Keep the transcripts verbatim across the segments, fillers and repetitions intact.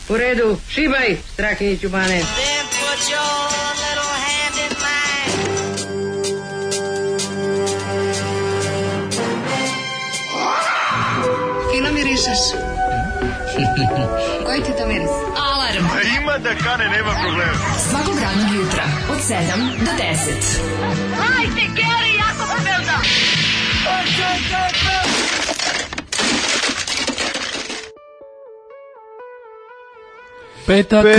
U redu, šibaj, Strahinjiću bane. Fino mirišeš. Koji ti to miris? Alarm. Ima da kane, nema problema. Svakog radnog jutra, od sedam do deset. Hajde, Geri, jako se velda. Petak,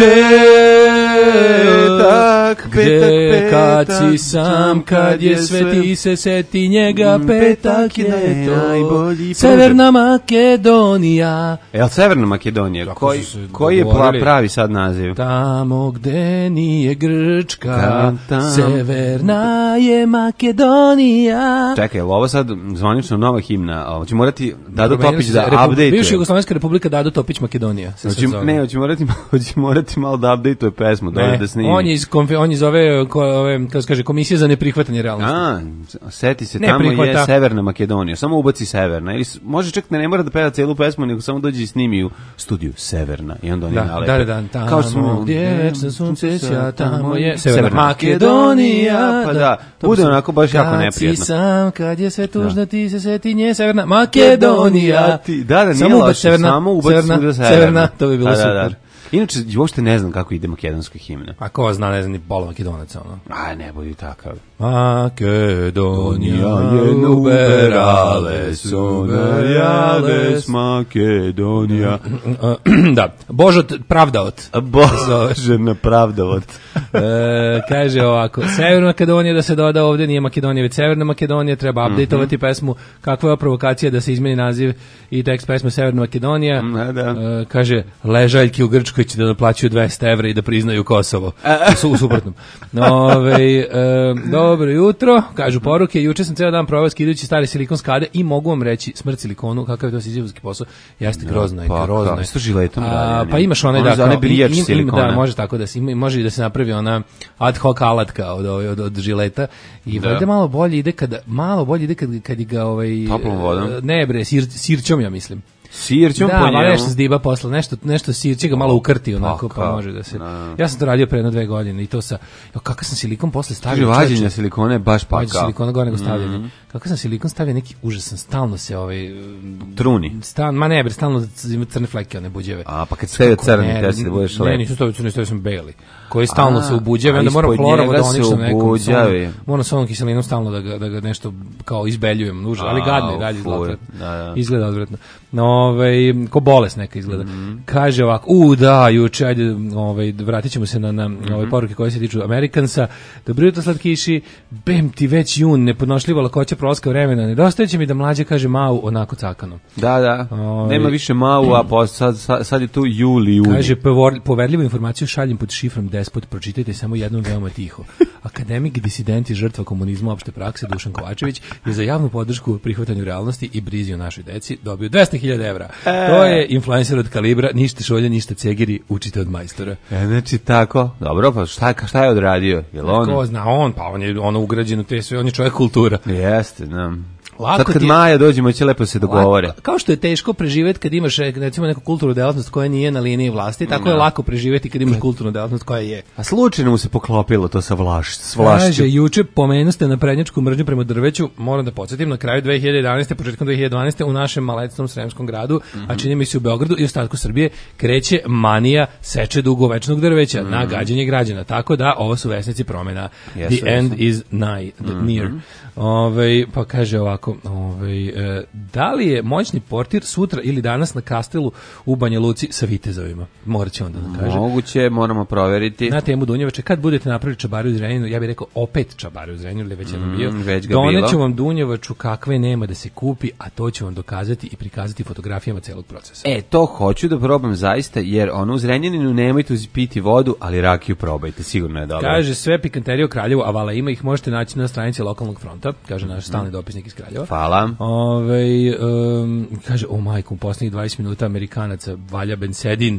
petak, gde kad si sam, kad je sve ti se seti njega, petak je to, Severna Makedonija. Jel Severna Makedonija? Koji, koji je pravi sad naziv? Tamo gde nije Grčka, tam, tam. Severna je Makedonija. Čekaj, je li ovo sad zvanično nova himna? Ovo će morati Dado Topić da update-uje. Bivša Jugoslovenska republika Dado Topić Makedonija. Ne, hoće morati će morati malo da update-uje pesmu, ne, da snimi. On je iz, konfe, on iz ove, ko, ove, kako se kaže, komisije za neprihvatanje realnosti. A, seti se, ne tamo prihvata. Je Severna Makedonija, samo ubaci Severna. Ili može čak ne, ne mora da peva celu pesmu, nego samo dođe i snimi u studiju Severna. I onda oni da, nalepe. Da, da, da, tamo kao smo, gdje večno sunce sja, tamo je Severna, Severna Makedonija. Pa da, bude onako baš jako neprijatno. Kad si sam, kad je sve tužno, ti se seti nje, Severna Makedonija. Da, da, nije loše, samo ubaci svuda Severna. To bi bilo super. Inače, uopšte ne znam kako ide makedonska himna. A ko zna, ne znam, ni pola Makedonaca, ono. A, ne budi takav. Makedonija je uberales, uberales, Makedonija. Da, Božot Pravdaot. Božena Pravdaot. e, kaže ovako, Severna Makedonija da se doda ovdje, nije Makedonija, već Severna Makedonija, treba update-ovati mm-hmm. pesmu. Kakva je provokacija da se izmeni naziv i tekst pesme Severna Makedonija? Mm, da. E, kaže, ležaljki u Grčkoj će da doplaćuju dvesta evra i da priznaju Kosovo. U, u suprotnom. Ove, e, dobro jutro, kažu poruke. Juče sam cijel dan proveo skidajući stare silikon skade i mogu vam reći, smrt silikonu, kakav je to sizifovski posao, jeste grozno, pa, grozno. Isto žiletom radi. Pa imaš onaj, da, onaj briljač silikona. Da, može tako da se, može i da se napravi ona ad hoc alatka od, od, od žileta i da. Valjda malo bolje ide kada, malo bolje ide kad, kad ga ovaj... Toplom vodom? Ne bre, sir, sirćom ja mislim. Sirćom da, po njemu. Da, nešto zdiba posla, nešto, nešto sirće ga malo ukrti onako, pa, pa može da se... No. Ja sam to radio pre jedno dve godine i to sa... Jo, kakav sam silikon posle stavio... Kaže, vađenja silikone baš pakao. Vađenja silikona gore nego stavljanje. Mm-hmm. Kako sam silikon stavio neki užasan, stalno se ovaj... Truni. Stan, ma ne bre, stalno ima crne fleke, one buđeve. A, pa kad stavio crni, te si da budeš lep. Ne, nisu stavio crni, stavio sam beli. Koji stalno a, se ubuđave, onda moram florovodonično nekom... Moram sa onom kiselinom stalno da ga, da ga nešto kao izbeljujem, nužno, ali gadno i dalje izgleda. Da, da. Izgleda odvratno. No, ovaj, ko bolest neka izgleda. Mm-hmm. Kaže ovako, u da, juče, ajde, ovaj, vratit ćemo se na, na mm-hmm. ove poruke koje se tiču Amerikansa. Dobro jutro, slatkiši, bem ti već jun, nepodnošljiva lakoća prolaska vremena. Nedostaje će mi da mlađe kaže mau onako cakano. Da, da, ovaj, nema više mau, a po, sad, sad, sad je tu juli, juli. Kaže, poverljivu informaciju šaljem pod šifrom Despot, pročitajte samo jednom veoma tiho. Akademik, disident i žrtva komunizma opšte prakse Dušan Kovačević je za javnu podršku prihvatanju realnosti i brizi o našoj deci dobio dvesta hiljada evra. E. To je influencer od kalibra, ništa šolja, ništa cegiri, učite od majstora. E, znači tako, dobro, pa šta, šta je odradio? Jel on? Ko zna, on, pa on je ono ugrađeno te sve, on je čovjek kultura. Jeste, znam. Lako sad kad je, Maja dođemo će lepo se dogovore. Lako, kao što je teško preživjeti kad imaš recimo neku kulturnu delatnost koja nije na liniji vlasti, tako no. je lako preživjeti kad imaš kulturnu delatnost koja je. A slučajno mu se poklopilo to sa vlaš, s vlašću. Kaže, juče pomenuste na prednjačku mržnju prema drveću, moram da podsjetim, na kraju dve hiljade jedanaeste. početkom dve hiljade dvanaeste. u našem malecnom Sremskom gradu, mm-hmm. a čini mi se u Beogradu i ostatku Srbije, kreće manija seče dugovečnog drveća mm-hmm. na gađanje građana. Tako da ovo su vesnici promena. Yes, The yes, end yes. is nigh, mm-hmm. near. Ove, pa kaže ovako, ove, e, da li je moćni portir sutra ili danas na Kastelu u Banja Luci sa vitezovima? Morat će onda da kaže. Moguće, moramo proveriti. Na temu Dunjevače, kad budete napravili čabare u Zrenjaninu, ja bih rekao opet čabare u Zrenjaninu, ili već jednom bio. Mm, već ga Doneću vam Dunjevaču kakve nema da se kupi, a to ću vam dokazati i prikazati fotografijama celog procesa. E, to hoću da probam zaista, jer ono u Zrenjaninu nemojte piti vodu, ali rakiju probajte, sigurno je dobro. Kaže, sve pikanterije u Kraljevu, a vala ima ih, možete naći na stranici lokalnog fronta, kaže naš stalni dopisnik iz Kraljeva. Hvala. Ove, um, kaže, o majku, u posljednjih dvadeset minuta Amerikanaca valja bensedin,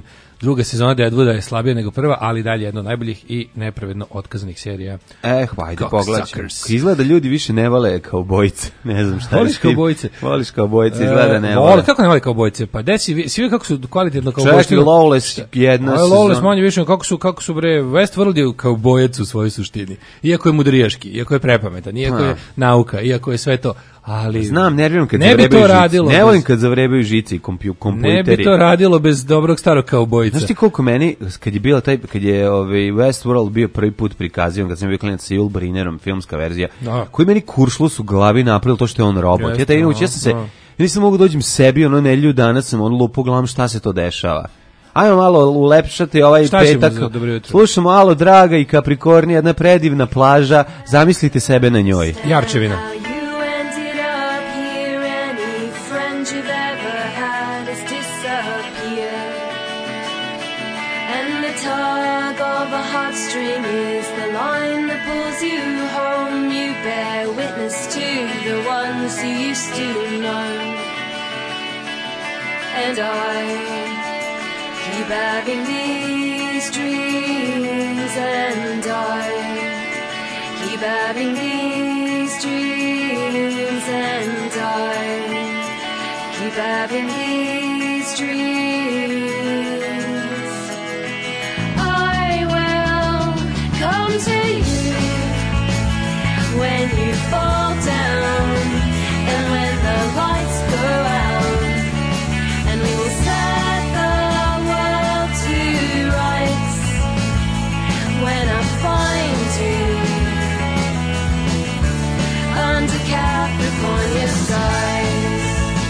Druga sezona Deadwooda je slabija nego prva, ali dalje jedno od najboljih i nepravedno otkazanih serija. Eh, hajde, pogledaj. Izgleda ljudi više ne vole kao bojice. Ne znam šta. Voliš kao bojice? Voliš kao bojice, izgleda ne vole. Vole, kako ne vole kao bojice? Pa deci, svi kako su kvalitetno kao bojice. Čekaj, Lawless jedna sezona. Lawless manje više, kako su, kako su bre, Westworld je kao bojac u svojoj suštini. Iako je mudrijaški, iako je prepametan, iako je nauka, iako je sve to. Ali znam, nerviram kad ne zavrebaju žice. Ne volim kad zavrebaju žice i kompjuteri. Ne bi to radilo bez dobrog starog kaubojica. Znaš ti koliko meni, kad je bila taj, kad je ovaj Westworld bio prvi put prikazivan, kad sam bio klinac sa Yul Brynnerom, filmska verzija, da. Koji meni kuršlus u glavi napravio to što je on robot. Jeste, ja taj ja sam se, ja nisam mogu dođem sebi, ono nedelju danas sam on lupo gledam šta se to dešava. Ajmo malo ulepšati ovaj šta petak. Slušamo Alo Draga i Capricorni, jedna predivna plaža, zamislite sebe na njoj. Jarčevina. String is the line that pulls you home. You bear witness to the ones you used to know. And I keep having these dreams, and I keep having these dreams, and I keep having these dreams. Come to you when you fall down, and when the lights go out, and we will set the world to rights. When I find you under Capricornia skies,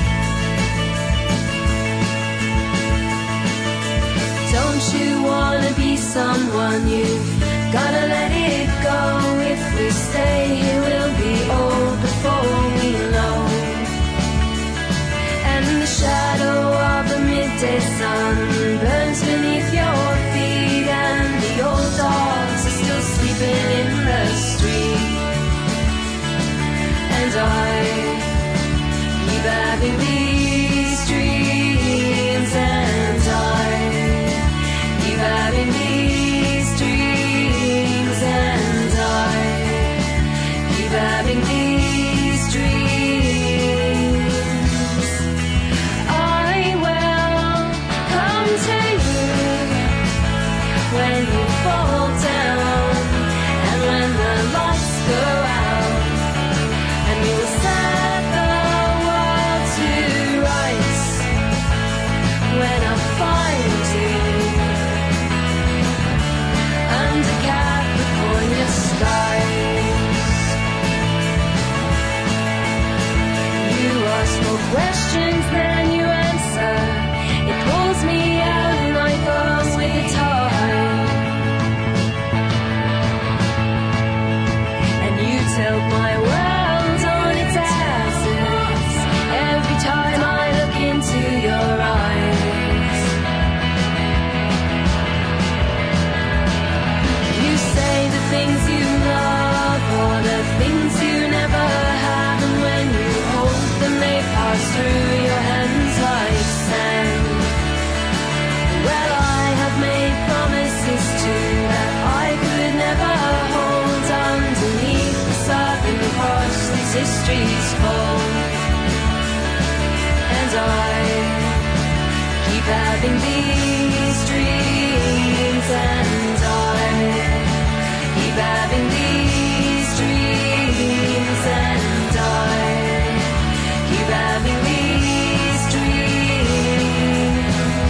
don't you wanna be someone new? Gotta let it go. If we stay here, we'll be old before we know. And the shadow of the midday sun burns beneath your feet, and the old dogs are still sleeping in the street. And I keep having these dreams, and I keep having these dreams, and I keep having these dreams. I will come to you when you fall down, and when the lights go out, and we will set the world to rights. When I find you under Capricornia skies, you ask more questions than you answer. It pulls me out and I go with the tide. And you tilt my world on its axis every time I look into your eyes. You say the things you love or the things you never have, and when you hold them they pass through your hands like sand. Well, I have made promises too that I could never hold underneath the southern cross these histories fall. And I keep having these dreams, and I keep having these dreams, and I keep having these dreams.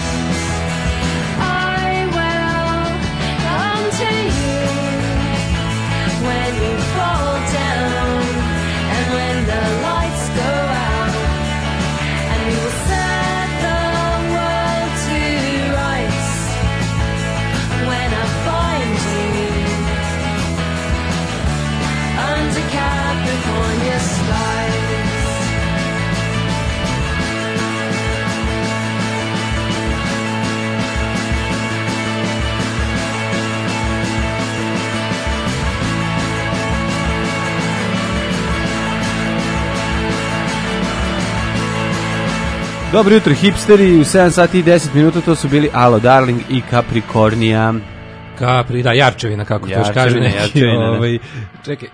I will come to you when you fall down, and when the lights go out, and we will set the world to Dobro jutro, hipsteri, u sedam sati i deset minuta, to su bili Alo Darling i Capricornia. Capri, da, Jarčevina, kako to još kaže neki. Jarčevina, ovaj, čekaj,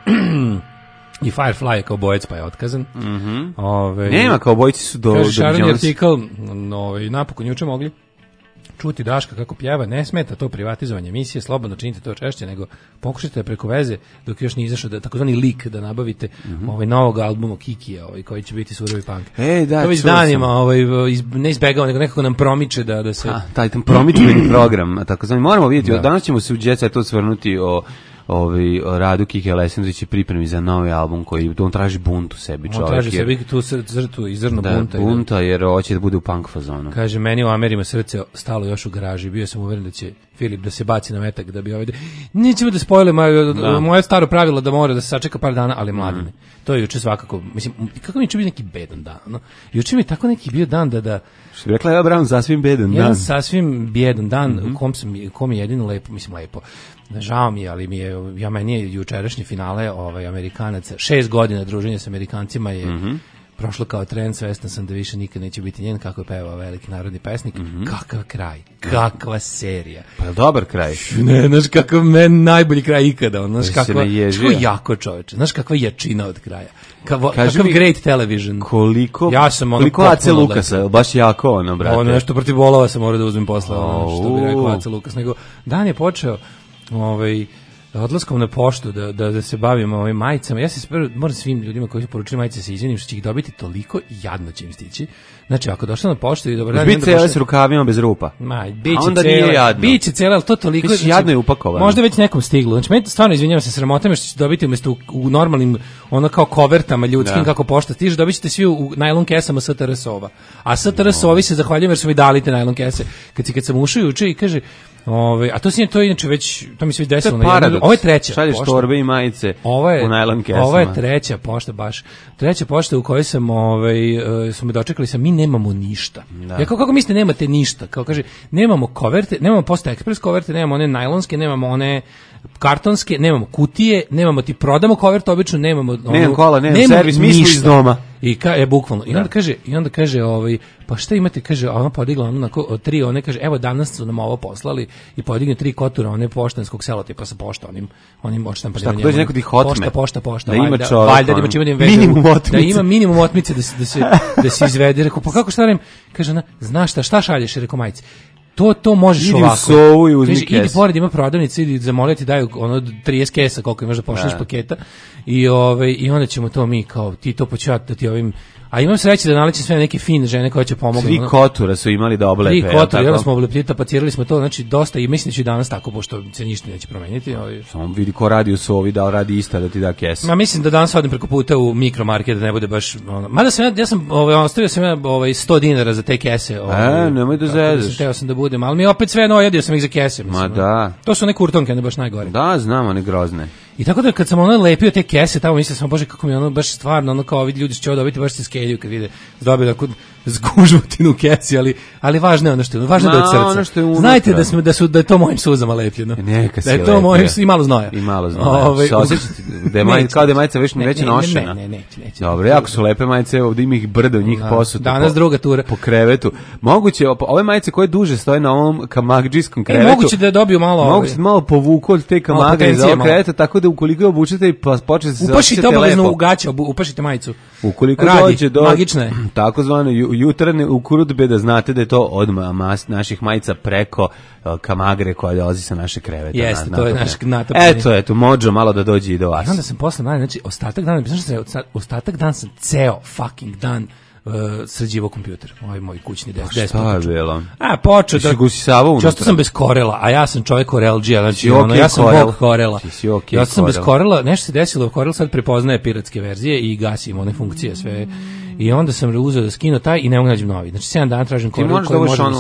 i Firefly je kao bojec, pa je otkazan. Mm -hmm. Ove, Nema, kao bojci su do... Kaže, šarani artikl, ovaj, napokon juče mogli čuti Daška kako pjeva, ne smeta to privatizovanje emisije, slobodno činite to češće, nego pokušajte preko veze, dok još nije izašao da, takozvani lik da nabavite mm -hmm. ovaj, novog albuma Kikija, ovaj, koji će biti surovi punk. E, da, to već danima ovaj, iz, ne izbegao, nego nekako nam promiče da, da se... A, taj tam promičbeni program, takozvani, moramo vidjeti, da. Danas ćemo se u Jet Setu svrnuti o Ovi, o radu Kike Alessandrić i pripremi za novi album koji on traži bunt u sebi čovjek. On traži jer, sebi tu zrtu i zrno da, bunta. bunta jer hoće da bude u punk fazonu. Kaže, meni u Amerima srce stalo još u garaži. Bio sam uveren da će Filip da se baci na metak da bi ovaj... Nećemo da spojile da. Moje staro pravilo da mora da se sačeka par dana, ali mladine. Mm. To je juče svakako, mislim, kako mi će biti neki bedan dan, no? Juče mi je tako neki bio dan da... da što bi rekla ja Brown, sasvim bedan dan. Jedan sasvim bjedan dan, mm -hmm. u kom, sam, kom je jedino lepo, mislim lepo. Žao mi je, ali mi je, ja meni je jučerašnje finale ovaj, Amerikanaca, šest godina druženja s Amerikancima je mm -hmm. prošlo kao trend, svestan sam da više nikad neće biti njen, kako je pevao veliki narodni pesnik. Mm -hmm. Kakav kraj, kakva serija. Pa je dobar kraj. Ne, znaš kakav men najbolji kraj ikada, on, znaš kakva, što jako čoveče, znaš kakva jačina od kraja. Kavo, kakav mi, great television. Koliko, ja sam ono koliko Ace Lukasa, baš jako ono, brate. Ono nešto protiv bolova sam morao da uzmem posle, ono, što bi rekao Ace Lukas. Nego, dan je počeo, ovaj, odlaskom na poštu da, da, da se bavimo ovim majicama. Ja se spravo, moram svim ljudima koji su poručili majice se izvinim što će ih dobiti toliko jadno će im stići. Znači, ako došla na poštu i dobar dan... Biće cele s rukavima bez rupa. Maj, biće cela, biće cela, ali to toliko... Biće jadno je upakovano. Možda već nekom stiglo. Znači, meni stvarno izvinjavam se, sramota me što će dobiti umjesto u, u normalnim, ono kao kovertama ljudskim, da. Kako pošta stiže, dobit ćete svi u, u najlon kesama S T R S-ova. A S T R S-ovi se zahvaljujem jer su mi dali te najlon kese. Kad, si, kad sam ušao juče i kaže... Ove, a to se to inače već to mi se već desilo na jednu. Ovo je treća. Šalješ torbe i majice je, u najlon kesama. Ovo je treća pošta baš. Treća pošta u kojoj sam ovaj uh, smo me dočekali sa mi nemamo ništa. Da. Ja kako kako mislite nemate ništa? Kao kaže nemamo koverte, nemamo Posta Ekspres koverte, nemamo one najlonske, nemamo one kartonske, nemamo kutije, nemamo ti prodamo kovert, obično nemamo ono, nemam kola, nemam servis, mi smo iz doma. I ka je bukvalno. I onda da. kaže, i onda kaže ovaj pa šta imate, kaže, a ona podigla ono na tri, one kaže evo danas su nam ovo poslali i podigne tri kotura one poštanskog selotipa sa pošta onim onim odštampanim. Šta dođe neko ti hotme. Pošta, pošta, pošta. Da ima valjda, čovjek, valjda da ima čime da im minimum otmice. Da ima minimum otmice da se da se da se izvede. Rekao pa kako šta radim? Kaže ona, znaš šta, šta šalješ? Rekao majice. To to možeš idi ovako. U sovu i uzmi kaže, idi pored ima prodavnice, idi zamoliti daju ono trideset kesa koliko imaš da pošalješ paketa. I ovaj i onda ćemo to mi kao ti to početi da ti ovim. A imam sreće da nalećem sve neke fine žene koje će pomoći. Tri kotura su imali da oblepe. Tri kotura, ja smo oblepili, tapacirali smo to, znači dosta i mislim da će danas tako, pošto se ništa neće promeniti. Ali... Samo vidi ko radi u sovi, da li radi ista da ti da kesu. Ma mislim da danas odim preko puta u mikromarket da ne bude baš ono. Mada sam ja, ja sam ovaj, ostavio sam ja ovaj, sto dinara za te kese. Ovaj, e, nemoj da zezaš. Teo sam da budem, ali mi opet sve no, jedio sam ih za kese. Mislim, Ma da. To su one kurtonke, ne baš najgore. Da, znam, one grozne. I tako da kad sam ono lepio te kese, tamo mislio sam, bože, kako mi ono baš stvarno, ono kao vidi ljudi će ovo dobiti, baš se skeljuju kad vide dobili ako zgužvotinu u kesi, ali, ali važno je ono što je, važno Ma, da je od srca. Znajte da, smo, da, su, da je to mojim suzama lepljeno. Neka da je to mojim, i malo znoja. I malo znoja. Ove, osjećate da je maj, kao da je majica već, ne, već nošena. Ne, ne, neće, neće. Dobro, jako su lepe majice, ovdje ima ih brdo, njih no, posutu. Danas po, druga tura. Po krevetu. Moguće, ove majice koje duže stoje na ovom kamagdžijskom krevetu. E, moguće da dobiju malo... Moguće da malo povuku od te kamage iz ovog kreveta, tako da ukoliko je obučete i počete se upašite obavezno u gaće, upašite majicu. Ukoliko dođe do takozvane jutarnje ukrutbe da znate da je to od mas, naših majica preko uh, kamagre koja dolazi sa naše kreveta. Jeste, na, to je naš natop. Eto, eto, mođo malo da dođe i do vas. I onda sam posle dana, znači ostatak dana, znači ostatak dan sam ceo fucking dan uh, sređivao kompjuter. Ovaj moj kućni des, desktop. Šta je bilo? A počeo da često sam bez Corela, a ja sam čovjek Corel-đija, znači ono, okay, ja sam Corel. Bog Corela. Okay, ja sam Corel. Bez Corela, nešto se desilo, Corel sad prepoznaje piratske verzije i gasi im one funkcije sve. I onda sam uzeo da skinu taj i ne mogu nađem novi. Znači sedam dana tražim Corel koji može online.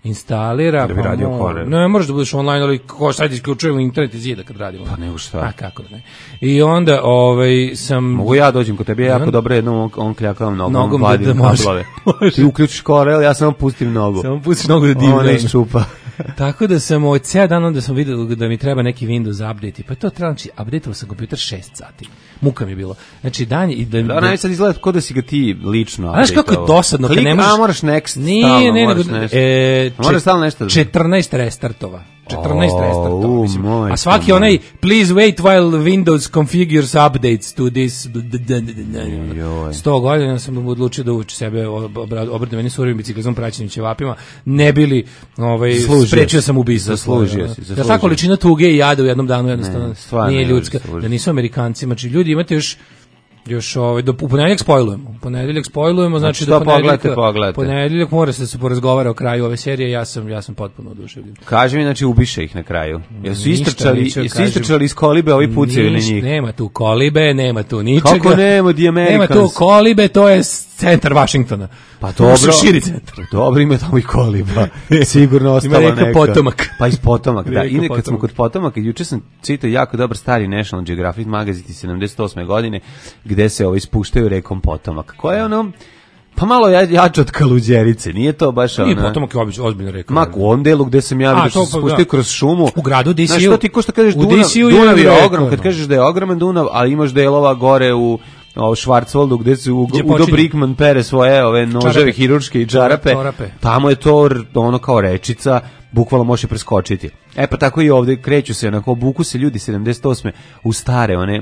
instalira. Da bi pa radio mo- Corel. Ne, možeš da budeš online, ali ko sad isključujemo internet iz zida kad radimo. Pa nego šta. A kako da ne. I onda ovaj, sam... Mogu ja dođem kod tebe, ja jako Mhm. dobro jednom on, on kljakam nogom, Nogom on da- vadim da može. kablove. Može. Ti uključiš Corel, ja samo pustim nogu. Samo pustiš nogu da divlja. Ona iščupa. Tako da sam od ceo dan onda sam vidio da mi treba neki Windows update. Pa to treba, znači, update-ovao sam kompjuter šest sati. Muka mi je bilo. Znači, dan i da... Da, najviše sad izgleda kao da si ga ti lično. A znaš kako je updateovao. dosadno kad Klik, ne možeš... A, moraš next. Nije, stalno, ne, moraš nego... nešto. E, A moraš čet- stalno nešto da- četrnaest restartova. četrnaest O, restartova, u, mislim. moj A svaki moj. onaj, please wait while Windows configures updates to this... Joj. sto godina sam odlučio da uči sebe obrde meni surovim biciklizmom praćenim ćevapima, ne bili ovaj, Zaslužio sprečio si. sam ubistvo. Zaslužio svoje, si, Da zaslužio. ta količina tuge i jada u jednom danu jednostavno Ne, stvarno nije ne ljudska. zaslužio. Da nisu Amerikanci, znači ljudi imate još još ovaj do u ponedeljak spojlujemo. U ponedeljak spojlujemo, znači Znači, do što pogledate, ponedeljka. pogledate. Ponedeljak mora se da se porazgovara o kraju ove serije, ja sam ja sam potpuno oduševljen. Kaži mi, znači, ubiše ih na kraju. Jesu Ništa istrčali, neću jesu kažem. istrčali iz kolibe, ovi pucaju na Ništa, njih. Nema tu kolibe, nema tu ničega. Kako nema, The Nema tu Americans? kolibe, to je centar Vašingtona. Pa To dobro. su širi centar. Dobro, ima tamo i koliba. Sigurno ostala Ima reka neka. Potomak. Pa iz Potomaka, da. Reka I kad smo Potomak. kod Potomaka, juče sam čitao jako dobar stari National Geographic magazin iz sedamdeset osme godine, gde se ovo ispuštaju rekom Potomak. Koja je ono, pa malo ja- jače od Kaluđerice, nije to baš ono... I Potomak je obič- ozbiljno rekao. Mak, u ovom delu gde sam ja A, vidio što to se pa, spuštaju da. kroz šumu. U gradu D C U. Znaš, što ti ko što kažeš U Dunav, D C U je Dunav je rekao, ogroman, kad no. kažeš da je ogroman Dunav, ali imaš delova gore u o Švarcvaldu gde se u, Gdje Udo počinje. Brickman pere svoje ove noževe Čarape. hirurške i čarape. Čarape. Tamo je to r- ono kao rečica, bukvalno može preskočiti. E pa tako i ovde kreću se, onako obuku se ljudi sedamdeset osme u stare one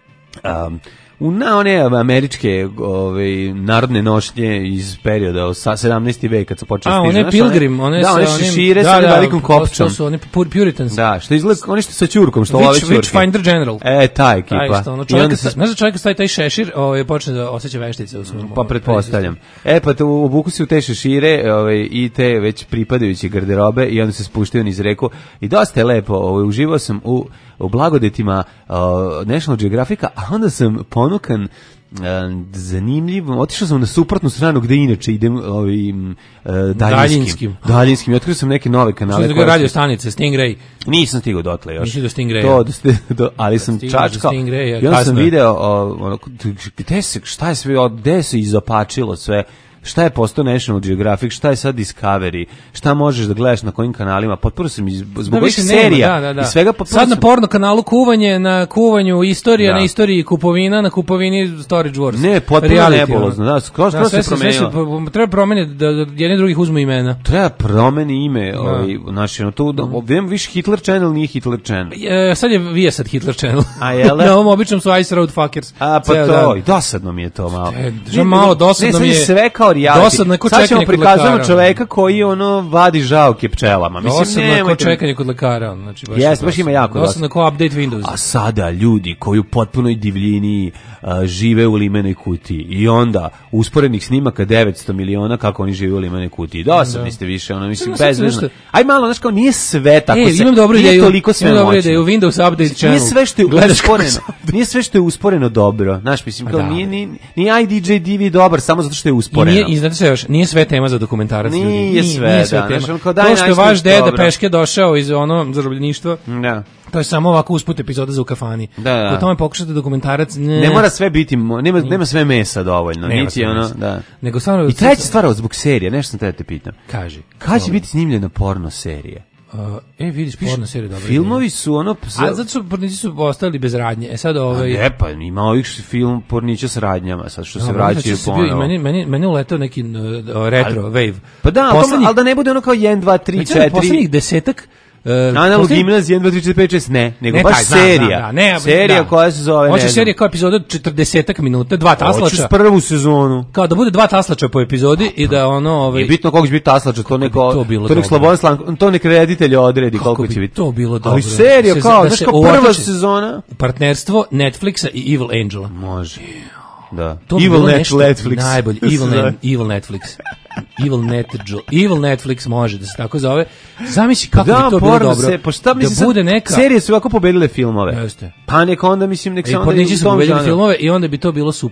um, u na one američke ove, narodne nošnje iz perioda od sa- sedamnaesti vek kad se počeo A, stiže, one znaš, Pilgrim, one da, sa one onim- šešire da, sa onim da, velikom to- kopčom. To su oni pur- Puritans. Da, što izgleda, oni što sa ćurkom, što ove Witch, ćurke. Witchfinder General. E, ta ekipa. Taj isto, ono I čovjek, onda kad se sta- znaš da čovjek kad stavi taj šešir, ovaj, počne da osjeća veštice u svom... Pa pretpostavljam. E pa to obuku se u te šešire, ovaj i te već pripadajuće garderobe i onda se spuštaju niz reku i dosta je lepo. Ovaj uživao sam u u blagodetima uh, National Geographica, a onda sam ponukan uh, zanimljivo, otišao sam na suprotnu stranu gde inače idem ovim uh, daljinskim. Daljinskim. Daljinskim. I otkrio sam neke nove kanale. Što je koje radio sam- stanice, Stingray. Nisam stigao dotle još. Nisi do Stingraya. To, do, sti- do, ali sam Stigneš do čačkao. Stingraya, I onda sam kasno je. video, o, ono, gde se, šta je sve, o, gde se izopačilo sve, šta je postao National Geographic, šta je sad Discovery, šta možeš da gledaš na kojim kanalima, potpuno sam iz, zbog Da, ovih više nema, serija da, da, da. i svega potpuno Sad na sam- porno kanalu kuvanje, na kuvanju istorija, Da. na istoriji kupovina, na kupovini Storage Wars. Ne, potpuno Reality, nebulozno, ono. da, skroz- skroz sve se sve promenilo. po- treba promeniti da, da jedni drugih uzmu imena. treba promeni ime, ovaj, znači, ono, tu, da, vem, više Hitler Channel nije Hitler Channel. E, sad je Viasat Hitler Channel. A, jel da? Na ovom običnom su Ice Road Fuckers. A, pa Ceo to, dan. i dosadno mi je to malo. E, Ne, žao malo, dosadno ne, sad mi je- sve kao reality. dosadno je ko Sad ćemo čekanje kod prikazujemo lekara. čoveka koji ono vadi žaoke pčelama. Mislim, Dosadno je ko nemojte- čekanje kod lekara. ono, Znači, baš, Jeste, baš ima jako dosadno. Dosadno ko update Windows. A sada ljudi koji u potpunoj divljini a, žive u limenoj kutiji i onda usporednih snimaka devetsto miliona kako oni žive u limenoj kutiji. Dosadni ste više, ono, mislim, Ima sad bezvezno. nešto- Aj malo, znaš kao, nije sve tako E, sve. imam dobru nije ideju. toliko sve Imam dobru moćno. ideju. Windows update channel. Nije sve što je Gledaš kako usporeno. se- Nije sve što je usporeno dobro. Znaš, mislim, kao, Da. nije, nije, nije I D J D V dobar samo zato što je I usporeno. nije, i znate se još, nije sve tema za dokumentarac. ljudi. Nije sve, da, tema. znaš, ono kao daj To što je najsluš vaš deda dobro. peške došao iz ono zarobljeništva, Da. to je samo ovako usput epizoda za u kafani. Da, da. Po tome pokušate dokumentarac, ne, Ne mora sve biti, mo- nema, nema sve mesa dovoljno. Nema Niti sve ono, mesa. da. Nego stvarno... I treća stvar, zbog serije, nešto sam te da te pitam. Kaži. Kada će biti snimljena porno serija? Uh, e, vidiš, porno serija dobra. Filmovi su ono... A zato su pornici su ostali bez radnje. E sad ovaj... Ne, pa ima ovih film pornića s radnjama, sad što se Da, vraćaju znači, bio- i ponovo. Meni, meni, meni uletao neki uh, retro wave. Pa da, ali, Poslednjih- ali da ne bude ono kao jedan, dva, tri, Znači, ono, četiri... poslednjih desetak Uh, Analog poslednjih- gimnazije jedan, dva, tri, četiri, pet, šest, ne, nego Ne, baš taj, znam, serija. znam, da, ne, serija da. koja se zove, Hoće ne serija kao epizoda od četrdesetak minuta, dva znam, hoću taslača. s prvu sezonu. Kao da bude dva taslača po epizodi i da ono... Ovaj, I bitno koliko će biti taslača, to neko, to bilo to nek dobro. Slobodan Slan, to nek reditelj odredi koliko bi će biti. to bilo dobro. Ali serija Da se- kao, da znaš se kao prva uotači- sezona. Partnerstvo Netflixa i Evil Angela. Može. Da. To bi Evil bilo Net nešto Netflix. Najbolji, Evil, Net, Evil Netflix. Evil, Net, Evil Netflix može da se tako zove. Zamisli kako da, bi to bilo porno dobro. Se, pa šta mislim, da sad, bude neka... serije su ovako pobedile filmove. Jeste. Pa neka onda, mislim, nek I se onda... pornići u su tom pobedili žanru. filmove i onda bi to bilo super.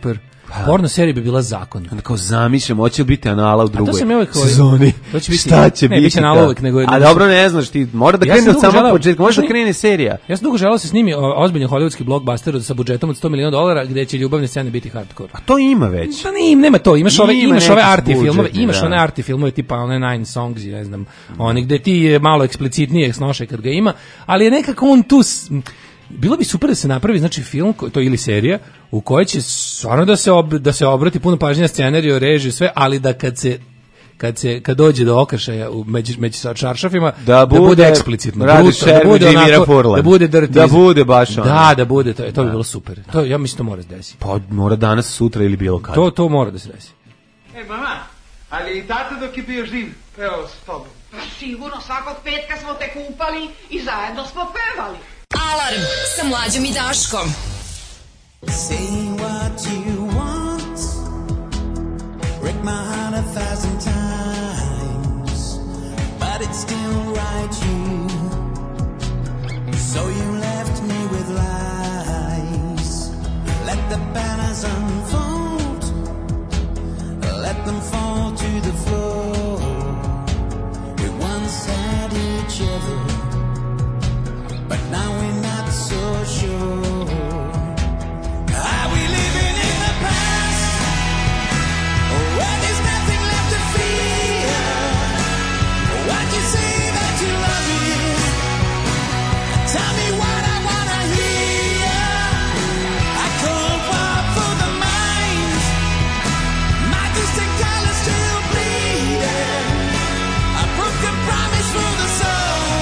Porno serija bi bila zakon. Onda kao zamišljam, hoće li biti anala u drugoj to sam ja uvek, sezoni. To će biti, Šta će ne, biti? biće anala uvek, nego, A dobro, ne znaš ti, mora da Ja krene sam od dugo samog želeo- početka, može da Znaš, krene serija. Ja sam dugo želeo da se snimi o, ozbiljni hollywoodski blockbuster sa budžetom od sto miliona dolara gde će ljubavne scene biti hardcore. A to ima već. Pa ne, nema to, imaš ove, Ima imaš ove neki arti budžet, filmove, imaš da. one arti filmove tipa one Nine Songs i ne znam, oni gde ti je malo eksplicitnije snoše kad ga ima, ali je nekako on tu s- bilo bi super da se napravi znači film ko- to ili serija u kojoj će stvarno da se ob, da se obrati puno pažnje na scenarijo, režiju, sve, ali da kad se kad se kad dođe do okršaja u među među sa čaršafima Da bude eksplicitno, Radi brutalno, da Sherwood bude i Mira onako, Furlan. da bude dirty, Da bude baš ono. da, da bude to, to bi bilo super. To ja mislim to mora da se desi. Pa mora danas, sutra ili bilo kad. To to mora da se desi. E, mama, ali i tata dok je bio živ, evo s tobom. Pa sigurno, svakog petka smo te kupali i zajedno smo pevali. Alarm sa Mlađom i Daškom. Say what you want, break my heart a thousand times, but it's still right you. So you left me with lies. Let the banners unfold, let them fall to the floor. We once had each other, but now we're not so sure. Are we living in the past, where there's nothing left to fear? Why'd you say that you love me? Tell me what I wanna hear. I can't fall for the mind, my distant colors still bleeding. A broken promise for the soul,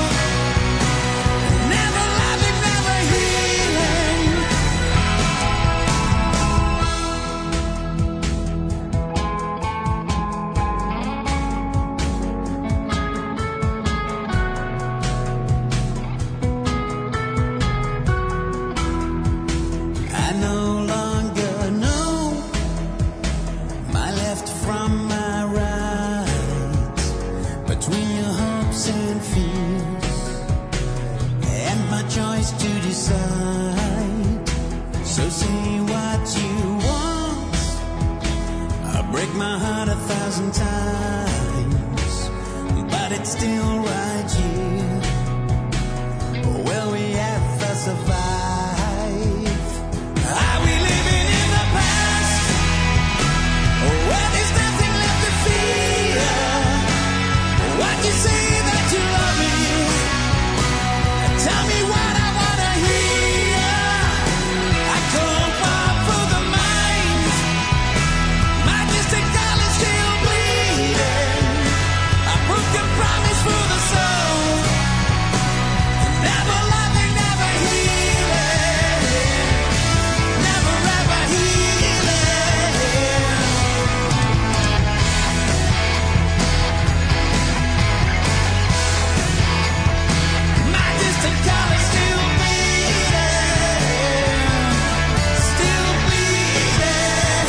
never loving, never healing. I no longer know my left from my right, between your hopes and fears, and my choice to decide. So say what you want, I'll break my heart a thousand times, but it's still right here. Will we ever survive? Are we living in the past, where there's nothing left to fear? Why'd you say that you love me? Tell me what I wanna hear. I can't fall for the mind, my distant colors still bleeding. A broken promise for the soul, never loving, never healing, never ever healing. My distant colors still bleeding, still bleeding.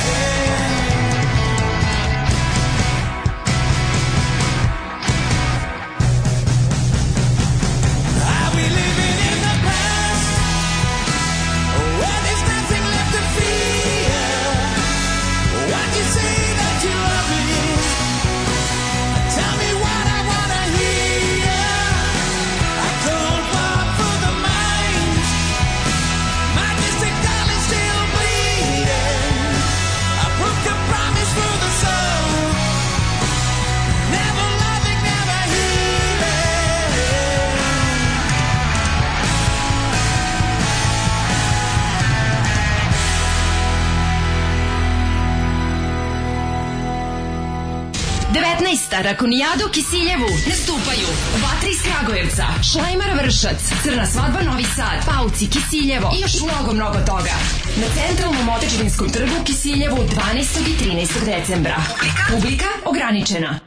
Are we living in the past, where there's nothing left to fear? Why'd you say that you love me? Tell me what I wanna hear. I can't walk for the mind, my distant colors still bleeding. A broken promise for the soul, never loving, never healing. devetnaesta Rakonijada u Kisiljevu nastupaju Vatra iz Kragujevca, Šlajmar Vršac, Crna svadba Novi Sad, Pauci Kisiljevo i još mnogo, mnogo toga. Na centralnom Otečevinskom trgu u Kisiljevu dvanaestog i trinaestog decembra. Publika, Publika ograničena.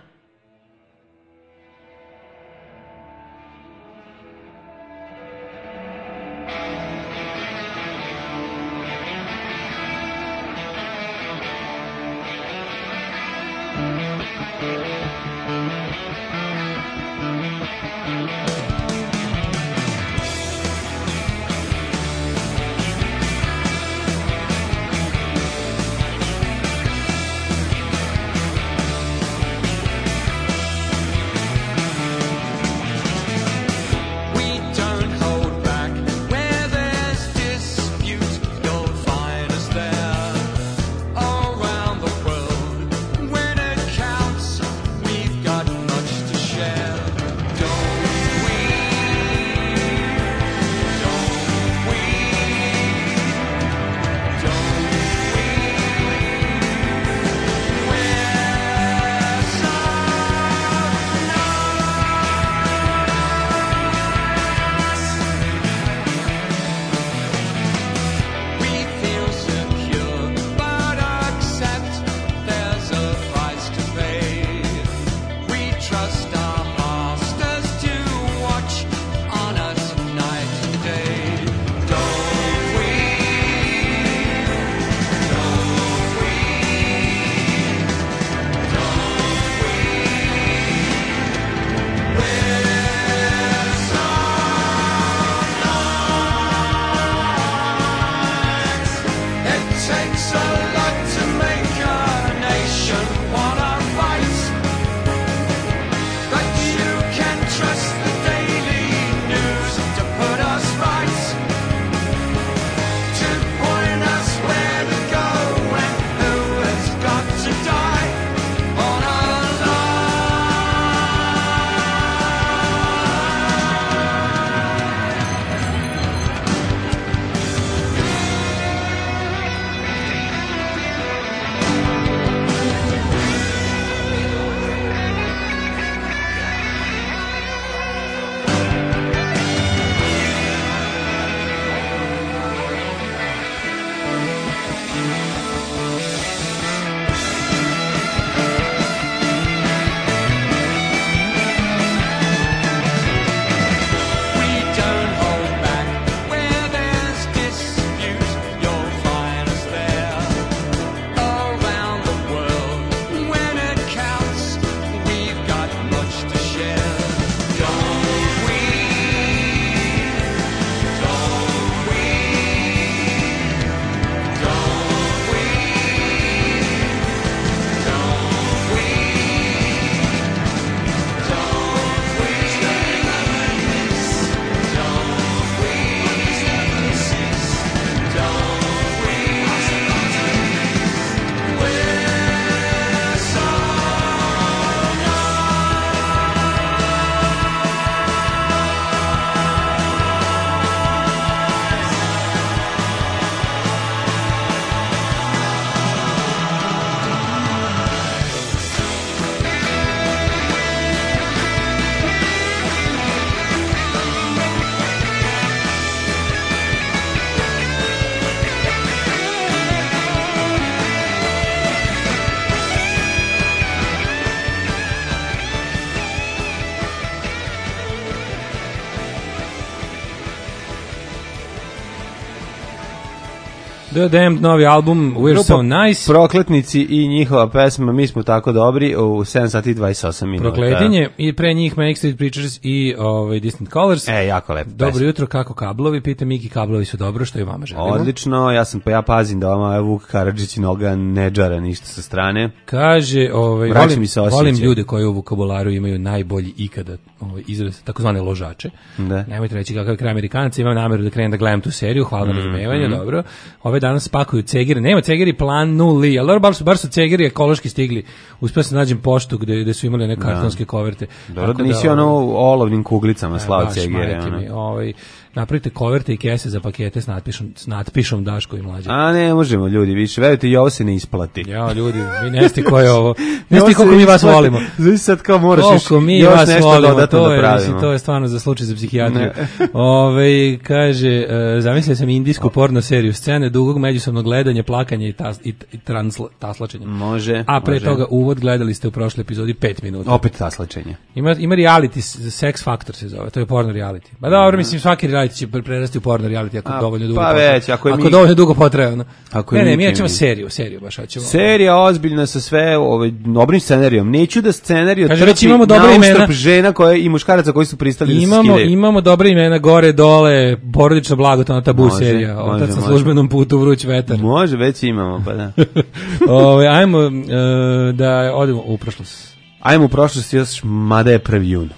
The Damned, novi album We're Grupa So Nice. Prokletnici i njihova pesma Mi smo tako dobri u sedam sati i dvadeset osam minuta. Prokletinje i pre njih Manic Street Preachers i ovaj, Distant Colors. E, jako lepo. Dobro jutro, kako kablovi? Pita Miki, kablovi su dobro, što i vama želimo. Odlično, ja sam pa ja pazim da vama Vuk Karadžić noga ne džara ništa sa strane. Kaže, ovaj, Vraća volim, mi se osjećaj. volim ljude koji u vokabularu imaju najbolji ikada ovaj, izraz, takozvane ložače. Da. Nemojte reći kakav je kraj Amerikanca, imam nameru da krenem da gledam tu seriju, hvala na razumevanje, dobro. Ove danas spakuju cegire, nema cegiri plan nuli, ali dobro, bar su, bar su cegiri ekološki stigli. Uspio sam nađem poštu gde, gde su imali neke kartonske koverte. Dobro da nisi ono u olovnim kuglicama slao cegire. Ovaj, napravite koverte i kese za pakete s natpišom, s natpišom Daško i Mlađe. A ne možemo ljudi više, verujte i ovo se ne isplati. Ja ljudi, vi ne ste ko je ovo. Ne ste koliko mi vas volimo. Znači sad kao moraš koliko mi još vas nešto volimo, dodatno to da je, pravimo. mislim, to je stvarno za slučaj za psihijatriju. Ove, kaže, uh, zamislio sam indijsku porno seriju, scene dugog međusobnog gledanja, plakanja i, tas, i, i transla, taslačenja. Može. A pre može. toga uvod gledali ste u prošloj epizodi pet minuta. Opet taslačenje. Ima, ima reality, Sex Factor se zove, to je porno reality. Ba dobro, mislim, svaki reality će prerasti u porno reality ako A, dovoljno dugo pa potraje. već, ako je ako mi- dovoljno dugo potraje, ono. Ako ne, je ne, mi mi ćemo kemi- seriju, seriju baš hoćemo. Serija ozbiljna sa sve ovaj dobrim scenarijom. Neću da scenarij Kaže, već trpi imamo dobra na imena. uštrb žena koje i muškaraca koji su pristali da se Imamo, skidaju. imamo dobre imena, gore, dole, porodično blagotona, tabu Može, serija, može, otac na može. službenom putu, vruć vetar. Može, već imamo, pa da. Ove, ajmo e, da odemo u prošlost. Ajmo u prošlost još, mada je prvi jun.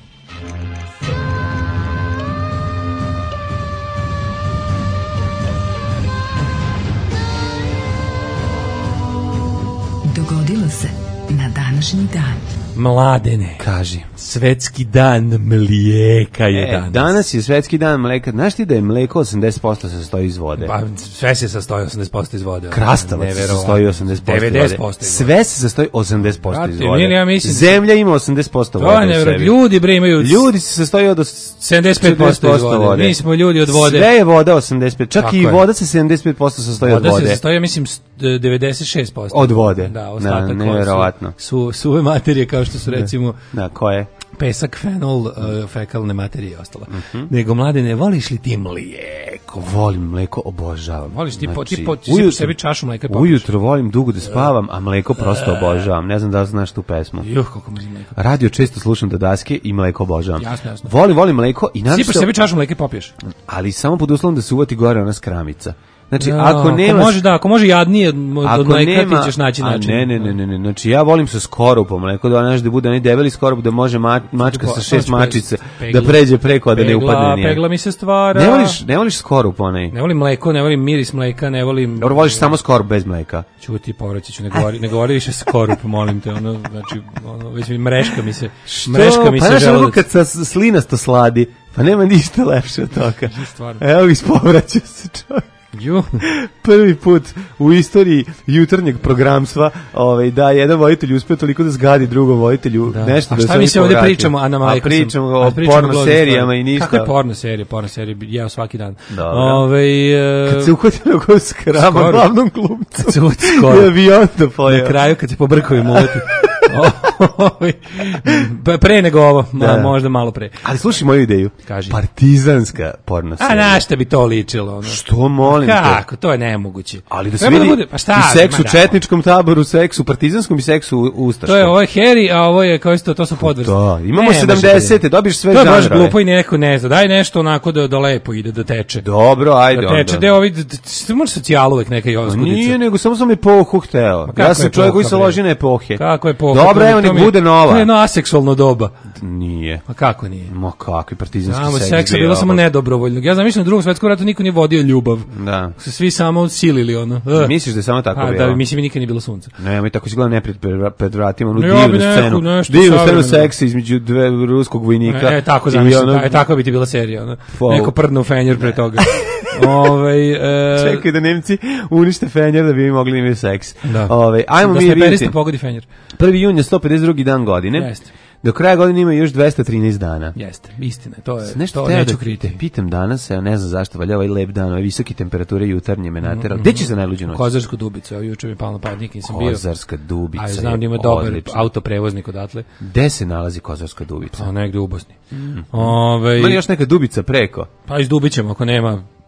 Dogodilo se na današnji dan. Mladene, Kaži. svetski dan mlijeka je E, danas. danas je svetski dan mleka. Znaš ti da je mleko osamdeset posto se sastoji iz vode? Pa, sve se sastoji osamdeset posto iz vode. Krastavac se Neverovatno. sastoji osamdeset posto iz devedeset vode. posto iz vode. Sve se sastoji osamdeset posto iz Brate, vode. mili, ja mislim- Zemlja ima osamdeset posto To vode je u nevjerojatno. sebi. Ljudi bre imaju Ljudi se sastoji od os- sedamdeset pet posto iz vode. Mi smo ljudi od vode. Sve je voda osamdeset pet. Čak Tako i je. voda se sedamdeset pet posto sastoji od Voda vode. se sastoji, ja mislim, s- devedeset šest posto. Od vode. Da, ostatak Da, su- nevjerovatno. Su, suve materije kao što su recimo Da, ko je? pesak, fenol, uh, fekalne materije i ostalo. Nego, mlade, ne voliš li ti mlijeko? Volim mleko, obožavam. Voliš ti, po, Znači, ti, po, ti ujutro- sebi čašu mlijeka i popiješ? Ujutro volim dugo da spavam, a mleko prosto obožavam. Ne znam da li znaš tu pesmu. Juh, koliko mrzim mlijeka. Radio često slušam do daske i mleko obožavam. Jasno, jasno. Volim, volim mleko i Sipaš naravno, sebi čašu mlijeka i popiješ. ali samo pod uslovom da se uvati gore ona skramica. Znači, Ja, ako nemaš... može, da, ako može jadnije od od Ako mlijeka, nema, ti ćeš naći a način. ne, ne, ne, ne, ne, znači ja volim sa skorupom, mleko da znaš da bude onaj debeli skorup da može ma, mačka sa To šest ću mačica pegla. da pređe preko, a da ne Pegla, upadne nije. Pegla mi se stvara. Ne voliš, ne voliš skorup onaj? Ne volim mleko, ne volim miris mleka, ne volim... Dobro, voliš samo skorup bez mleka. Čuti, povraćat ću, ne govori, ne govori više skorup, molim te, ono, znači, ono, već mi mreška mi se, mreška mi pa se znaš ono želudac. kad sa slinasto sladi, pa nema ništa lepše od toga. Stvarno. Evo ispovraćao se čovjek. Ju, Prvi put u istoriji jutarnjeg programstva ovaj, da jedan voditelj uspio toliko da zgadi drugom voditelju da. nešto A da šta se mi oni se ovdje povratio. pričamo, Ana A Majko? pričamo sam- o a pričamo porno glodne serijama stvari. i ništa. Kako je porno serije, porno serije, jeo svaki dan. Dobro. Ove, Kad se uhvatio na koju skrama Skoro. glavnom glumcu. Kad se uhvati skoro. I avion da na pojeo. kraju kad se po brkovima uleti. Ovaj, pa pre nego ovo, ma, Da. možda malo pre. Ali slušaj moju ideju. Kaži. Partizanska porno A serija. na šta bi to ličilo? Ono? Što molim te? Kako, to je nemoguće. Ali da se Treba vidi bude- pa šta, i seks ma u da. četničkom taboru, seks u partizanskom i seks u ustaškom. To je ovo je Harry, a ovo je kao isto, to su podvrste. Da, imamo Ne može sedamdesete, da- dobiješ sve To je baš žanrove. glupo i neko ne zna. Daj nešto onako da, da lepo ide, da teče. Dobro, ajde Da onda. teče, da ovi, da- da- može socijal uvek neka i Ma ozgudica. nije, nego samo sam epohu hteo. kako Ja sam je čovjek koji epoha, se bre? loži na epohe. Kako je po? Dobro, evo nek bude To nova. je jedno aseksualno doba. Nije. A kako nije? Ma kakvi partizanski Znamo, seks. seksa je bio, bilo samo pa- nedobrovoljnog. Ja zamišljam u drugom svetskom ratu niko nije vodio ljubav. Da. Se svi samo silili, ono. Uh. Misliš da je samo tako A, bilo? da, mislim, nikad nije bilo sunca. Ne, mi tako si gledam nepred pred vratima, onu No, ja bi divnu neku, scenu. nešto Divnu scenu savremeno. seksa između dve ruskog vojnika. E, tako i zamišljam, ono- da, e, tako bi ti bila serija, ono. Wow. Neko prdno u fenjer pre toga. Ovaj e, Čekaj da Nemci unište fenjer da bi mi mogli imati seks. Da. Ove, ajmo da mi steperista vidjeti. pogodi fenjer. prvi jun je sto pedeset drugi dan godine. Jeste. Do kraja godine ima još dvesta trinaest dana. Jeste, istina, to je, Nešto to teo neću da kriti. te pitam danas, ja ne znam zašto, valja ovaj lep dan, ove visoke temperature jutarnje me naterao. Gde će za najluđu noć? Kozarsku dubicu, evo juče mi palo na padnik, nisam bio. Kozarska dubica. A je znam da ima dobar odlična. autoprevoznik odatle. Gde se nalazi Kozarska dubica? Pa negde u Bosni. Ovaj Ima li još neka dubica preko? pa izdubićemo ako nema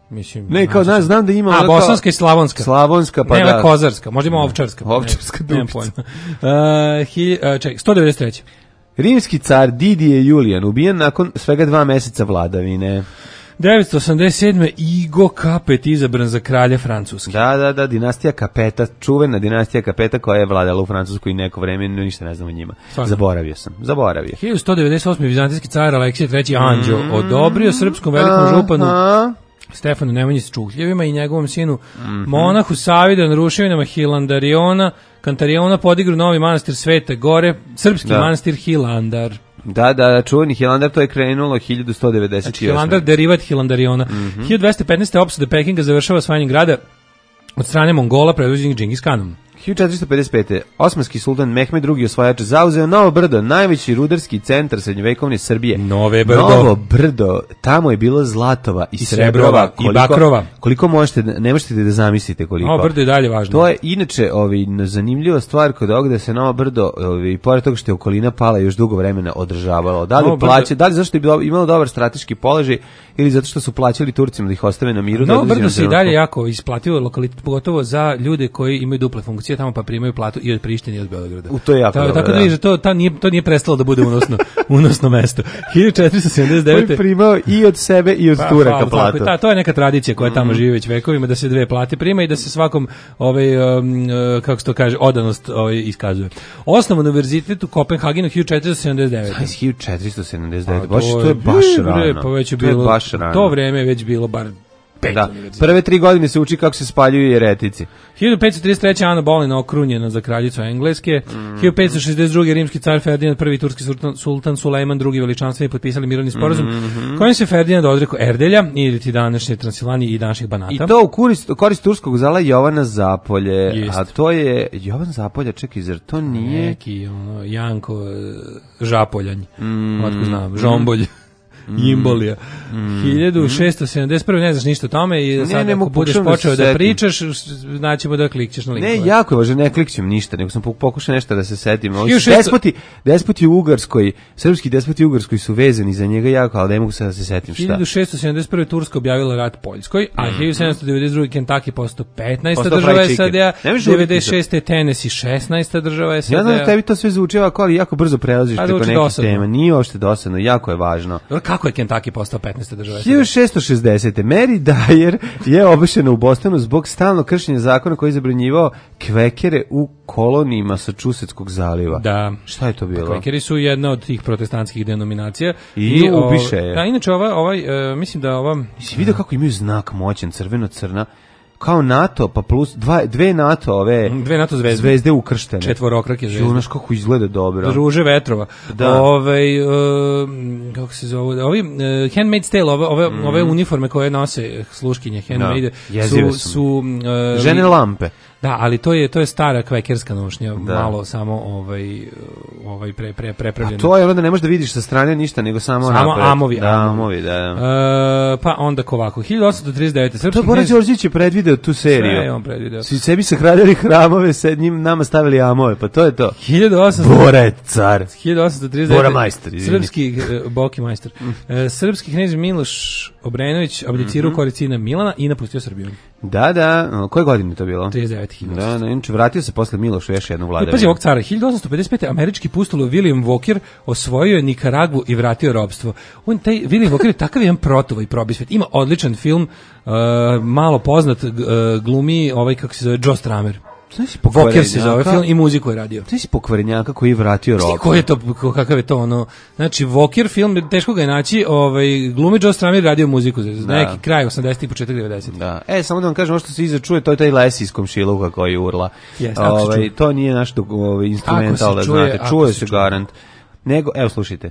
Mislim, Ne, kao, znaš, znam da ima... A, ono bosanska kao- i slavonska. Slavonska, pa ne, da. Ne, kozarska, možda ima ovčarska. Ovčarska Ne, nemam dubica. pojma. Uh, hi, uh, čekaj, sto devedeset treći. Rimski car Didije Julijan ubijen nakon svega dva meseca vladavine. devetsto osamdeset sedme. Igo Kapet izabran za kralja Francuske. Da, da, da, dinastija Kapeta, čuvena dinastija Kapeta koja je vladala u Francuskoj neko vreme, no ništa ne znam o njima. Stvarno? Zaboravio sam, zaboravio. hiljadu sto devedeset osme. Vizantijski car Aleksije treći Anđeo odobrio srpskom velikom županu Aha. Stefanu Nemanji s Čuhljevima i njegovom sinu monahu Savidu na ruševinama Hilandariona, Kantariona podigru novi manastir Svete Gore, srpski Da. manastir Hilandar. Da, da, čuveni Hilandar, to je krenulo hiljadu sto devedeset osme. Znači, Hilandar, derivat Hilandariona. hiljadu dvesta petnaeste. opsada Pekinga završava osvajanjem grada od strane Mongola predvođenih Džingis Kanom. hiljadu četiristo pedeset pete. Osmanski sultan Mehmed drugi osvajač zauzeo Novo Brdo, najveći rudarski centar srednjovekovne Srbije. Nove Brdo. Novo Brdo, tamo je bilo zlatova i, I srebrova, srebrova, i koliko, bakrova. Koliko možete, ne možete da zamislite koliko. Novo Brdo je dalje važno. To je inače ovaj, zanimljiva stvar kod ovoga da se Novo Brdo, ovaj, pored toga što je okolina pala, još dugo vremena održavalo. Da li, Novo Brdo- plaće, da li zašto je bilo, imalo dobar strateški položaj ili zato što su plaćali Turcima da ih ostave na miru? Novo da Brdo se i trenutku? dalje jako isplativo lokalitet, pogotovo za ljude koji imaju duple funkcije, tamo pa primaju platu i od Prištine i od Beograda. U, to je jako Ta- dobro, Tako da da. vidiš da to, ta nije, to nije prestalo da bude unosno, unosno mesto. hiljadu četiristo sedamdeset Koji devete. je primao i od sebe i od Pa, Turaka pa, tako platu. je, ta, to je neka tradicija koja tamo živi već vekovima, da se dve plate prima i da se svakom ovaj, um, uh, kako se to kaže, odanost ovaj, iskazuje. Osnovan univerzitet u Kopenhagenu hiljadu četiristo sedamdeset devete. Aj, hiljadu četiristo sedamdeset Pa, devet. Baš, to je baš bre, rano. Pa već je To je bilo, baš rano. to vreme je već bilo bar pet Da. univerziteta. Prve tri godine se uči kako se spaljuju jeretici. hiljadu petsto trideset treće. Ana Bolena okrunjena za kraljicu Engleske. Mm. hiljadu petsto šezdeset druge. rimski car Ferdinand prvi. turski sultan, sultan Sulejman drugi. veličanstveni potpisali mirovni sporazum Mhm. kojim se Ferdinand odrekao Erdelja ili ti današnje Transilvanije i današnjih Banata. I to u korist, korist turskog zala Jovana Zapolje. Jest. A to je... Jovan Zapolja, čekaj, zar to nije... Neki ono, Janko e, Žapoljanj. Mm. Otko znam, Žombolj. Imbolija. hiljadu šesto sedamdeset prve. ne znaš ništa o tome i Ne, sad ne ako mogu, budeš pokušavam da se počeo da, setim. pričaš, znaćemo da klikćeš na linkove. Ne, jako je važno, ne klikćem ništa, nego sam poku- pokušao nešto da se setim. Ovi hiljadu šesto Despoti, despoti u Ugarskoj, srpski despoti u Ugarskoj su vezani za njega jako, ali ne mogu sad da se setim šta. hiljadu šesto sedamdeset prve. Turska objavila rat Poljskoj, a hiljadu sedamsto devedeset druge. Kentucky postao petnaesta Postao država fried chicken. S A D-a, Ne možeš žuriti devedeset šeste. Tennessee šesnaesta država S A D-a. Ja znam da tebi to sve zvuči ovako, ali jako brzo prelaziš A, preko zvuči nekih dosadno. tema. Nije uopšte dosadno, jako je važno. Dobro, kako je Kentucky postao petnaesta država S A D-a? hiljadu šessto šezdesete. Mary Dyer je obešena u Bostonu zbog stalnog kršenja zakona koji je zabranjivao kvekere u koloniji Massachusettskog zaliva. Da. Šta je to bilo? Kvekeri su jedna od tih protestantskih denominacija. I o, ubiše je. Da, inače, ova, ovaj, e, mislim da ova... Si vidio kako imaju znak moćan, crveno-crna, kao NATO, pa plus dva, dve NATO ove Dve NATO zvezde. zvezde ukrštene. Četvorokrake zvezde. Jo, znaš kako izgleda dobro. Ruže vetrova. Da. Ovaj e, kako se zove? Ovi uh, Handmaid's Tale, ove ove, Mm. ove uniforme koje nose sluškinje Handmaid jezive su su. su e, Žene lampe. Da, ali to je to je stara kvekerska nošnja, Da. malo samo ovaj ovaj pre pre A prepravljena. to je ono da ne možeš da vidiš sa strane ništa, nego samo, Samo napred. amovi, Da, amovi. amovi, da. da. E, pa onda ovako, hiljadu osamsto trideset devete. To srpski Bora knez- Đorđević je predvideo tu seriju. Sve je on predvideo. Svi sebi sahranili hramove, sad njim nama stavili amove, pa to je to. hiljadu osamsto Bora je car. hiljadu osamsto trideset devete. Bora majstor, izvini. Srpski e, Boki majstor. E, srpski knez Miloš Obrenović abdicirao Mhm. u korist sina Milana i napustio Srbiju. Da, da, koje godine je to bilo? trideset devete hiljadu Da, da, inače vratio se posle Miloša još jednu E, vladavinu. pazi ovog cara, hiljadu osamsto pedeset pete. američki pustol William Walker osvojio je Nikaragvu i vratio robstvo. On, taj William Walker je takav jedan protovo i probisvet. Ima odličan film, uh, malo poznat, uh, glumi ovaj, kako se zove, Joe Stramer. Znaš si Walker se zove pokvarenjaka? film i muziku je radio. Znaš si pokvarenjaka koji je vratio Šti, rob? ko je to, ko- kakav je to ono, znači Walker film, teško ga je naći, ovaj, glumi Joe Stramer radio muziku, za Da. neki kraj osamdesetih i početak devedesetih. Da. E, samo da vam kažem, ono što se iza čuje, to je taj les iz komšiluka koji urla. Jeste, ako se Ovaj, čuje. to nije naš dok- ovaj, instrumental, Ako da se čuje, znate. ako Čuje se se čuje. garant. Nego, evo, slušajte.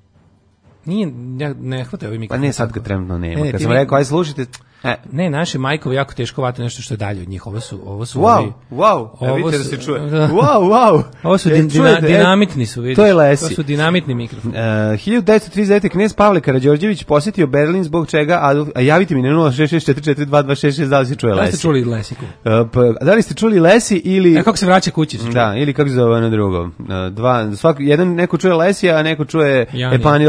Nije, ja, ne hvata ovaj Pa mikrofon. ne, sad ga trenutno nema. Ne, ne, Kad ti sam mi- rekao, aj slušajte. E, Ne, naše majkovi jako teško vate nešto što je dalje od njih. Ovo su, ovo su wow, ovi- wow, evo ovo vidite da su- se čuje. da. Wow, wow. Ovo su E, din, dina- čujete, e, dinamitni su, vidiš. To je lesi. To su dinamitni mikrofon. Uh, hiljadu devetsto trideset devete. knez Pavle Karađorđević posjetio Berlin zbog čega Adolf, a javite mi na nula šest šest četiri četiri dva dva šest šest da li se čuje Da li Lesi. ste čuli Lesiku? Uh, pa, da li ste čuli Lesi ili... E, kako se vraća kući? se čuje? Da, ili kako se zove ono drugo. Uh, dva, svak, jedan neko čuje Lesija, a neko čuje Janija. Epanil Bre,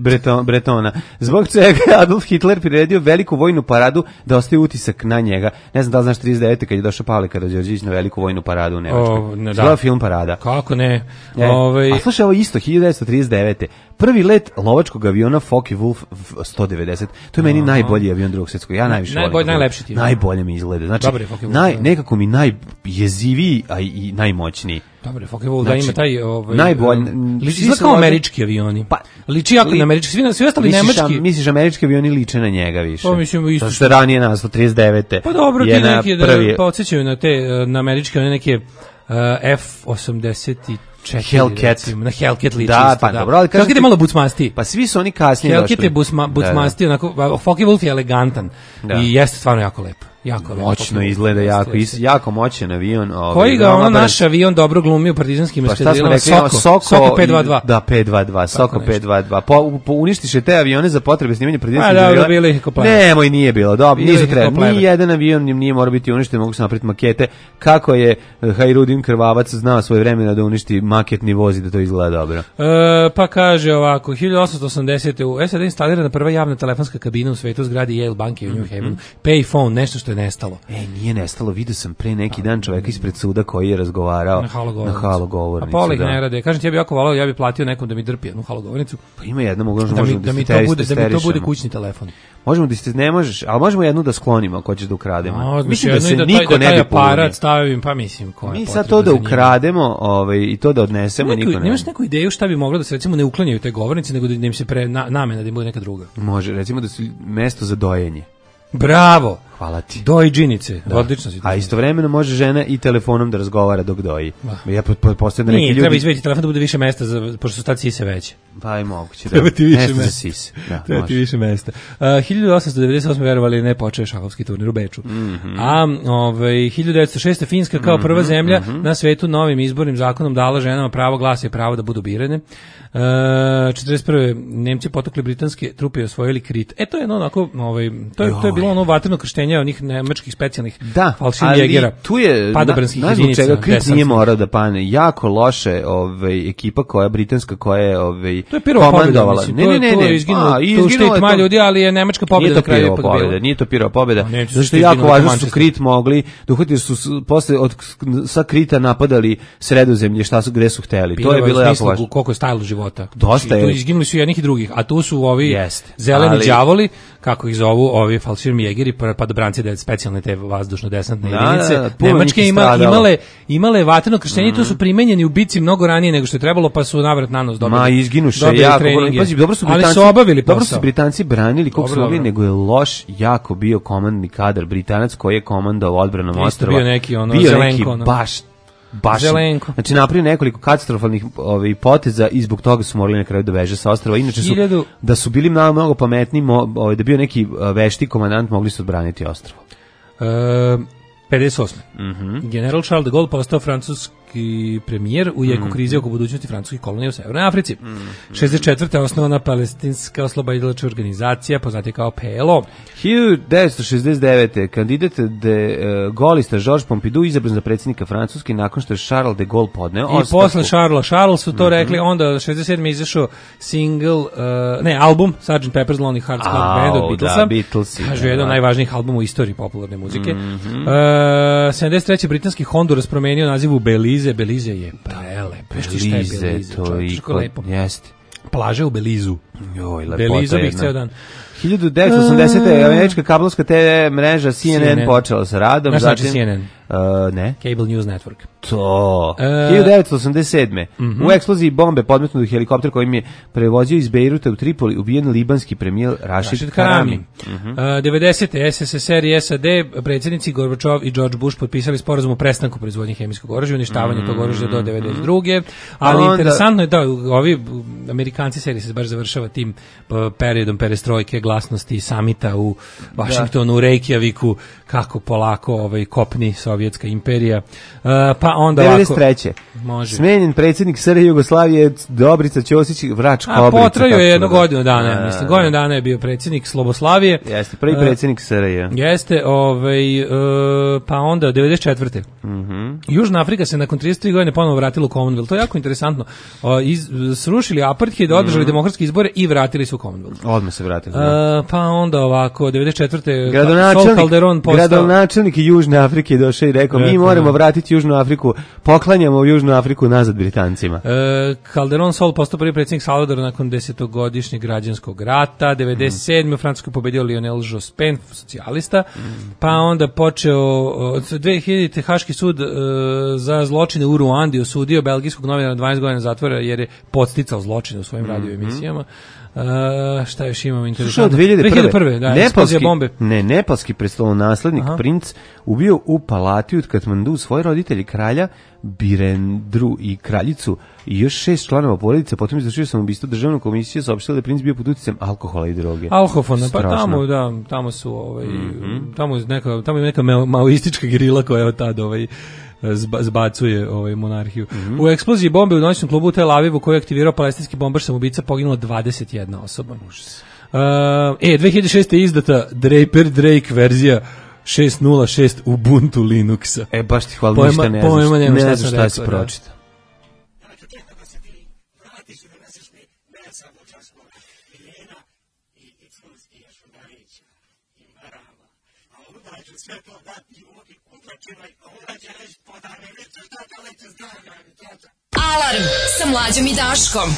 Breton, Bretona. Zbog čega je Adolf Hitler priredio veliku vojnu paradu da ostaje utisak na njega. Ne znam da li znaš trideset devete kad je došao Pavle Karađorđević na veliku vojnu paradu u Nemačkoj. O, ne, da. Gledao film Parada. Kako ne? E, Ovaj A slušaj, ovo isto, hiljadu devetsto trideset devete Prvi let lovačkog aviona Focke-Wulf sto devedeset. To je meni najbolji avion drugog svjetskog. Ja najviše volim. Najbolji, najlepši ti. Najbolje mi izgleda. Znači, Dobar je Focke-Wulf, naj, da. nekako mi najjeziviji, a i najmoćniji. Dobro, Focke-Wulf da Znači, ima taj ovaj najbolji- um, liči svi izgleda su kao voze- američki avioni. Pa, liči jako li- na američki, svi, svi ostali Misliš, nemački. a, misliš američki avioni liče na njega više? Pa, mislim, isto Zato što je ranije nastao trideset devete Pa dobro, ti je na neki da prvi- podsjećaju na te uh, na američke one neke uh, F osamdeset četiri Hellcat. recimo, na Hellcat liči Da, isto, pa da. dobro, ali kažem Hellcat je ti- malo bucmasti. Pa svi su oni kasnije Hellcat došli. je busma, bucmasti, onako, Focke-Wulf je elegantan Da. i jeste stvarno jako lep. Jako lep. Moćno Focke-Wulf, izgleda jeste, jako, jeste. is- jako moćan avion. Ovaj, Koji ga veoma ono brz. naš avion dobro glumio u partizanskim Pa šta smo eskadrilama? rekli? Soko, Soko, Soko pet dva dva. Da, pet dva dva, Soko nešto. pet dva dva. Po, po, uništiše te avione za potrebe snimanja predstavnika. Pa, da, bili ih ko plebe. Nemoj, nije bilo. Dobro, Bili nisu ih ko treba. plebe. Ni jedan avion nije morao biti uništen, mogu se napraviti makete. Kako je eh, Hajrudin Krvavac znao svoje vremena da uništi maketni voz i da to izgleda dobro. E, pa kaže ovako, hiljadu osamsto osamdesete u S A D instalirana prva javna telefonska kabina u svetu u zgradi Yale banke u New Havenu. Payphone, nešto što je nestalo. E, nije nestalo, vidio sam pre neki dan čoveka ispred suda koji je razgovarao Na halo govornicu. na halo govornicu, A pola ih da. ne rade. Kažem ti, ja bih jako volao, ja bih platio nekom da mi drpi jednu halo govornicu. Pa ima jedna mogućnost, Da mi, možemo da mi se to bude, da mi to sterišemo. bude kućni telefon. Možemo da ste ne možeš, ali možemo jednu da sklonimo ako hoćeš da ukrademo. A, Mislim da jedno i se da, niko taj, da ne taj bi pobunio. aparat stavim, pa mislim, koja je Mi sad potreba to da za njim. ukrademo, ovaj i to da odnesemo, Neku, niko ne. nemaš neku ideju šta bi moglo da se recimo ne uklanjaju te govornice, nego da im se pre na, namena da im bude neka druga. Može, recimo da su mesto za dojenje. Bravo! Hvala ti. Dojđinice, Da. odlično si to. A istovremeno može žena i telefonom da razgovara dok doji. Ja pretpostavljam da neki Nije, ljudi... treba izvediti telefon da bude više mesta, za, pošto su tad sise veće. Pa je moguće. Treba ti više Mesto za mesta. sis. Da, Treba ti može. više mesta. Uh, hiljadu osamsto devedeset osme verovali ne počeo je šahovski turnir u Beču. Mhm. A ovaj, hiljadu devetsto šeste Finska kao prva zemlja na svetu novim izbornim zakonom dala ženama pravo glasa i pravo da budu birane. Uh, četrdeset prve Nemci potukli britanske trupe i osvojili Krit. E to je ono onako, ovaj, to je, to je bilo ono vatreno krštenje onih nemačkih specijalnih Da, falšivih ali jegera. tu je, padobranskih znaš zbog jedinica. čega Krit nije desantnih. morao da pane. Jako loše ovaj, ekipa koja, britanska koja je ovaj, To je pirova pobjeda, komandovala. mislim. Ne, to, ne, ne, to je ne. izginulo, A, tu izginulo šteit je malo to- ljudi, ali je nemačka pobjeda Nije na to kraju pirova ipak pobjeda, bila. nije to pirova pobjeda. A, Nemci su Zašto je stigli jako na važno što su Manchester. Krit mogli, dohvatili su s- posle od sa Krita napadali Sredozemlje, šta su gde su hteli. To je Pirova bilo u jako smislu važno. koliko je stajlo života. Dosta Znači, je. tu izginuli su jednih i drugih, a tu su ovi Jeste, zeleni ali- đavoli, kako ih zovu, ovi falširni jegeri, pa padobranci da specijalne te vazdušno-desantne Da, jedinice. da, da, puno Nemačke njih je ima, stradalo. imale, imale vatreno krštenje, to su primenjeni u bici mnogo ranije nego što je trebalo, pa su navrat na nos dobili. Ma izginuše dobili jako. treninge. Pazi, dobro su ali Britanci. su obavili Dobro posao. su Britanci branili koliko su Dobro, mogli, dobro. nego je loš jako bio komandni kadar Britanac koji je komandao odbranom Isto ostrva. bio neki, ono, bio Zelenko, neki ono. baš baš Zelenko. znači napravio nekoliko katastrofalnih ovaj poteza i zbog toga su morali na kraju da beže sa ostrva. Inače su Hiljadu- da su bili mnogo, mnogo pametni, mo, ovaj, da je bio neki uh, vešti komandant, mogli su odbraniti ostrvo. E, pedeset osme Mhm. General Charles de Gaulle postao francuski premijer u jeku krize oko budućnosti francuskih kolonija u Severnoj Africi. šezdeset četvrte osnovana palestinska oslobodilačka organizacija, poznata kao P L O. hiljadu devetsto šezdeset devete kandidat de uh, golista Georges Pompidou izabran za predsjednika Francuske nakon što je Charles de Gaulle podneo I ostavku. posle Charlesa Charles su to rekli, onda šezdeset sedme izašao single, uh, ne, album sergeant Pepper's Lonely Hearts Club Au, Band od da, Beatlesa. Beatlesi, Kaže, da, jedan od da. najvažnijih albuma u istoriji popularne muzike. Mhm. Uh, sedamdeset treće britanski Honduras promenio naziv u Belize. Belize je prelepo. Znaš ti šta je Belize, Belize? to čovječe, i kako je lepo. jeste. Plaže u Belizu. Joj, lepota Belizu bih jedna. ceo dan. hiljadu devetsto osamdesete. američka kablovska te ve mreža C N N, C N N. počela sa radom. Znaš šta znači zatim- C N N? Uh, ne. Cable News Network. To. E, hiljadu devetsto osamdeset sedme. Mhm. U eksploziji bombe podmetnut helikopter kojim je prevozio iz Bejruta u Tripoli ubijen libanski premijer Rashid, Rashid Karami. Karami. Uh, devedesete. S S S R i S A D, predsjednici Gorbačov i George Bush potpisali sporazum o prestanku proizvodnje hemijskog oružja, uništavanje tog oružja do devedeset druge. Ali Onda- interesantno je da ovi Amerikanci serije se baš završava tim uh, periodom perestrojke, saglasnosti samita u Vašingtonu, u Reykjaviku, kako polako ovaj, kopni Sovjetska imperija. Uh, pa onda devedeset ovako... treće Može. Smenjen predsjednik S R Jugoslavije Dobrica Ćosić, vrač Kobrica. A potrajao je jednu godinu dana, mislim. Godinu dana je bio predsjednik Sloboslavije. Jeste, prvi predsjednik S R J. Jeste, ovaj, uh, pa onda devedeset četvrte Mm-hmm. Južna Afrika se nakon trideset tri godine ponovo vratila u Commonwealth. To je jako interesantno. Uh, iz, srušili apartheid, održali mm-hmm. demokratske izbore i vratili se u Commonwealth. Odmah se vratili. Uh, pa onda ovako, devedeset četvrte Gradonačelnik, Sol Calderon postao... gradonačelnik Južne Afrike je došao i rekao, mi moramo vratiti Južnu Afriku, poklanjamo Južnu Afriku nazad Britancima. Uh, Calderon Sol postao prvi predsjednik Salvadora nakon desetogodišnjeg građanskog rata. devedeset sedme. Mm. u Francuskoj pobedio Lionel Jospin, socijalista. Mm. Pa onda počeo uh, dve hiljadite. Haški sud uh, za zločine u Ruandi osudio belgijskog novinara na dvanaest godina zatvora jer je podsticao zločine u svojim mm. radio emisijama. Uh, šta još imamo interesantno? dve hiljade prve. Da, nepalski, bombe. Ne, nepalski prestolonaslednik princ ubio u palati od Katmandu svoje roditelji kralja Birendru i kraljicu i još šest članova porodice, potom izvršio samoubistvo. Državna komisija saopštila da je princ bio pod uticajem alkohola i droge. Alkoholna, pa tamo, da, tamo su ovaj mm-hmm. tamo neka tamo je neka maoistička gerila koja je od tada ovaj zbacuje ovaj monarhiju. Mm-hmm. U eksploziji bombe u noćnom klubu u Tel Avivu koji je aktivirao palestinski bombaš samoubica poginulo dvadeset jedna osoba. Uh, e, dve hiljade šeste je izdata Draper Drake verzija šest nula šest Ubuntu Linuxa. E, baš ti hvala, pojma, ništa ne znaš, pojma, ne šta, znaš šta si pročita. Alarm sa Mlađom i Daškom.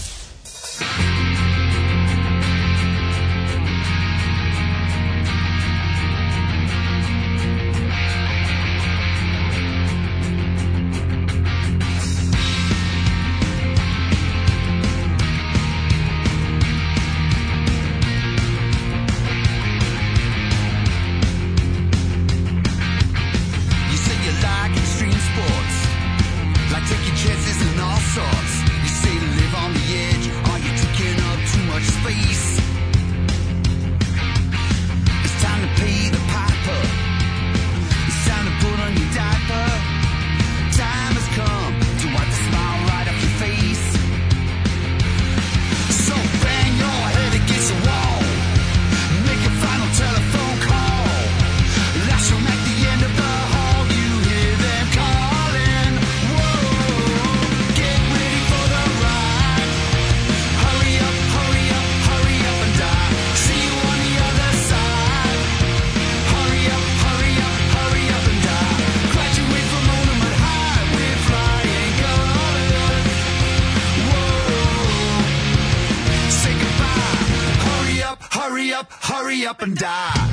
Hurry up and die.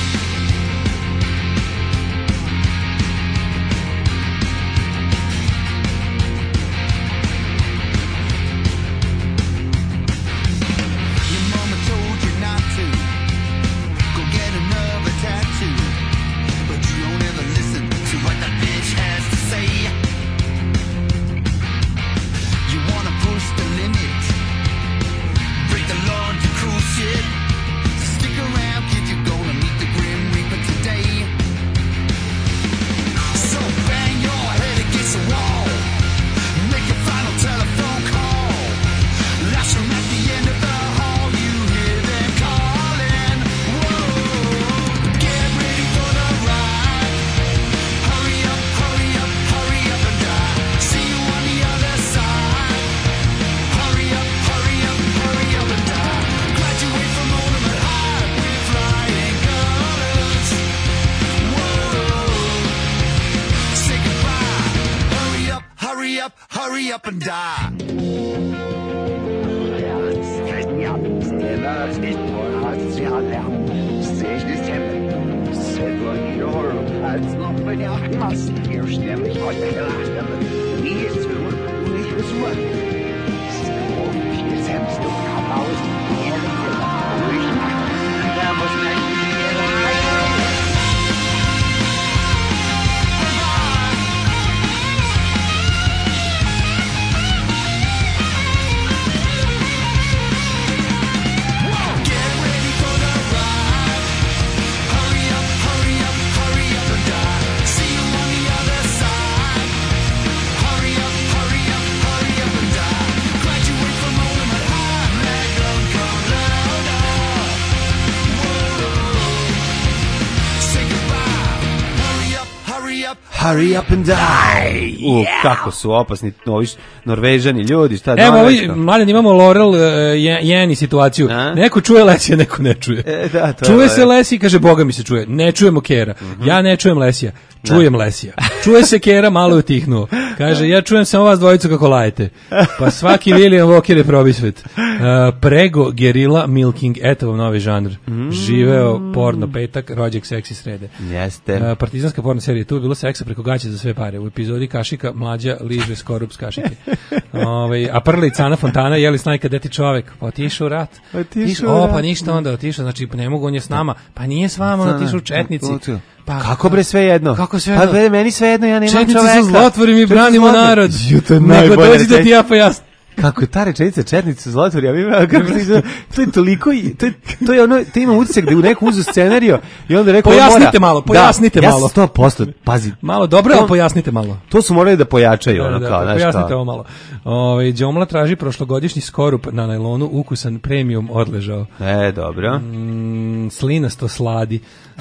Up and die. Get ready for hurry up and die. U, kako su opasni ovi Norvežani ljudi, šta Evo, Norveška? ovi, mladen, imamo Laurel uh, Jeni situaciju. A? Neko čuje Lesija, neko ne čuje. E, da, to čuje je se lepo. Lesi, kaže, Boga mi se čuje. Ne čujemo Kera. Mhm. Ja ne čujem Lesija. Čujem Lesija. Čuje se Kera, malo je utihnuo. Kaže, ja čujem samo vas dvojicu kako lajete. Pa svaki William Walker je probisvet. Uh, prego, gerila, milking, eto vam novi žanr. Živeo porno petak, rođak seksi srede. Jeste. Uh, partizanska porno serija, tu je bilo seksa preko gaće za sve pare. U epizodi Kašika mlađa liže skorup s kašike. Ovaj a Prlica Ana Fontana jeli snajka deti čovek, pa otišao u rat. Otišao Tiš- u O, rat. pa ništa onda otišao, znači pa ne mogu, on je s nama. Pa nije s vama, on otišao u četnici. Pa Kako bre sve jedno? Kako sve Pa jedno? bre, meni sve jedno, ja nemam Četnici čoveka. su zlotvori, mi Četnici branimo zlotvori. narod. Ju, to je Nego najbolja dođi da ti rečenica. ja pojasnim. Kako je ta rečenica četnici zlotvori, a mi ima, kako ti se- to je toliko, i- to je, to je ono, to ima utisak da je u neku uzu scenariju i onda je rekao, Pojasnite mora, malo, pojasnite da, malo. Ja sto posto, pazi, Malo dobro, To- ali pojasnite malo. to su morali da pojačaju, ono Da, kao, da, znaš pojasnite kao. ovo malo. Ovaj Đomla traži prošlogodišnji skorup na najlonu, ukusan premium odležao. E, dobro. Mm, slinasto sladi.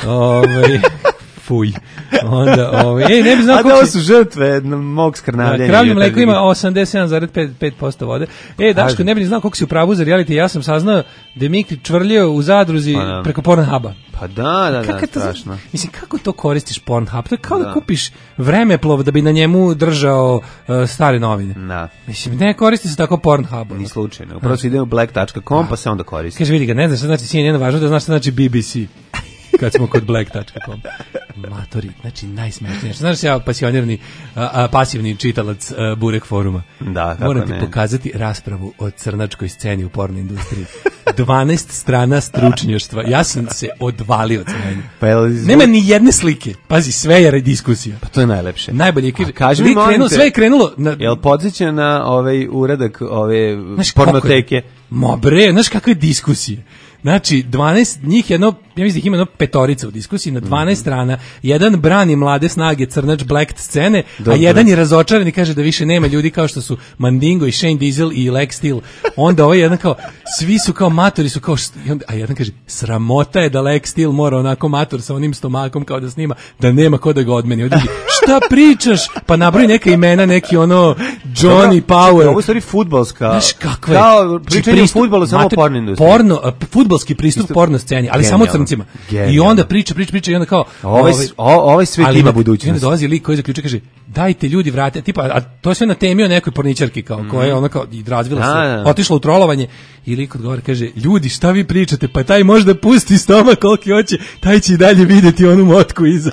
Ovaj fuj. Onda ovaj ej, ne bi znao A da, koliko ovo će- su žrtve mog skrnavljenja. Kravlje mleko ima osamdeset sedam zarez pet posto vode. E, Daško, Kažem. ne bi ni znao koliko si u pravu za reality. Ja sam saznao da je Miki čvrljio u zadruzi Pa da. preko Pornhuba. Pa da, da, da, Kako je to, strašno. mislim, kako to koristiš Pornhub? To je kao da, Da. kupiš vremeplov da bi na njemu držao uh, stare novine. Da, Mislim, ne koristi se tako Pornhub. ni slučajno. Upravo se idemo black dot com pa se onda koristi. Kaže, vidi ga, ne znaš šta znači C N N, važno da znaš šta znači B B C. Kad smo kod black dot com. Matori, znači najsmešnije. Znaš da sam ja pasionirani, a, a, pasivni čitalac a, Burek foruma. Da, kako Moram ti ne. pokazati raspravu o crnačkoj sceni u porno industriji. dvanaest strana stručnjaštva. Ja sam se odvalio crnenju. Pa jel izvu- Nema ni jedne slike. Pazi, sve je diskusija. Pa to je najlepše. Najbolje je, A kaži mi, lik molim krenulo, te, sve je krenulo na, Jel podsjeća na ovaj uradak ove Znaš koliko je- pornoteke? Ma bre, znaš kakve diskusije. Znači, dvanaest njih jedno, ja mislim da ih ima jedno petorica u diskusiji, na dvanaest strana, jedan brani mlade snage crnač black scene, Dobro. a jedan je razočaran i kaže da više nema ljudi kao što su Mandingo i Shane Diesel i Lex Steel. Onda ovaj jedan kao, svi su kao matori, su kao, št- i onda, a jedan kaže, sramota je da Lex Steel mora onako mator sa onim stomakom kao da snima, da nema ko da ga odmeni. Ovdje, šta pričaš? Pa nabroji neka imena, neki ono, Johnny Power. Ovo je u stvari fudbalska. Znaš kakva je? Kao Znači, pričanje o pristup- fudbalu samo o mater- porno industriji. Porno, a, p- fudbalski pristup Isto- porno sceni, ali Genijalno. samo crncima. I Genijalno. onda priča, priča, priča i onda kao... Ovaj, o- ovaj svet ali ima na- budućnost. I onda dolazi lik koji zaključuje, kaže, dajte ljudi vrate, tipa, a to je sve na temi o nekoj porničarki, kao, koja je ona kao, i razvila Da, se, da. otišla u trolovanje, i lik odgovara, kaže, ljudi, šta vi pričate, pa taj možda pusti stomak koliki hoće, taj će i dalje vidjeti onu motku iza.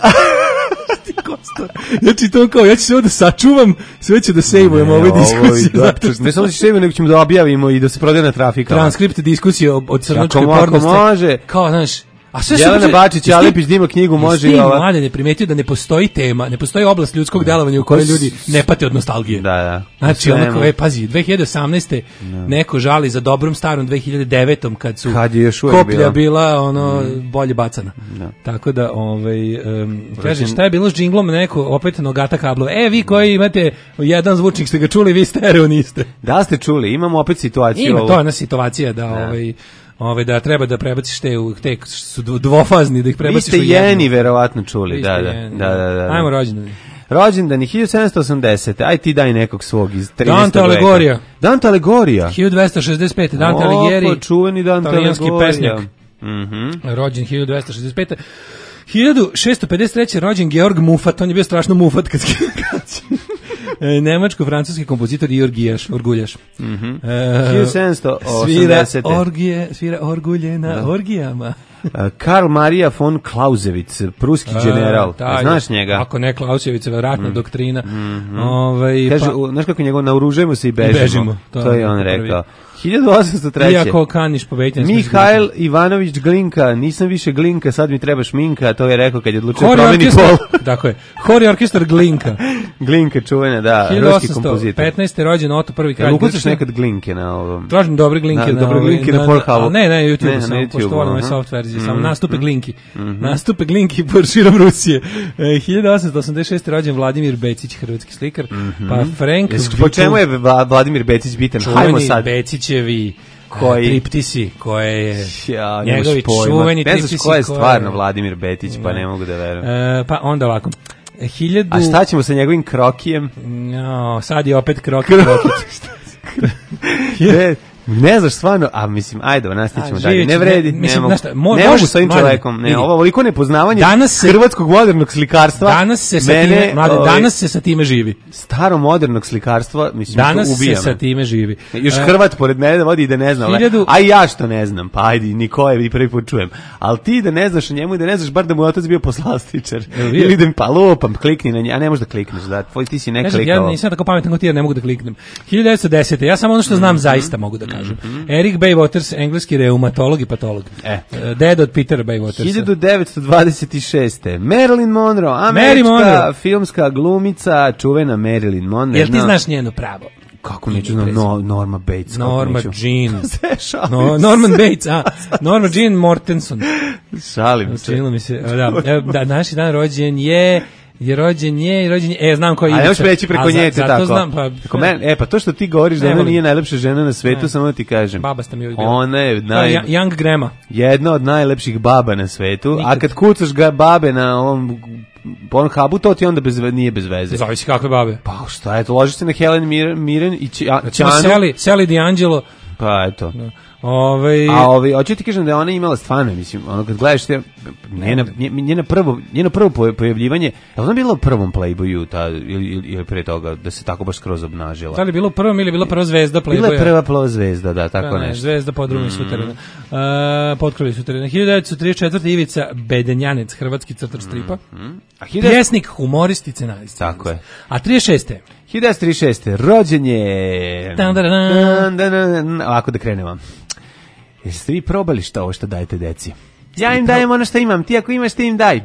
Ti kostor. Znači to kao, ja ću sve da sačuvam, sve ću da sejvujem ove diskusije. Da, zato što ne samo da će nego ćemo da objavimo i da se prodaje na trafikama. transkript diskusije o, o crnočkoj Ako mo- porno ako sceni. može. Kao, znaš, a sve Jelena su- Bačić, jesi ti- Alepić da ima knjigu, jesi može ti, i ova. Mladen, je primetio da ne postoji tema, ne postoji oblast ljudskog delovanja u kojoj ljudi ne pate od nostalgije. Da, da. Znači, Svemu. onako, e, pazi, dve hiljade osamnaeste neko žali za dobrom starom dve hiljade devetom kad su Kad je još uvek koplja bila. bila, ono, bolje bacana. Tako da, ovaj, um, kaže, Rođen- šta je bilo s džinglom, neko, opet nogata kablova. E, vi koji imate jedan zvučnik, ste ga čuli, vi stereo niste. Da ste čuli, imamo opet situaciju. Ima ovu- to je ona situacija da, ovaj, ovaj, da treba da prebaciš te, u- te su dvo- dvofazni, da ih Vi prebaciš ste u jednu. Jeni verovatno čuli, Vi da, ste da, Jeni, da, da, da. Ajmo rođendani. Rođendan je hiljadu sedamsto osamdesete. Aj ti daj nekog svog iz trinaestog Dante veka. Aligorija. Dante Aligorija. hiljadu dvesta šezdeset pete. Dante Opa, Alighieri, čuveni Dante italijanski Aligorija. pesnik. Mhm. Rođen hiljadu dvesta šezdeset pete. hiljadu šesto pedeset treće. rođen Georg Mufat, on je bio strašno mufat kad kad E, nemačko-francuski kompozitor i orgijaš, orguljaš. Mhm. E, hiljadu sedamsto svira osamdesete. orgije, svira orgulje na orgijama. Karl Maria von Clausewitz, pruski general. E, taj, Znaš njega? Ako ne Klausevićeva ratna doktrina. Ovaj, Kaže, pa- u- znaš kako njegov, naoružajmo se i bežimo. bežimo, to To, je je on prvi. rekao. hiljadu osamsto treće. Iako kaniš pobediti. Mihajl Ivanović Glinka, nisam više Glinka, sad mi treba šminka, to je rekao kad je odlučio Hori promeni orkestar, pol. tako je. Hori orkestar Glinka. Glinka čuvena, da, ruski hiljadu osamsto kompozitor. petnaeste. rođen Oto prvi kralj Jel ukucaš Grčke. nekad Glinke na ovom? Tražim dobre Glinke, Na- na dobre ovaj- Glinke na Pornhubu. a Ne, ne, YouTube, Ne, na samo, YouTubeu, pošto volim ovaj aha. soft verzije, samo Mhm, nastupe mhm. Glinki. Nastupe Glinki po širom Rusije. E, hiljadu osamsto osamdeset šeste. rođen Vladimir Becić, hrvatski slikar. Pa Frank Jes- Po čemu je Vla- Vladimir Becić bitan? Hajmo čuveni sad. Becićevi Koji? e, triptisi, koje je Ja, nemaš njegovi pojma. čuveni Ne znaš triptisi ko je koje- stvarno Vladimir Becić, pa ne mogu da verujem. E, pa onda ovako. hiljadu... A šta ćemo sa njegovim krokijem? No, sad je opet kroki, krokić. Ne, ne znaš stvarno, a mislim, ajde, nastićemo A, dalje. živjet Ne ću, vredi, ne, ne, mislim, mogu, znaš šta, mo- ne može mogu s ovim mladen, čovekom. Ne, vidi. ovo ovoliko nepoznavanje Danas se- hrvatskog modernog slikarstva. Danas se sa mene, time, mlade, ovaj, danas se sa time živi. staro modernog slikarstva, mislim, Danas to se ubijam. sa time živi. Još E, Hrvat pored mene da vodi i da ne znam. hiljadu- A i ja što ne znam, pa ajde, Nikoje i prvi put čujem. Ali ti da ne znaš o njemu i da ne znaš bar da mu je otac bio poslastičar. Jel bio? Ili da mi pa lupam, klikni na njega, a ne možeš da klikneš, da, tvoj ti si ne Kažem, klikao. ja nisam tako pametan kao ti jer ne mogu da kliknem. hiljadu devetsto desete. Ja samo ono što znam zaista mogu da kažem. Eric Baywater, engleski reumatolog i patolog. E. Ded od Petera Baywatersa. hiljadu devetsto dvadeset šeste. Marilyn Monroe, Mary američka Monroe. filmska glumica, čuvena Marilyn Monroe. Jel ti jedna- znaš njeno pravo? Kako neću znam, no, Norma Bates. kako Norma neću. Jean. Se šalim No, se. Norman Bates, a. Norma Jean Mortenson. Šalim se. Činilo mi se, da, e, da, naši dan rođen je, je rođen je, i rođen je, e, znam ko je A ne Ivica. možeš preći preko A za- nje, zato tako. znam, pa, Tako men, e, pa to što ti govoriš da Ne ona volim. nije najlepša žena na svetu, Ne. samo da ti kažem. Baba ste mi uvijek bila. Ona je Kao naj, Ja- Young Grandma. jedna od najlepših baba na svetu, a Nikad. kad kucaš ga babe na ovom Pornhubu, to ti onda bez, ve- nije bez veze. Zavisi kakve babe. Pa šta je to, ložiš se na Helen Mir, Miren i Ći- a- Recimo Ćanu, Sally, Sally D'Angelo. pa eto. Ovaj, A ovi, hoću ti kažem da je ona imala stvarno, mislim, ono kad gledaš te, njena, nje- njena prvo, njeno prvo poje- pojavljivanje, je li ona bila u prvom Playboyu, ta, ili, ili, ili pre toga, da se tako baš skroz obnažila? da li je bilo u prvom ili je bila prva zvezda Playboya? Bila je prva plava zvezda, da, tako Da, ne, nešto. Zvezda podrumi mm. suterena. Uh, potkrali suterena. hiljadu devetsto trideset četvrte. Ivica Bedenjanec, hrvatski crtač stripa. A hiljadu- Pjesnik, humorist i scenarist. Tako je. A trideset šeste. hiljadu devetsto trideset šeste. rođen je... Dan, dan, dan. Dan, dan, dan. Ovako da krenemo. Jeste vi probali šta ovo što dajete deci? Ja im dajem ono što imam, ti ako imaš ti im daj.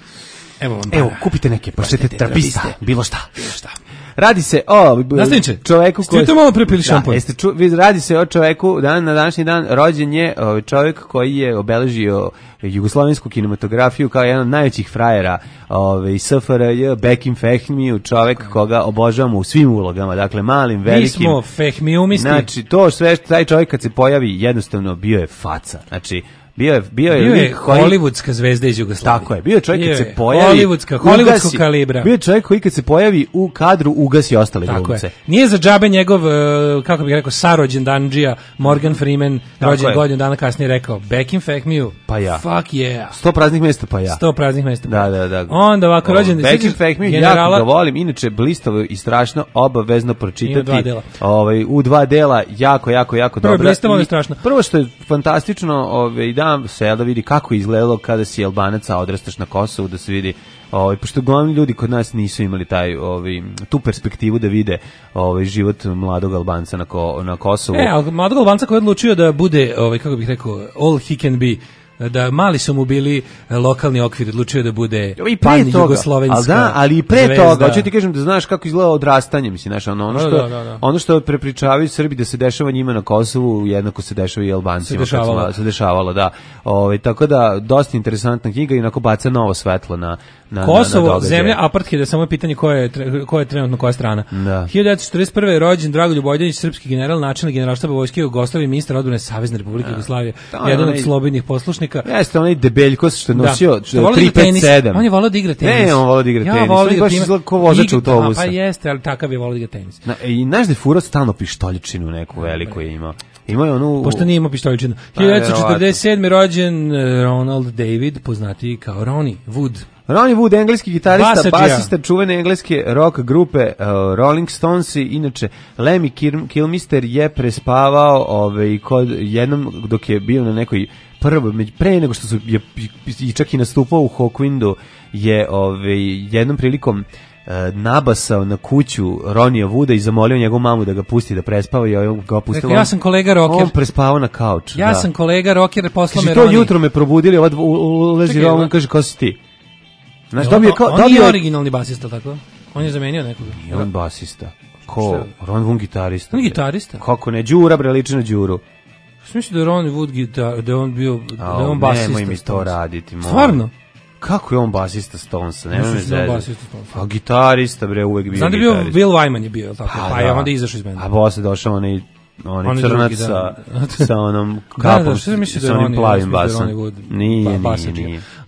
Evo vam Evo, para. kupite neke poštete Poštete trapista, trapiste. bilo šta. Bilo šta. Radi se o b- Nastavniče, čoveku jeste vi to malo prepili Da, šampon? jeste ču, vi- radi se o čoveku, dan na današnji dan rođen je ovaj čovjek koji je obeležio jugoslovensku kinematografiju kao jedan od najvećih frajera ovaj S F R J, Bekim Fehmiju, čovjek koga obožavamo u svim ulogama, dakle malim, Mi velikim. smo fehmiumisti. Znači, to sve što taj čovjek kad se pojavi, jednostavno bio je faca. Znači, bio je bio je, Bio je lik koji- hollywoodska zvezda iz Jugoslavije. Tako je, bio je čovjek Bio kad se je pojavi, Hollywoodska, hollywoodskog ugasi- kalibra. Bio je čovjek koji kad se pojavi u kadru ugasi ostale Tako glumce. je. Nije za džabe njegov, e, kako bih rekao, sarođen danđija, Morgan Freeman, Tako rođen je. godinu dana kasnije rekao, back in fact me you. Pa ja. Fuck yeah. Sto praznih mesta pa ja. Sto praznih mesta. Da, da, da. Onda ovako, rođen... Back in sećaš fact me, jako generala- ga volim, inače blistavo i strašno, obavezno pročitati. I u dva dela. Ovaj, u dva dela, jako, jako, jako Prvo je dobra. blistavo, onda I je strašno. Prvo što je fantastično, ovaj, da se da vidi kako je izgledalo kada si Albanac, a odrastaš na Kosovu, da se vidi, ovaj, pošto uglavnom ljudi kod nas nisu imali taj, ovaj, tu perspektivu da vide ovaj, život mladog Albanca na, ko, na Kosovu. E, ali mladog Albanca koji je odlučio da bude, ovaj, kako bih rekao, all he can be, da mali su mu bili e, lokalni okvir, odlučio da bude I pan pre toga, jugoslovenska ali da, ali i pre zvezda. toga, hoću ti kažem da znaš kako izgleda odrastanje, mislim, znaš, ono, ono Da, što, da, da, da. ono što prepričavaju Srbi da se dešava njima na Kosovu, jednako se dešava i Albancima. Se dešavalo. kad su- se dešavalo, da. Ovaj, tako da, dosta interesantna knjiga i onako baca novo svetlo na, na, na, Kosovo, na događaje. zemlja apartheida, samo je pitanje ko je, tre- ko je trenutno koja strana. Da. hiljadu devetsto četrdeset prve. je rođen Dragoljub Ojdanić, srpski general, načelnik generalštaba vojske Jugoslavije, ministar odbrane Savezne Republike Jugoslavije, To je jedan od onaj- slobodnih poslušnika. Jeste onaj debeljkos što je nosio Što je volao da tri igra pet tenis. sedam. On je volao da igra tenis. Ne, on volao da igra ja, tenis. volao On da je igra baš tenis. izgleda kao vozač Igra- autobusa. Pa jeste, ali takav je volao da igra tenis. Na, I znaš da je furao stalno pištoljičinu neku veliku je imao. Imao je onu... Pošto nije imao pištoljičinu. Pa, hiljadu devetsto četrdeset sedme. rođen eh, Ronald David, poznatiji kao Ronnie Wood. Ronnie Wood, engleski gitarista, Basadžija. basista čuvene engleske rock grupe uh, Rolling Stonesi. Inače, Lemmy Kir- Kilmister je prespavao ovaj, kod jednom dok je bio na nekoj prvo, među- pre nego što su je i čak i nastupao u Hawkwindu, je ovaj, jednom prilikom e, nabasao na kuću Ronija Wooda i zamolio njegovu mamu da ga pusti da prespava i on ga pustila. Rekao, ja sam kolega rocker. On prespavao na kauč. Ja da. sam kolega rocker, poslao me Kaže, to Ronnie. jutro me probudili, ova dvo- u- ulezi Čekaj, Ron, on- on kaže, ko si ti? Znaš, On- dobio kao... on dobio nije je- originalni basista, tako? On je zamenio nekoga. I on basista. Ko? Ron Wood gitarista. On je gitarista. Kako ne? Đura, bre, liči na Đuru. Što misli da je Ronnie Wood gitar, da je on bio, da je Au, on basista? nemoj mi to Stones? raditi. molim. Stvarno? Kako je on basista Stonesa? Nema me Mislim da je on zezati. basista Stonesa. Pa gitarista, bre, uvek bio Znam da je bio gitarista. Bill Wyman je bio, jel tako? Pa, Pa je da. onda izašao iz benda. A posle došao onaj onaj Onaj crnac drugi, sa, da. sa onom Da, kapom, da, što misliš da je sa onim Ronnie- plavim misliš da je basom. Ronnie Wood Nije, ba- nije, basađija? nije.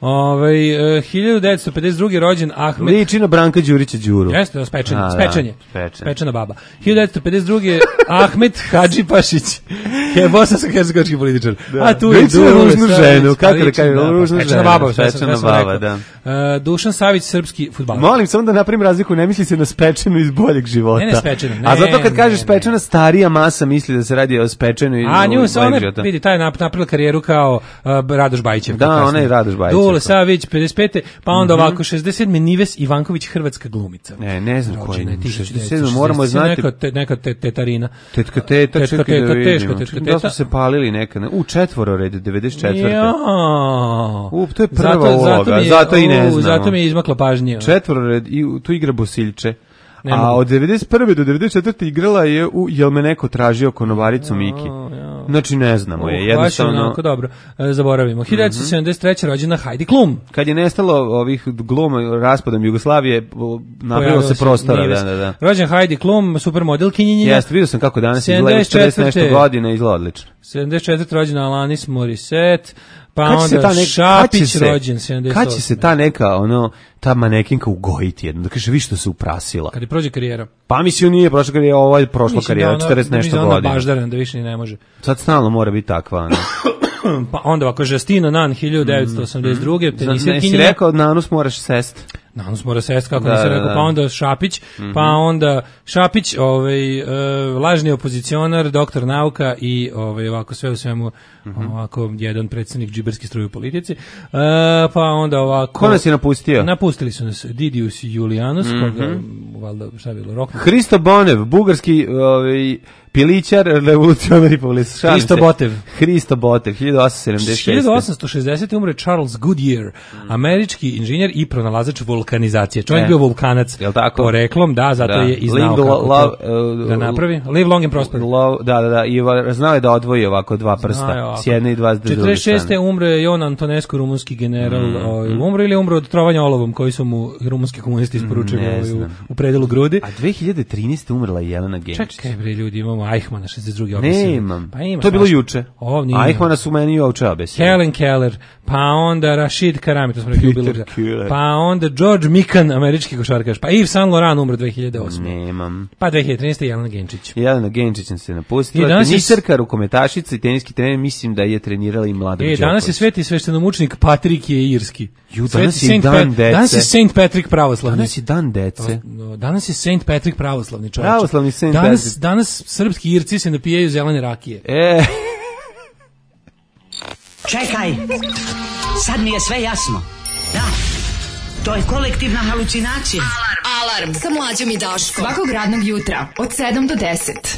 Ovaj, e, hiljadu devetsto pedeset druge rođen Ahmet... Liči na Branka Đurića Đuru. Jeste, da, spečan, A, spečan je. da, spečan. Spečana baba. hiljadu devetsto pedeset druge Ahmet Hadžipašić, je bosansko-hercegovački političar. Da. A tu je Liči na Dule ružnu Savić, ženu, kako da liči, kažem, da, ružnu spečana ženu, baba, sve sam- spečana sve sam baba, rekao. da. E, Dušan Savić, srpski fudbaler. Molim samo da napravim razliku, ne misli se na spečenu iz boljeg života. Ne, ne, spečenu, ne, A zato kad ne, kažeš ne. spečena, starija masa misli da se radi o spečenoj A nju se boljeg ona, života. vidi, taj je nap- napravila karijeru kao uh, Radoš Bajićev. Da, kasnije. ona je Radoš Bajićev. Dule Savić, pedeset pete, pa onda ovako, šezdeset sedme Nives Ivanković, hrvatska glumica. Ne, ne znam koji. Rođena je šezdeset tisuću sedam devetsto moramo šezdeset, znati. Neka, te, neka te, tetarina. Tetka teta, Tetka čekaj da teta, vidimo. teško, teško Da smo teta. se palili nekad. U četvorored, devedeset četvrte. Jao. U, to je prva zato, uloga, zato, mi je, zato i ne u, znamo. Zato mi je izmakla pažnje. Četvorored i u- tu igra Bosiljče. Ne A mogu. od devedeset prve do devedeset četvrte igrala je u Jel me neko tražio konobaricu Miki. Znači ne znamo je, Uh, baš je jednostavno. onako dobro. E, zaboravimo. hiljadu devetsto sedamdeset treće rođena Heidi Klum. Kad je nestalo ovih gluma raspadom Jugoslavije, o, napravilo Pojavila se prostora. Nives. Da, da, da. Rođen Heidi Klum, supermodelkinjenja. Jeste, vidio sam kako danas izgleda, sedamdeset četrdeset četvrte. nešto godina, izgleda odlično. sedamdeset četvrte rođena Alanis Morissette, pa Kad će se onda ta neka- kad Šapić će se- rođen sedamdeset osme. Kad će se ta neka, ono, ta manekinka ugojiti jedno, da kaže, vi što se uprasila. Kad je prođe karijera. Pa mislim, nije prošla karijera, ovo je prošla Mislim karijera, da ona- četrdeset da nešto mislim da ona godina. baždaran, da više ni ne može. Sad stalno mora biti takva, ono. Pa onda ovako, Justina Nan, hiljadu devetsto osamdeset druge, Zna- ne, si tenisirkinja. rekao, Nanus moraš sest. Nanus mora sest, kako Da, nisam da, rekao, da. pa onda Šapić, pa onda Šapić, ovaj, e, lažni opozicionar, doktor nauka i ovaj, ovako sve u svemu, ovako jedan predsjednik džiberski stroj u politici, E, pa onda ovako... Ko nas je napustio? Napustili su nas Didius Julianus, koga, valjda, šta je bilo, rok? Hristo Bonev, bugarski ovaj, pilićar, revolucionar i polis. Šalim Hristo se. Botev. Hristo Botev, hiljadu osamsto sedamdeset šeste. hiljadu osamsto šezdesete umre Charles Goodyear, američki inženjer i pronalazač vulkanizacije. Čovjek E. bio vulkanac. Jel tako? Poreklom, da, zato Da. je i znao Live kako lo- to love, uh, da napravi. Live long and prosper. Lo- da, da, da, i va- znao je da odvoji ovako dva Znao je prsta, ovako. s jedne i dva s druge četrdeset šeste strane. umre Jon Antonescu, rumunski general. Mm, ovaj, umre ili je umre od trovanja olovom koji su mu rumunski komunisti isporučili Ne ovaj, u, znam. u predelu grudi. A dve hiljade trinaeste umrla je Jelena Genčić. Čekaj bre ljudi, imamo Eichmana šezdeset druge Ne obesili. imam. Pa ima to je bilo svašta. juče. Ovo nije. A Eichmana su meni uoče obesili. Helen Keller, pa onda Rashid Karami, to smo rekli u Peter Bilu. Keller. Pa onda George Mikan, američki košarkaš. Pa Yves Saint Laurent umre dve hiljade osme. Nemam. Pa dve hiljade trinaeste Jelena Genčić. Jelena Genčić nam se I napustila. danas je- Tenisarka, rukometašica i teniski trener, mislim da je trenirala i Mladen E, Đoković. danas je sveti sveštenomučnik Patrik je irski. Ju, Sveti danas je Saint dan Pat- dece. Danas je Saint Patrick pravoslavni. Danas je dan dece. No, Danas je Saint Patrick pravoslavni čovječe. Pravoslavni Saint danas, Patrick. Danas srpski irci se napijaju zelene rakije. E, Čekaj, sad mi je sve jasno. Da, to je kolektivna halucinacija. Alarm sa mlađom i Daškom. Svakog radnog jutra od sedam do deset.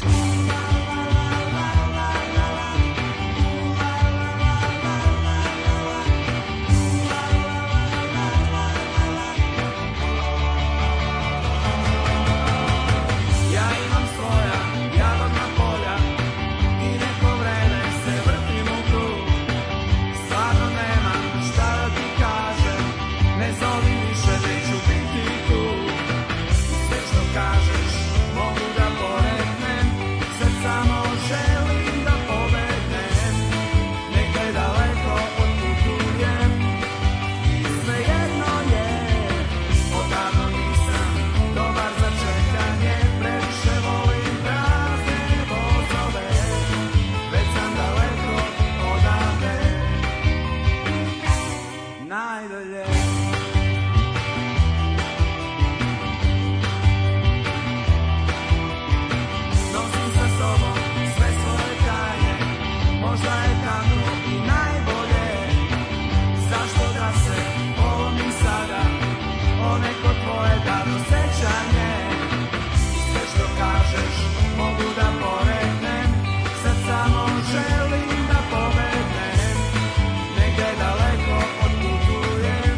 Ja imam svoja jagodna polja i neko vreme se vrtim u krug. Stvarno nemam šta da ti kažem, ne zovi više, neću biti tu. Sve što kažeš mogu da poreknem, sad samo želim da pobegnem. Nekaj daleko odputujem, svejedno je, odavno nisam dobar za čekanje, previše volim prazne vozove, već sam daleko odavde, najdalje. Nosim sa sobom sve svoje tajne, možda je kanu i najbolje, zašto da se polomim sada, o neko tvoje davno sećanje, i sve što kažeš mogu da poreknem, sad samo želim da pobegnem, negdje daleko odputujem,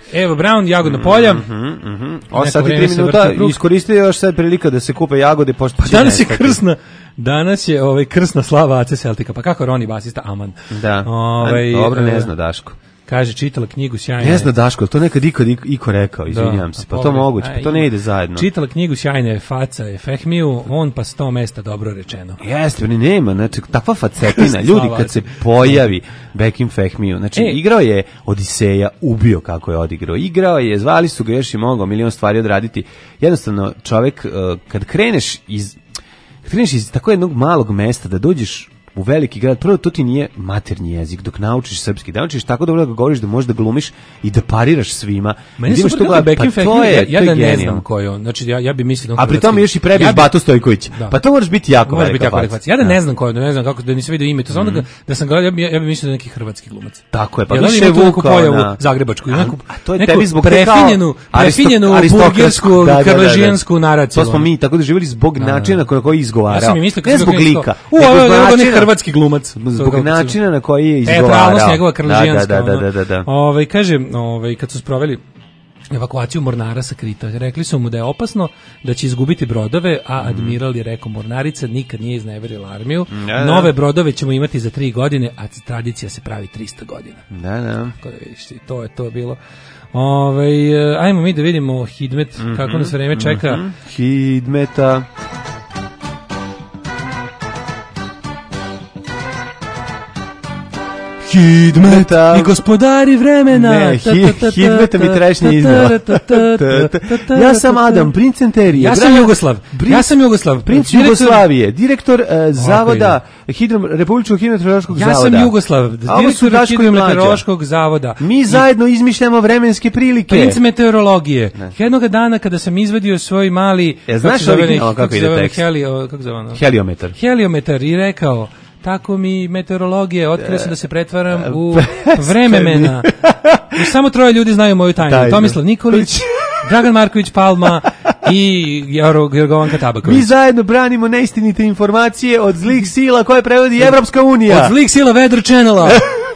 Eva Brown, Jagodna polja. Mhm, mhm. Neko osam sati i vreme tri se minuta, vrti u krug. iskoristite još sad prilika da se kupe jagode, pošto Pa će danas je nestati. krsna, danas je ovaj krsna slava A C Celtica. Pa kako Roni basista Aman. Da, Ovaj, dobro, ne e, zna Daško. Kaže, čitala knjigu sjajna. Ne zna Daško, to nekad ikad iko, iko rekao, izvinjam se, pa to pogledaj. moguće, pa to ne ide zajedno. Čitala knjigu sjajna je faca je Fehmiju, on pa sto mesta, dobro rečeno. Jeste, ni nema, znači takva facetina, ljudi kad se pojavi Bekim Fehmiju, znači E. igrao je Odiseja, ubio kako je odigrao, igrao je, zvali su ga još i mogao milion stvari odraditi, jednostavno čovek, uh, kad kreneš iz, kad kreneš iz tako jednog malog mesta da dođeš u veliki grad, prvo to ti nije maternji jezik, dok naučiš srpski, da naučiš tako dobro da ga govoriš da možeš da glumiš i da pariraš svima. Meni I da su imaš super to kako gleda, Bekim pa to Fehmiju, je, ja, ja to da je ne genijalno. znam ko je on, znači ja, ja bi mislio... A pri tome još i prebiš ja bi- Batu Stojković. Da. Pa to moraš biti jako Može biti velika jako faca. velika faca. Ja da ne znam ko je, da ne znam kako da nisam vidio ime, to samo da, ga- da sam gledao, ja bi, ja bi mislio da je neki hrvatski glumac. Tako je, pa Jel on više ima tu neku vukao pojavu na- zagrebačku, A- neku, a to je neku tebi zbog te kao prefinjenu, aristo- prefinjenu aristokratsku, burgersku, da, da, da, da. karlažijansku naraciju. To smo mi tako da živjeli zbog načina na koji je izgovarao. Ja sam i mislio kad ne sam zbog bio klinac lika. kao, U, nego ovo je zbog ovo je neki načina- hrvatski glumac. To je Zbog kako se- načina na koji je izgovarao. Teatralnost njegova karlažijanska. Da, da, da, ono. da, da, da. Ovaj, kaže, ovaj, kad su sproveli evakuaciju mornara sa Krita, rekli su mu da je opasno, da će izgubiti brodove, a admiral je rekao, mornarica nikad nije izneverila armiju, Da, da. nove brodove ćemo imati za tri godine, a tradicija se pravi trista godina. Da, da. Tako da vidiš ti, to je to bilo. Ovaj, eh, ajmo mi da vidimo Hidmet, kako nas vreme čeka. Hidmeta. Hidmeta. I gospodari vremena. Ne, Ta, hi- ta, ta, ta, Hidmeta mi ta, trešnje ta, iznova. ta, ta, ta, ta, ta, ta, Ja sam ta, ta. Adam, princ Centerije. Ja sam Bra- Jugoslav. Princ- Ja sam Jugoslav. Princ Direktor- Jugoslavije, direktor eh, zavoda Hidro, Republičkog hidrometeorološkog Ja zavoda. sam Jugoslav, A ovo su direktor Daško i Mlađa. hidrometeorološkog zavoda. Mi zajedno izmišljamo vremenske prilike. Princ meteorologije. Jednog dana kada sam izvadio svoj mali... E, znaš kako se zove original neki- kako se ide zove tekst? Helio, kako se zove ono? Heliometar. Heliometar i rekao, tako mi meteorologije, otkrio sam da se pretvaram u Prestani. vrememena. I samo troje ljudi znaju moju tajnu. Tajnu. Tomislav Nikolić, Dragan Marković Palma i Jaro- Jorgovanka Tabaković. Mi zajedno branimo neistinite informacije od zlih sila koje prevodi Evropska unija. Od zlih sila Weather Channela.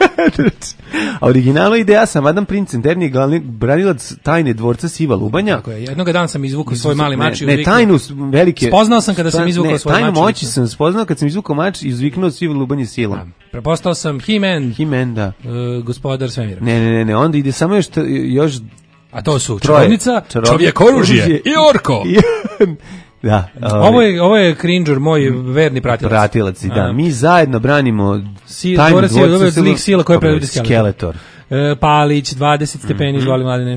A originalno ideja sam Adam Princ Centerni, glavni branilac tajne dvorca Siva Lubanja. Tako je. Jednog dana sam izvukao svoj mali mač i Ne, ne uzviknuo- tajnu s- velike. Spoznao sam kada sam izvukao ne, svoj tajnu mač i moći uzviknuo. sam spoznao kad sam izvukao mač i uzviknuo Siva Lubanje silom. Prepostao sam He-Man, Himen, da. uh, gospodar svemira. Ne, ne, ne, ne, onda ide samo još, t- još A to su troje. čarovnica, Čarov- čovjek oružje oružje. i orko. I- da. Ovo je, ovo je Cringer, moj verni pratilac. pratilac, da. A. Mi zajedno branimo Si- tajnu dvorac je od dvorca ove Siva- zlih sila koje Dobro, prevodi Skeletor. Skeletor. E, Palić, dvadeset stepeni, izvoli mladine.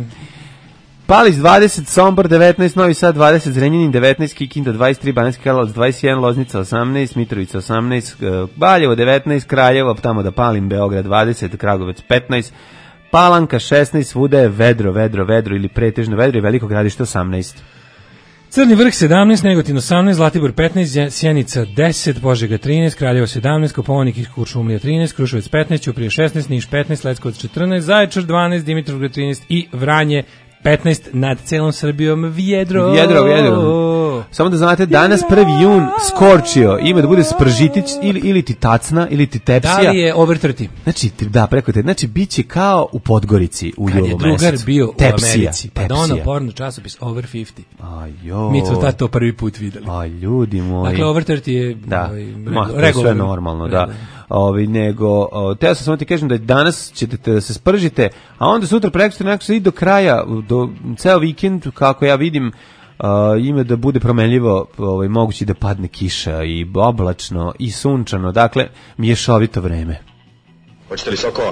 Palić dvadeset, Sombor devetnaest, Novi Sad dvadeset, Zrenjanin devetnaest, Kikinda dvadeset tri, Banatski Karlovac dvadeset jedan, Loznica osamnaest, Mitrovica osamnaest, eh, Baljevo devetnaest, Kraljevo, tamo da palim, Beograd dvadeset, Kragujevac petnaest, Palanka šesnaest, svuda je vedro, vedro, vedro ili pretežno vedro i Veliko Gradište osamnaest. Crni vrh sedamnaest, Negotin osamnaest, Zlatibor petnaest, Zje- Sjenica deset, Požega trinaest, Kraljevo sedamnaest, Koponik i Kuršumlija trinaest, Kruševac petnaest, Ćuprija šesnaest, Niš petnaest, Leskovac četrnaest, Zaječar dvanaest, Dimitrovgrad trinaest i Vranje petnaest, nad celom Srbijom vjedro. Vjedro, vjedro. Samo da znate, danas prvi jun skorčio, ima da bude spržitić ili, ili ti tacna, ili ti Da tepsija. li je over treti? Znači, ti- da, preko te, znači, bit će kao u Podgorici u Kad je julu drugar mesecu. bio u Tepsija, Americi, pa dono tepsija. porno časopis Over pedeset. Ajoj. Mi smo tad to prvi put videli. A ljudi moji. Dakle, Over trideset je Da, ovaj, ma, to je sve regularno. normalno, da. Regularno. Ovi, nego, o, teo sam samo ti kažem da danas ćete da se spržite, a onda sutra prekosutra nekako se ide do kraja, do ceo vikend, kako ja vidim, a, ima da bude promenljivo, ovaj, moguće da padne kiša i oblačno i sunčano, dakle, mješovito vreme. Hoćete li sokova?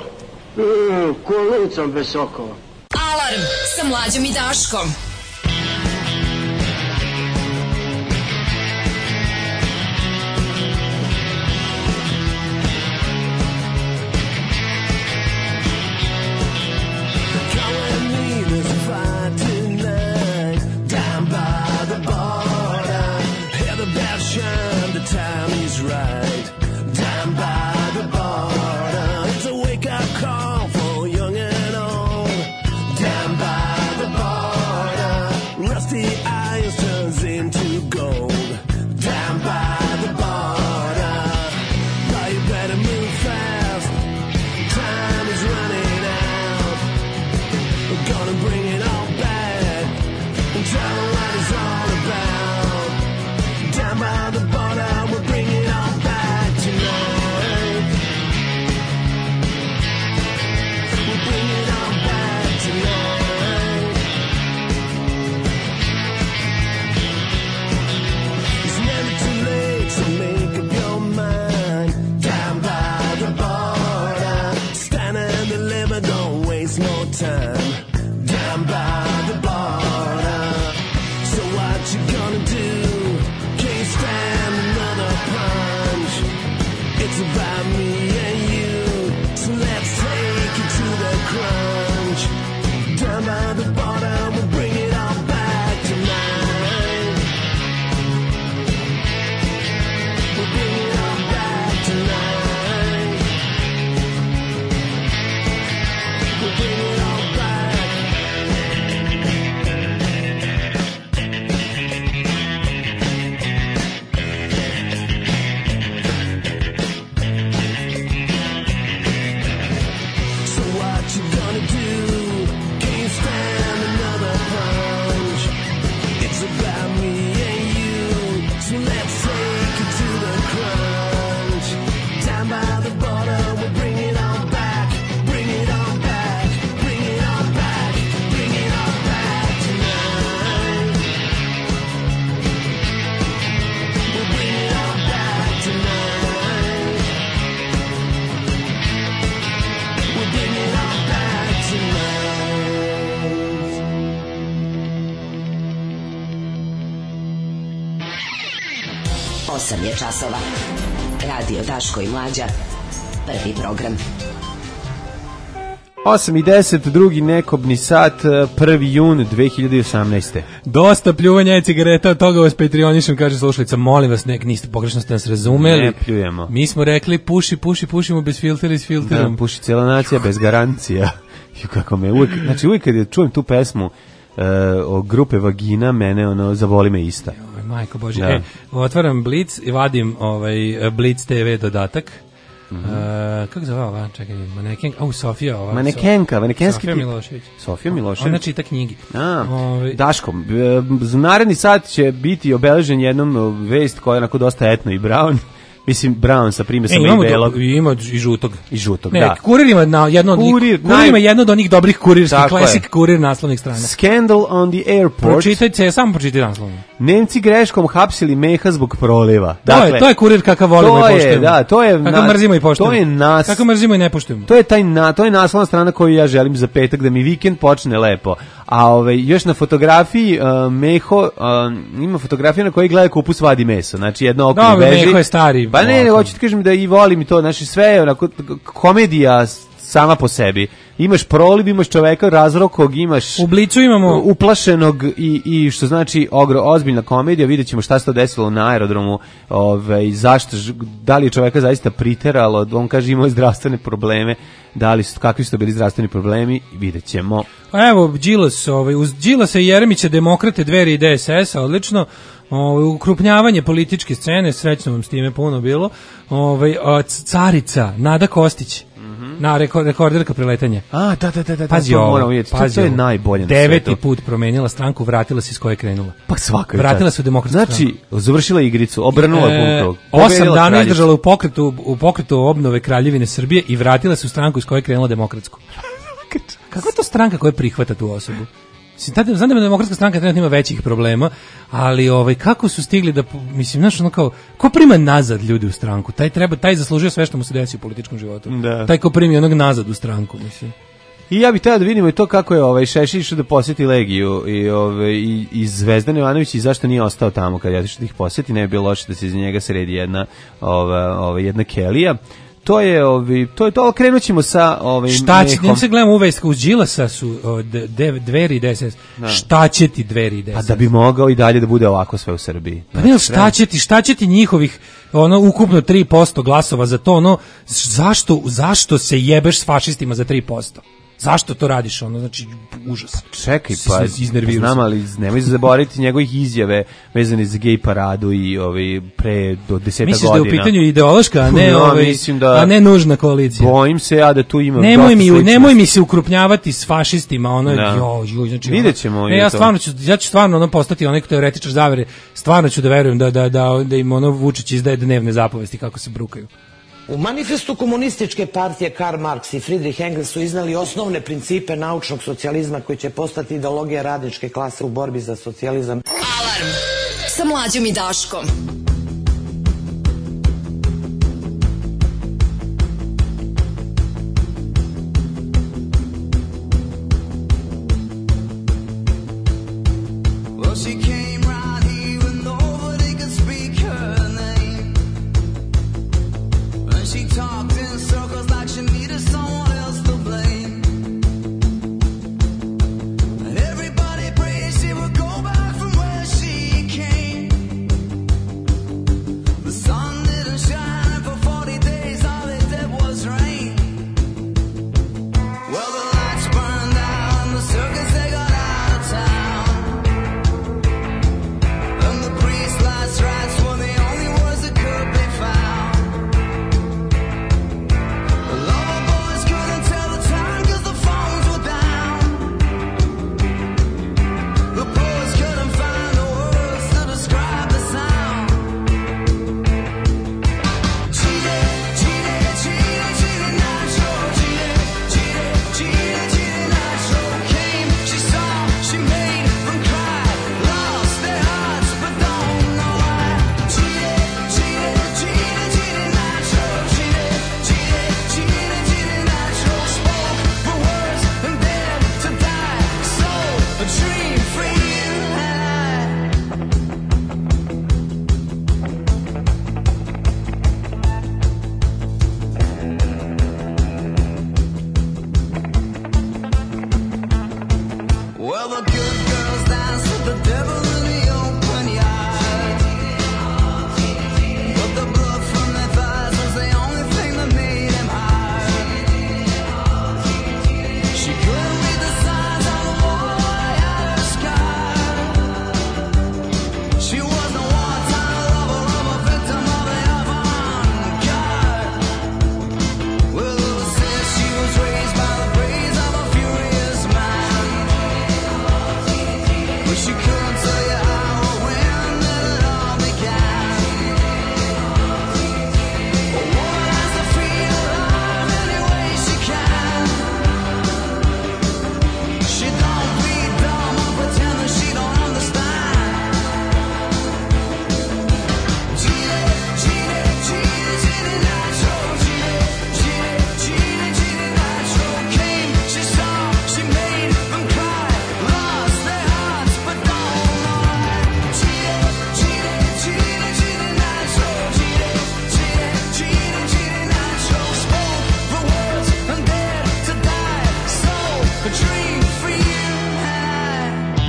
Mm, kolicom bez sokova. Alarm sa Mlađom i Daškom. Call for young and old down by the border. It's about me and you, so let's take it to the crunch. Down by the bottom, we'll bring it all back tonight. We'll bring it all back tonight. We'll bring it all back. So what you gonna do? Can't stand another punch. It's about me and you, so let's take it to the crunch. Down by the bottom, we'll bring it all back, bring it all back, bring it all back, bring it all back tonight. We'll bring it all back tonight. We'll bring it all back tonight. osam je časova. Radio Daško i Mlađa. Prvi program. osam i deset, drugi nekobni sat, prvi jun dve hiljade osamnaeste. Dosta pljuvanja i cigareta, od toga vas patrionišem, kaže slušalica, molim vas, nek niste pogrešno ste nas razumeli. Ne pljujemo. Mi smo rekli puši, puši, pušimo bez filtera i s filterom. Da, puši cijela nacija bez garancija. Ju, kako me uvijek, znači uvijek kad je čujem tu pesmu uh, o grupe Vagina, mene ono, zavoli me ista. Oj, majko Bože. Da. E, otvaram Blic i vadim ovaj, Blic te ve dodatak. Mm-hmm. Uh, kako zove ova? Čekaj, manekenka. Au, Sofija ova. Manekenka, manekenski Sofija tip. Milošević. Sofija Milošević. Ona čita knjigi. A, Ovaj. Daško, e, za naredni sat će biti obeležen jednom e, vest koja je onako dosta etno i brown. Mislim, brown sa primesom E, i imamo belog. do, ima i žutog. I žutog, ne, da. Kurir ima na jedno od Kurir, njih, kurir naj- ima jedno od onih dobrih kurirskih, Tako classic je. kurir naslovnih strana. Scandal on the airport. Pročitajte, samo pročitaj naslovno. Nemci greškom hapsili Meha zbog proliva. To je, to je kurir kakav volimo to i je, poštujemo. da, to je Kakav na- mrzimo i poštujemo. to je nas- Kakav mrzimo i ne poštujemo. To je taj na, to je naslovna strana koju ja želim za petak, da mi vikend počne lepo. A ovaj još na fotografiji uh, Meho uh, ima fotografiju na kojoj gleda kupus vadi meso. Znači jedno oko Dobro, beži. Meho je stari. Pa ne, ne, hoću ti kažem da i volim i to, znači sve je onako komedija sama po sebi. Imaš proliv, imaš čoveka razrokog, imaš U Blicu imamo uplašenog i, i što znači ogro, ozbiljna komedija. Vidjet ćemo šta se to desilo na aerodromu, ovaj, zašto, ž- da li je čoveka zaista priteralo, on kaže imao je zdravstvene probleme, da li su, kakvi su to bili zdravstveni problemi, vidjet ćemo. A evo, Đilas, ovaj, uz Đilasa i Jeremića, demokrate, Dveri i de es es, odlično. Ovaj, ukrupnjavanje političke scene, srećno vam s time puno bilo. Ovaj, a, c- carica, Nada Kostić, na rekor, rekorderka preletanja. A, da, da, da, da, Pazi to ovo, moramo vidjeti, to, pazi to je ovo. najbolje na Deveti svetu. put promenila stranku, vratila se iz koje je krenula. Pa svaka je Vratila čast. se u demokratsku Znači, završila igricu, obrnula E, bukvalno. osam pobedila dana kraljicu. izdržala u pokretu, u pokretu obnove Kraljevine Srbije i vratila se u stranku iz koje je krenula demokratsku. Kakva je to stranka koja prihvata tu osobu? Mislim, tada, znam da je demokratska stranka trenutno ima većih problema, ali ovaj, kako su stigli da, mislim, znaš, ono kao, ko prima nazad ljudi u stranku? Taj treba, taj zaslužuje sve što mu se desi u političkom životu. Da. Taj ko primi onog nazad u stranku, mislim. I ja bih htio da vidimo i to kako je ovaj Šešelj išao da posjeti Legiju i ovaj i, i Zvezdan Jovanović i zašto nije ostao tamo kad je otišao da ih posjeti, ne bi bilo loše da se iz njega sredi jedna ova ova jedna kelija. To je ovi to je to krenućemo sa ovaj Šta će, Mehom. ne se gledamo uvijek uz Đilasa su o, de, de, Dveri i de es es. Da. Šta će ti Dveri i de es Pa es? da bi mogao i dalje da bude ovako sve u Srbiji. Pa ne, šta će ti, šta će ti njihovih ono ukupno tri posto glasova za to, ono zašto zašto se jebeš s fašistima za tri posto? Zašto to radiš, ono, znači, užas. Čekaj, Si- pa, si iznervirao znam, se. ali nemoj zaboraviti njegovih izjave vezane za gej paradu i ovaj, pre do deseta Misliš godina. da je u pitanju ideološka, a ne, Ja ovaj, mislim da- a ne nužna koalicija? Bojim se ja da tu ima Nemoj dosta mi, sličnosti. nemoj mi se ukrupnjavati s fašistima, ono, Da. jo, jo, znači, ono- Vidjet ćemo Ne, i ja to. stvarno ću, ja ću stvarno ono postati onaj teoretičar zavere, stvarno ću da verujem da, da, da, da im ono Vučić izdaje dnevne zapovesti kako se brukaju. U manifestu komunističke partije Karl Marx i Friedrich Engels su iznali osnovne principe naučnog socijalizma koji će postati ideologija radničke klase u borbi za socijalizam. Alarm sa Mlađom i Daškom. Well, she came right here and nobody could speak her name. And Well, the good girls dance with the devil in the open yard. But the blood from their thighs was the only thing that made him hard. She couldn't read the signs on the wall that had her scarred. She was the one-time lover of a victim of the avant-garde. Well, it was said she was raised by the praise of a furious man. But she couldn't tell you how or when that it all began. A woman has to feel alive any way she can. She don't be dumb or pretend that she don't understand. Gina, Gina, Gina, Gina Nacho. Gina, Gina, Gina, Gina Nacho. Came, she saw, she made them cry. Lost their hearts, but don't know why. Gina, Gina, Gina, Gina Nacho. Gina, Gina, Gina, Gina Nacho. Spoke the words and dared to die. So a dream for you and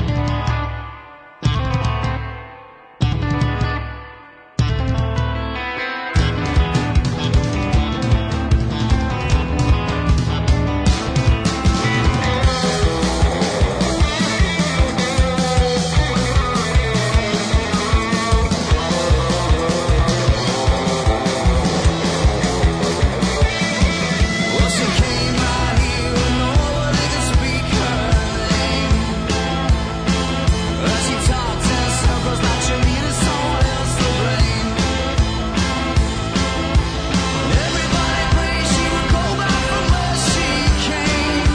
well, she came out here and nobody could speak her name. As she talked in circles like she needed someone else to blame. Everybody prayed she would go back from where she came.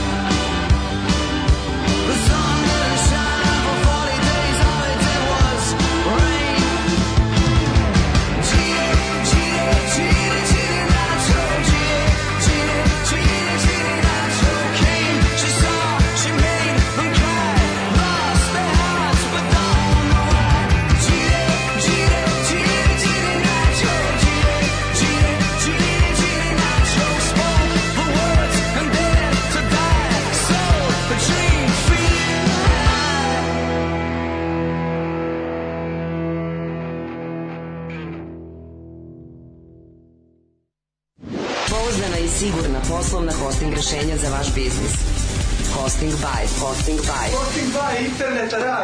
The sun didn't shine for forty days, all it did was rain. Gina, Gina, Gina, Gina Nacho. Gina, Gina, Gina, Gina Nacho. Came, she saw, she made them cry. Lost their hearts, but don't know why. Gina, Gina, Gina, Gina Nacho. Gina, Gina, Gina, Gina Nacho. Spoke the words and dared to die. So a dream for you Pouzdana i sigurna poslovna hosting rešenja za vaš biznis. Hosting by. Hosting by. Hosting by interneta raj.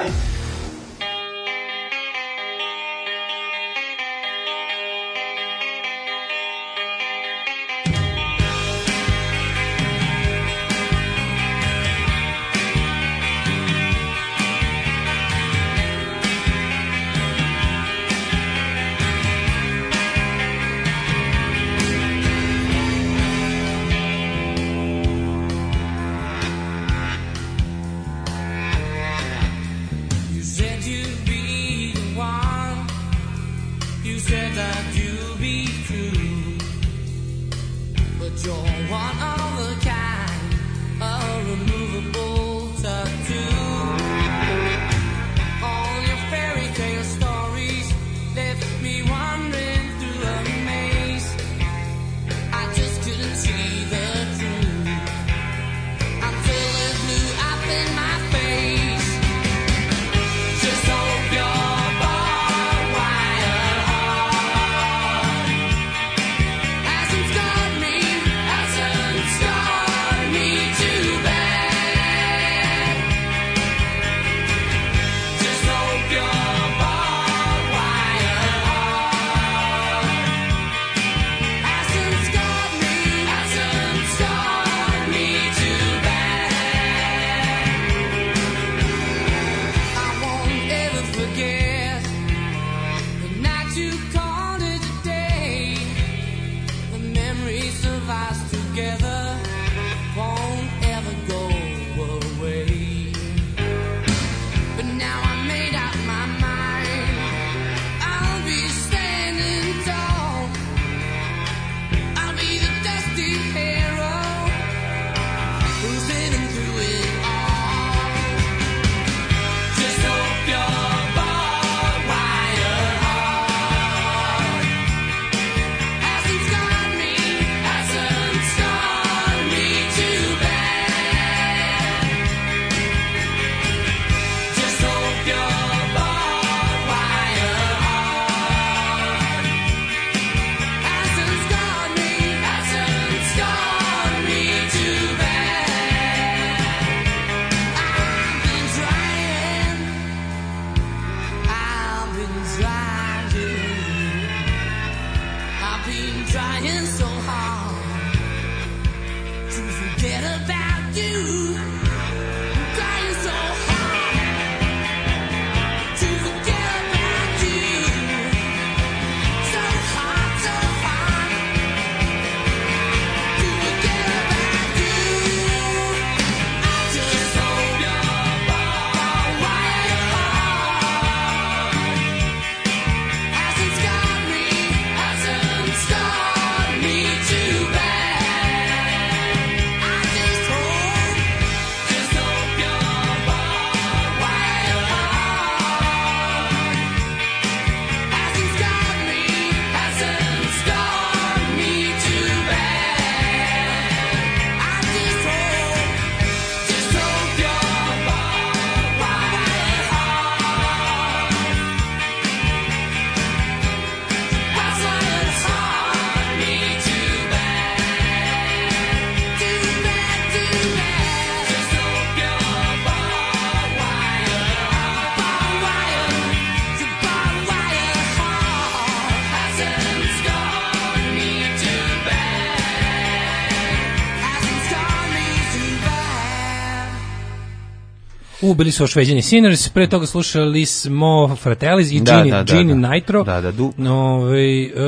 U, bili su Ošveđeni Sinners, pre toga slušali smo Fratellis i Da, Gini, da, da, Gini da. Nitro. Da, da, du. Ove, e,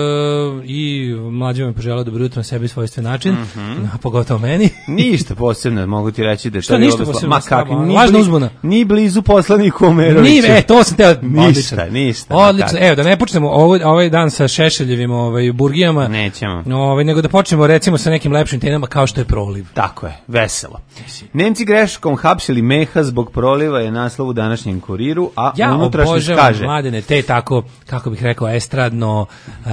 I mlađe me poželao dobro jutro na sebi i svojstven način, Mhm. a pogotovo meni. Ništa posebno, mogu ti reći da je Šta to ništa bilo posebno, ma kakvi, stvarno, ni lažna bli- uzbuna. Ni blizu poslaniku Omerovića. Nije, e, to sam teo, Ništa, odlično. ništa. Odlično, evo, da ne počnemo ovaj, ovaj dan sa Šešeljevim ovaj, burgijama, Nećemo. ovaj, nego da počnemo recimo sa nekim lepšim temama kao što je proliv. Tako je, veselo. Nemci greškom hapsili Meha zbog proliva je naslov u današnjem Kuriru, a Ja unutrašnjost obožavam kaže... mladene, te tako, kako bih rekao, estradno, uh,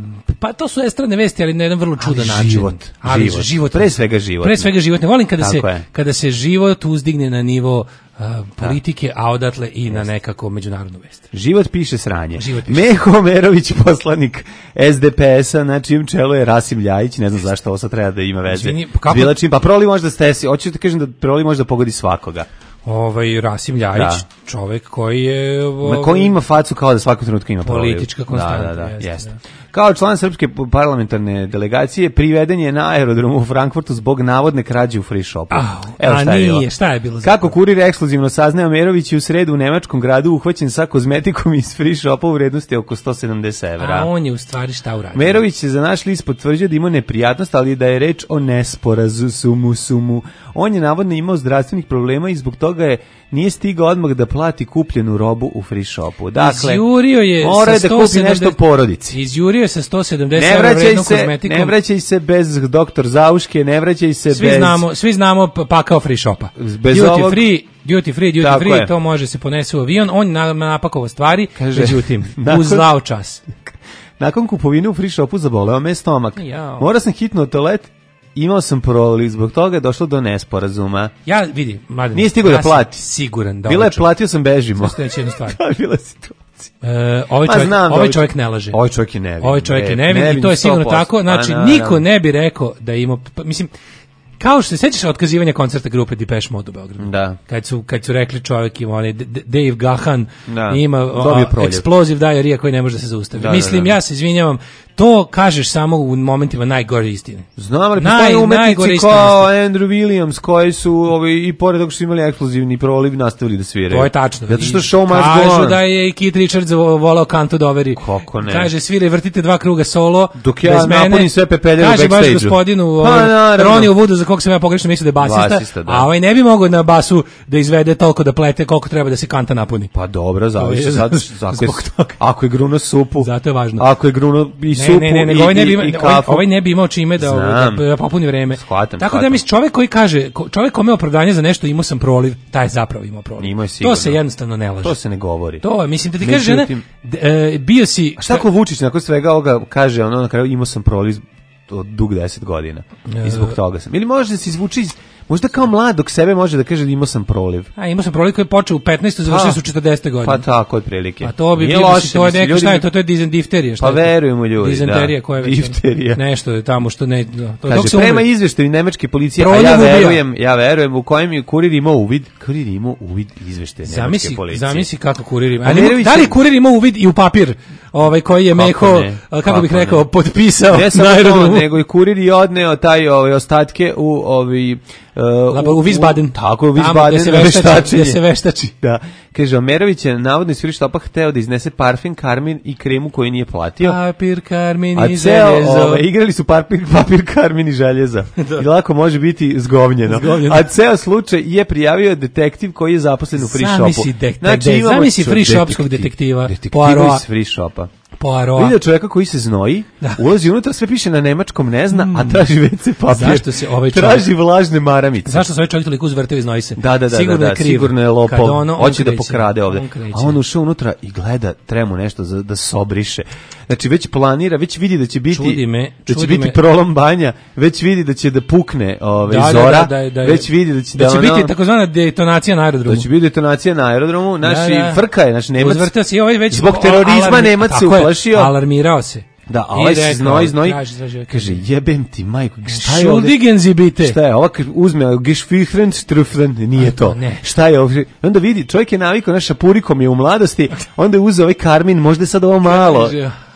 pa to su estradne vesti, ali na jedan vrlo čudan Ali način. život, ali život. život. Pre svega život. Pre svega život. Ne volim kada se, Tako je. kada se život uzdigne na nivo uh, politike, a odatle i na nekako međunarodnu vest. Život piše sranje. Život piše. Meho Omerović, poslanik S D P S-a, na čijem čelu je Rasim Ljajić, ne znam zašto ovo sad treba da ima veze. Izvini, pa kako- Bila čim, pa proliv možda stesi, hoću ti kažem da proliv možda pogodi svakoga. Ovaj Rasim Ljajić, Da. čovek koji je... Ma ovaj, ko ima facu kao da svakog trenutka ima proliv. Politička konstanta, Da, da, da, jeste, jeste. da. Kao član srpske parlamentarne delegacije priveden je na aerodromu u Frankfurtu zbog navodne krađe u free shopu. Au, a nije, šta je bilo? Kako kurir ekskluzivno saznaje, Omerović je u sredu u nemačkom gradu uhvaćen sa kozmetikom iz free shopa u vrednosti oko sto sedamdeset evra. A on je u stvari šta uradio? Merović je za naš list potvrđio da ima neprijatnost, ali da je reč o nesporazumu sumu. On je navodno imao zdravstvenih problema i zbog toga je nije stigao odmah da plati kupljenu robu u free shopu. Dakle, Izjurio je mora je sa da kupi sto sedamdeset nešto porodici. Izjurio je sa sto sedamdeset Ne evra vraćaj vrednom se, kozmetikom. ne vraćaj se bez doktor Zauške, ne vraćaj se Svi bez... znamo, svi znamo p- pakao free shopa. Bez duty ovog- free, duty free, duty Tako free, je. to može se ponese u avion, on na, napakovao stvari, Kaže, međutim, nakon- uz zlao čas. Nakon kupovine u free shopu zaboleo me stomak. Jao. Morao sam hitno u toalet, imao sam proliv, zbog toga je došlo do nesporazuma. Ja, vidi, mladen, Nije stigao ja da sam plati. Siguran da Bila ovaj je čovjek- platio sam bežimo. Sad ću reći jednu stvar. To je bila situacija. E, ovaj Ma, čovjek, znam da ovaj ovaj čovjek ne laže. Ovaj čovjek je nevin. Ovaj čovjek je Ne- nevin i nevin to je sigurno sto posto. tako. Znači, Pa, naravno. niko ne bi rekao da ima... pa, mislim, kao što se sećaš otkazivanja koncerta grupe Depeche Mode u Beogradu. Da. Kad su, kad su rekli čovjek ima onaj D- D- Dave Gahan Da. ima Dobio a, proljev. explosive diarrhea koji ne može da se zaustavi. Da, da, Mislim, da. ja se izvinjavam, to kažeš samo u momentima najgore istine. Znam, ali Naj- postoje najgore umetnici istine. kao Andrew Williams koji su ovi, i pored toga što su imali eksplozivni proliv nastavili da sviraju. To je tačno. Zato što I show must go kažu on. da je i Keith Richards volao kantu doveri. Kako ne? Kaže, svire, vrtite dva kruga solo. Dok ja bez mene. napunim sve pepeljare u Kaže baš backstage-u. gospodinu Pa, ovaj, naravno. Ronnie Woodu, za kog sam ja pogrešno mislio da je basista, Basista, da. a ovaj ne bi mogao na basu da izvede toliko da plete koliko treba da se kanta napuni. Pa dobro, zavisi To je- sad. Ako je, zbog toga. ako je gruno supu. Zato je važno. Ako je gruno i Ne, supu ne, ne, nego i, ovaj ne bi i, ima- i ovaj, kafu. ovaj ne bi imao čime da, Znam. da, da popuni vreme. Shvatam, Tako da shvatam. mislim, čovjek koji kaže, ko- čovjek kome je opravdanje za nešto imao sam proliv, taj je zapravo imao proliv. Imao je sigurno. To se jednostavno ne laže. To se ne govori. To je, mislim da ti kaže žena, Međutim- d- e, bio si... A šta ako Vučić nakon svega ovoga kaže, ono na kraju imao sam proliv od dug deset godina. I zbog toga sam. Ili može da se izvuči iz, možda kao mlad dok sebe može da kaže da imao sam proliv. A imao sam proliv koji je počeo u petnaestoj, završili su u četrdesete godine. Pa tako, otprilike. A to bi Nije bilo, loše, mislim, to je mislim, neka, ljudi šta je mi- to, to je dizendifterija. šta Pa je to? veruju mu ljudi, Dizenterija, da. koja je već, Difterija. nešto je tamo što ne... To, to, dok Kaže, se prema umre. izveštaju nemačke policije, a Proliv ja ubija. verujem, ja verujem u kojem je kurir imao uvid, kurir je imao uvid izveštaje nemačke Zamisli, policije. zamisli kako kurir ima. Pa Ali Nerović da li je- kurir ima uvid i u papir ovaj koji je Kako Meko, ne? kako, Kako bih ne? rekao, potpisao Ne na samo to, aerodromu? nego i kurir je odneo taj ove ostatke u ovi uh, Laba- u Wiesbaden. Tako u Tamo Wiesbaden gde se na veštači, veštačenje. gde se veštači. Da. Kaže, Omerović je navodno iz free shopa hteo da iznese parfem, karmin i kremu koju nije platio. Papir, karmin A i ceo, željezo. ovaj, igrali su papir, papir karmin i željeza. I lako može biti zgovnjeno. Zgovnjeno. A ceo slučaj je prijavio detektiv koji je zaposlen u free shopu. Zamisli dek- de- imamo zamisli čo- free shopskog detektiva. Detektiva Poirot. iz free shopa. Poirot. Vidio čovjeka koji se znoji, Da. ulazi unutra, sve piše na nemačkom, ne zna, a traži ve ce papir. Zašto se ovaj čovjek- Traži vlažne maramice. Zašto se ovaj čovjek toliko uzvrteo iz nojse? Da, da, da, sigurno da, je da, kriv. sigurno je Kad lopov, ono, on hoće da kreće. pokrade ovde. On kreće. A on ušao unutra i gleda tremu nešto za, da sobriše. Znači već planira, već vidi da će biti, Čudi me, da će čudi biti me. prolom banja, već vidi da će da pukne ovaj, Da, da, zora, da, da, da, već vidi da će, da će ono- biti takozvana detonacija na aerodromu. da će biti detonacija na aerodromu, naši Da, da. frka je, naš Nemac, Uzvrteo se i ovaj već zbog terorizma alarmi- Nemac se tako je, uplašio. alarmirao se. Da, a I ovaj se rekao, znoj, znoj, traži, traži, kaže, jebem ti, majko, šta je ovde? Schuldigen Sie bitte. Šta je, ova kaže, uzme Geschwichren, Strufren, nije A, to. to ne. Šta je ovdje? I onda vidi, čovjek je navikao, naša purikom je u mladosti, onda je uzeo ovaj karmin, možda je sad ovo malo. Kaže,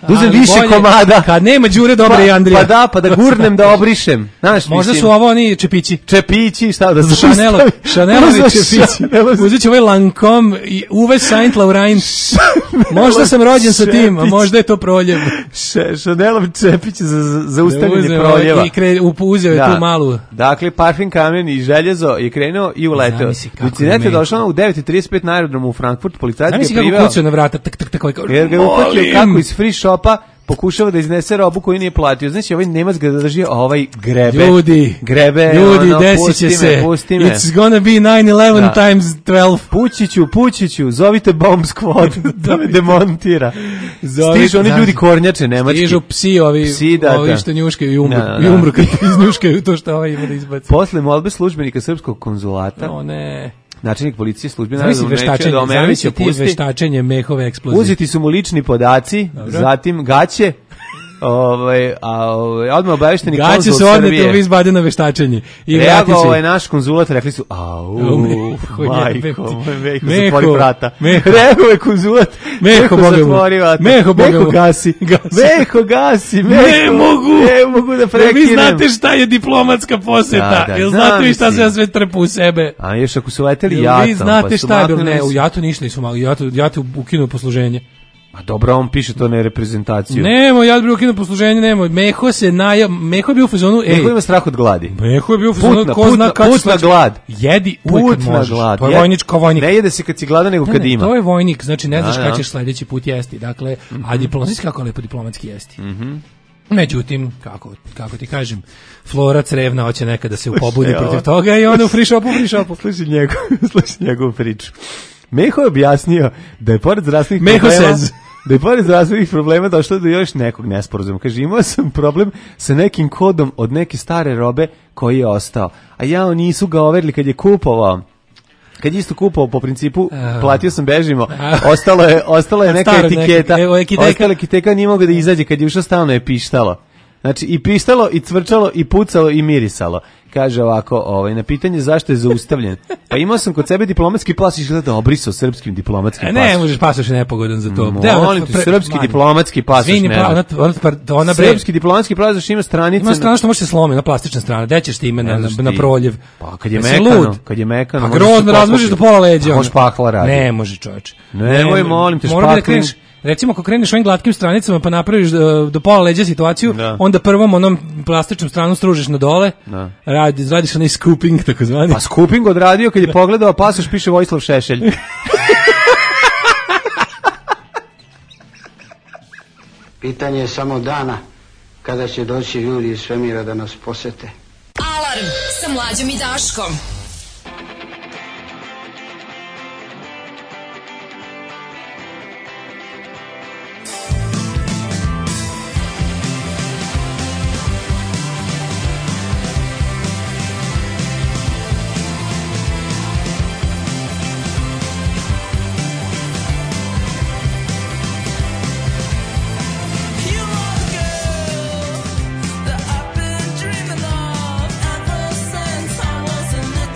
Da uzem Ali više bolje, komada. Kad nema Đure, Dobre Pa- i Andrija. Pa da, pa da gurnem da obrišem. Znaš, Možda mislim, su ovo oni čepići. čepići, šta da Chanelo, zaustavim. Chanelovi Uzeo čepići. Chanelov- Uzet ću ovaj Lancome i Uwe Saint Laurent. Možda sam rođen sa tim, a čepić. možda je to proljev. Še- Chanelov čepić za za- zaustavljanje Da uzeo proljeva. I kre, u- uzeo je Da. tu malu. Dakle, parfin, kamen i željezo je krenuo i uleteo. Zamisli kako Lucinete je je došla u devet i trideset pet na aerodromu u Frankfurt, policajac ga je Zamisli kako priveo, kucao na vrata, tak, tak, tak, ovaj kao, jer ga je uhvatio molim. kako iz free shopa pokušava da iznese robu koju nije platio. Znači, ovaj Nemac ga drži, a ovaj grebe. Ljudi, grebe, ljudi, ono, desit pusti će me, se. pusti me. It's gonna be nine eleven Da. times twelve. Pućiću, Pućiću, zovite bomb squad da me demontira. Zovite- Stižu oni da. ljudi kornjače nemački. Stižu psi ovi, Psi, da, ovi da. što njuškaju i umru. Da, da, I da. umru kad iznjuškaju to što ovaj ima da izbaci. Posle molbe službenika srpskog konzulata, O ne. načelnik policije službene Zamisli naravno neće veštačenje, da Omerovića zamisli ti pusti. veštačenje mehove eksplozije. Uzeti su mu lični podaci, Dobro. zatim gaće, ovaj, a ovaj, odmah obavešteni Gaće konzul su odnete u Srbije. Vizbade na veštačenje. I vratit Reagovao će. je naš konzulat, rekli su, au, Au, Meho, majko, jebem ti. moj Meho, Meho, zatvori vrata. Meho. Reagovao je konzulat, Meho, Boga mu. zatvori vrata. Meho, Boga Meho mu. gasi, Gasi. Meho gasi, Meho. Ne mogu. Ne mogu da Ja, prekinem. vi znate šta je diplomatska poseta. Da, da, Jel znam, znate vi šta se mislim. ja sve trpe u sebe? A još ako su leteli Jel jatom, vi znate pa su šta je bilo? maknuli Ne, u su- jatu ništa nisu malo. Jatu, jatu ukinuo posluženje. A dobro, on piše to na reprezentaciju. Nemo, jat bi ukinuo posluženje, nemo. Meho se naja, Meho je bio u fazonu, ej. Meho ima strah od gladi. Meho je bio u fazonu, Putna, ko zna putna, kad će putna sledeće- glad. Jedi uvek kad Putna možeš. glad. To je Je- vojnič kao vojnik. Ne jede se kad si gladan, nego Ne, kad ne, ima. to je vojnik, znači ne znaš Da, kada da. ćeš sledeći put jesti. Dakle, a diplomatski kako lepo diplomatski jesti. Mhm. Međutim, kako, kako ti kažem, Flora crevna hoće nekada da se upobudi Slušaj, protiv ovo. toga i onda u free shopu, u free shopu. Slušaj njegov, slušaj njegovu priču. Meho je objasnio da je pored zdravstvenih Meho problema, says. da je pored zdravstvenih problema došlo do još nekog nesporazuma. Kaže, imao sam problem sa nekim kodom od neke stare robe koji je ostao. A ja nisu ga overili kad je kupovao. Kad je isto kupovao po principu, platio sam, bežimo, ostalo je, ostalo je neka Staro neki- etiketa, evo, ekideka. ostala etiketa nije mogla da izađe, kad je ušao stalno je pištalo. Znači, i pištalo, i cvrčalo, i pucalo, i mirisalo. Kaže ovako, ovaj, na pitanje zašto je zaustavljen. Pa imao sam kod sebe diplomatski pas i gleda obrisao srpskim diplomatskim E, pasom. ne, možeš, pasoš je nepogodan za to. Molim te, srpski diplomatski pasoš Zvini, nema. pa, ona, ona, ona, ona bre, Srpski diplomatski pasoš ima stranice. ima strana što može se slomi, na plastična strana. Gde ćeš ti ime na, Ne na, znaš na ti. proljev? Pa kad je Jesi mekano, lud? kad je mekano, A možeš grozno se razmržiš do pokupiti. pola leđa. Pa ono. može špahla radi. Ne može, čoveče. Nemoj, molim te, Mora bi da špakling. kreneš, recimo ako kreneš ovim glatkim stranicama pa napraviš do, do pola leđa situaciju, Da. onda prvom onom plastičnom stranu stružiš na dole, Da. radi, radiš onaj scooping, takozvani. Pa Skuping odradio kad je pogledao pasoš, piše Vojislav Šešelj. Pitanje je samo dana kada će doći ljudi iz svemira da nas posete. Alarm sa Mlađom i Daškom. That I've been dreaming of ever since I was a little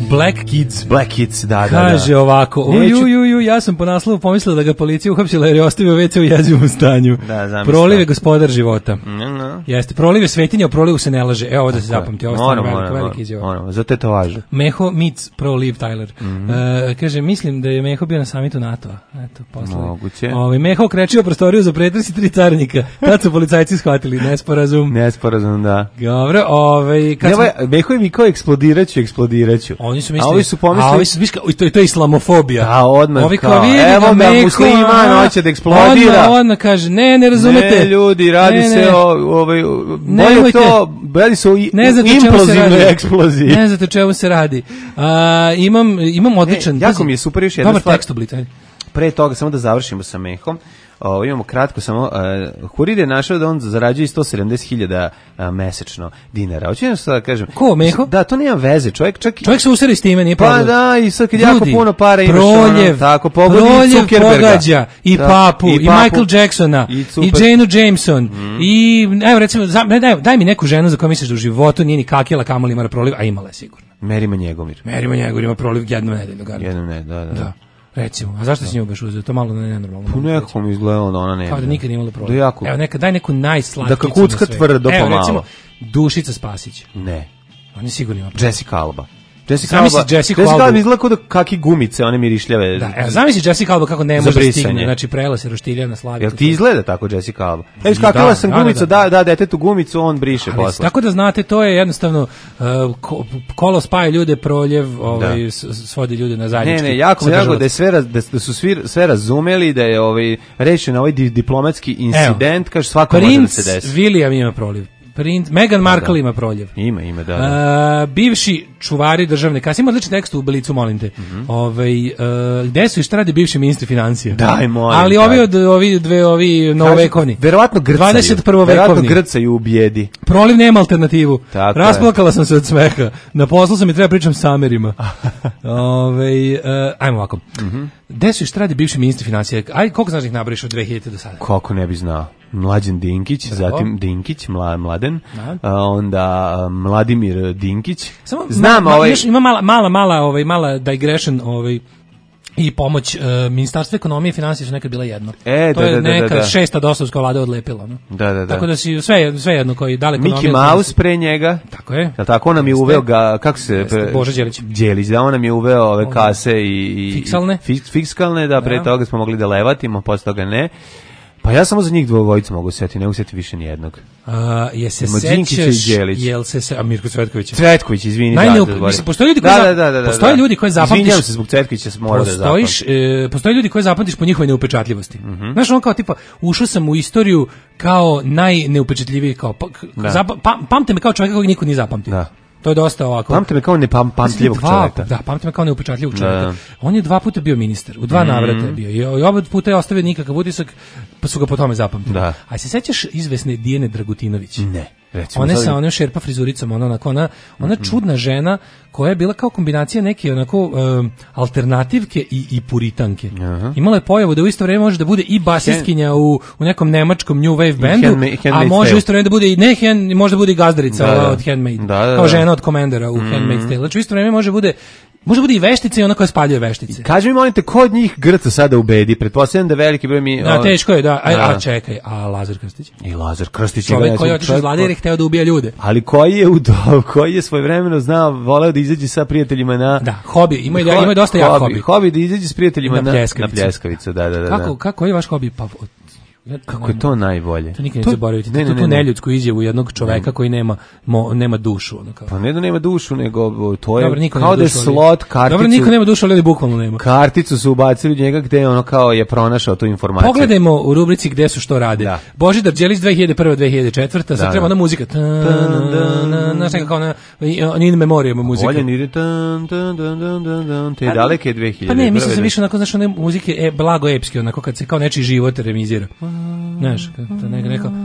Black Kids. Black Kids, da, da, da. Kaže ovako, uj, Neću- uj, uj, uj, ja sam po naslovu pomislila da ga policija uhapsila jer je ostavio ve ce u jezivom stanju. Da, zamisli. Proliv je gospodar života. No, no. Jeste, proliv je svetinja, o prolivu se ne laže. Evo ovo da se zapamti, ovo je stvarno Moramo, veliko, moramo, veliki izjava. moramo, za tetovažu. Meho meets proliv Tyler. Mhm. E, kaže, mislim da je Meho bio na samitu NATO-a. Eto, posle. Moguće. Ovaj Meho okrečio prostoriju za pretres i tri carnika. Tad su policajci shvatili nesporazum. Nesporazum, da. Dobro, ovaj kad Ne, smo- ovaj, Meho je vikao eksplodiraću, eksplodiraću. Oni su A mislili, ovi su pomislili... a ovi su, viš, kao- to, je- to je islamofobija. Da, odmah Ovi kao, vidi evo ga, Meho, musliman, a, hoće da eksplodira. Odmah, odmah kaže, ne, ne razumete. Ne, ljudi, radi Ne, se ne. o, ovaj, bolje Nemojte. to, radi se o i- Ne znate o čemu se implozivnoj radi. eksploziji. Ne znate o čemu se radi. A, imam, imam odličan... E, jako pazi, mi je super još jedna dobar stvar. tekst oblit, ajde. Pre toga, samo da završimo sa Mehom, o, imamo kratko samo, uh, Hurid je našao da on zarađuje sto sedamdeset hiljada mesečno dinara. Hoću jedno sad da kažem. Ko, Meho? Da, to nema veze, čovjek čak i... Čovjek se usere s time, nije Pa problem. da, i sad kad jako Ljudi, puno para imaš, proljev, ono, tako, pogodi proljev Zuckerberga. pogađa i Da, Papu, i, i Papu, Michael Jacksona, i i, super. Janeu Jameson, i, evo recimo, za- daj, daj mi neku ženu za koju misliš da u životu nije ni kakila, kamoli ima proliv, a imala je sigurno. Merima Njegomir. Merima Njegor ima proliv jednom nedeljno, garantujem. Jednom ne, da, da. Da. Recimo, a zašto si nju baš uzeo? To malo nenormalno. Pa nekako mi izgledalo da ona nema. Kao da nikad nije imala Da proliv. jako... Evo, neka, daj neku najslatkicu Da kakucka na svetu. tvrdo Evo, pomalo. recimo, Dušica Spasić. Ne. On je sigurno ima proliv. Jessica Alba. Jessica Zamisli Alba, Jessica Jessica Alba. Alba izgleda kao da kaki gumice, one mirišljave. Da, evo, zamisli Jessica Alba kako ne Za može da brisanje. stigne, znači prela se roštilja na slavi. Jel ti izgleda tako Jessica Alba? E, Da, skakala sam da, da, gumicu, da. da, da, detetu gumicu, on briše Ali, posle. tako da znate, to je jednostavno uh, ko- kolo spaja ljude, proljev, ovaj, s- svodi ljude na Ne, zajednički. ne, jako mi je drago sadržavac. da je sve raz, da, da su svi sve razumeli, da je ovaj rešen ovaj di- diplomatski incident, kaže svako može da Princ se desi. William ima proliv. Princ, Meghan Markle ima proljev. Ima, ima, da. da. A, bivši čuvari državne kase, ima odličan tekst u Belicu, molim te. Mhm. Ovaj, e, gde su i šta radi bivši ministri financija? Daj, molim, Ali daj. ovi od ovi dve ovi novovekovni. Verovatno grcaju. dvadeset prvo Verovatno vekovni. grcaju u bijedi. Proliv nema alternativu. Tako je. Rasplakala sam se od smeha. Na poslu sam i treba pričam s Amerima. Ove, uh, ajmo ovako. Mhm. Gde su i šta radi bivši ministri financija? Aj, koliko znaš da ih naboriš od dve hiljadite do sada? Kako ne bi znao. Mlađan Dinkić, Bravo. zatim Dinkić, mla, Mladen, Da. a onda a, Mladimir Dinkić. Samo Znam, ma, ma, ovaj... još ima mala mala mala ovaj mala digression ovaj i pomoć uh, Ministarstva ekonomije i financija su nekad bila jedno. E, to da, je da, da, neka da. šesta dosovska vlada odlepila, no. Da, da, da. Tako da si sve sve jedno koji daleko Mickey Mouse pre njega. Tako je. Jel tako, on nam je Jeste. uveo ga, kako se... Jeste, pre- Boža Đelić. Đelić, da, on nam je uveo ove Ove, kase i... i fiksalne. Fik, fikskalne, da, pre Da. toga smo mogli da levatimo, posle toga ne. Pa ja samo za njih dvojicu mogu setiti, ne mogu setiti više nijednog. A, je se Ima Đinkića i sećaš, Đelić. jel se se, a Mirko Cvetković. Cvetković, izvini, Najneup- da, da, zaboravim. mislim, postoje ljudi koji da, za- da, da, da, postoje da. ljudi koje zapamtiš- Izvinjavam se zbog Cvetkovića, sam morao da zapamtim. Postojiš, e, postoje ljudi koje zapamtiš po njihovoj neupečatljivosti. Mhm. Znaš, on kao tipa, ušao sam u istoriju kao najneupečatljiviji, kao, pa, k- Da. zapa- pam- pamte me kao čovjeka kojeg niko nije zapamtio. Da. To je dosta ovako. Pamte me kao nepamtljivog Dva- čovjeka. Da, pamte me kao neupečatljivog čovjeka. Da. On je dva puta bio ministar, u dva Mhm. navrata je bio. I, i oba puta je ostavio nikakav utisak, pa su ga po tome zapamtili. Da. A se sećaš izvesne Dijene Dragutinović? Ne. Recimo, One sad- sa onom šerpa frizuricom, ona onako, ona, ona čudna žena koja je bila kao kombinacija neke onako um, alternativke i, i puritanke. Aha. Imala je pojavu da u isto vrijeme može da bude i basistkinja u, u nekom nemačkom New Wave bandu, Handma- a Handmaid's može u Tale. isto vrijeme da bude i ne hand, može da bude i gazdarica Da, da. od Handmaid, Da, da, kao da. žena od Commandera u Handmaid's Tale. Znači u isto vrijeme može bude može bude i veštica i ona koja spaljuje veštice. Kaži mi, molim te, ko od njih grca sada u bedi? Pretpostavljam da veliki broj mi... Da, teško je, da. A, Da. a čekaj, a Lazar Krstić? I Lazar Krstić. Čovjek je koji je otišao iz vlade jer je hteo da ubija ljude. Ali koji je u do, koji je svojevremeno znao, voleo da izađe sa prijateljima na... Da, hobi, ima, Ho- ima dosta jak hobi. Hobi da izađe s prijateljima Na na, pljeskavicu. na pljeskavicu, da, da, da. Kako, da. kako je vaš hobi? Pa, od- ja- Kako je to najbolje? To nikad neću zaboraviti. Ne, Tu, ne, tu ne, ne. neljudsku izjavu jednog čoveka koji nema, mo, nema dušu. Ono kao. Pa ne da nema dušu, nego o, to je Dobro, niko kao nema da je dušu, ali- slot karticu. Dobro, niko nema dušu, ali oni bukvalno nema. Karticu su ubacili u njega gde ono kao je pronašao tu informaciju. Pogledajmo u rubrici gde su što rade. Da. Božidar Đelić dve hiljade prve do dve hiljade četvrte. Sad Da, treba da. ona muzika. Znaš nekako ona in memoriam muzika. Bolje ni ide tan, tan, tan, tan, tan, tan, te daleke dve hiljade. Pa ne, mislim se više onako, znaš, one muzike e, blago epske, onako kad se kao nečiji život remizira. Znaš, to neka, neka,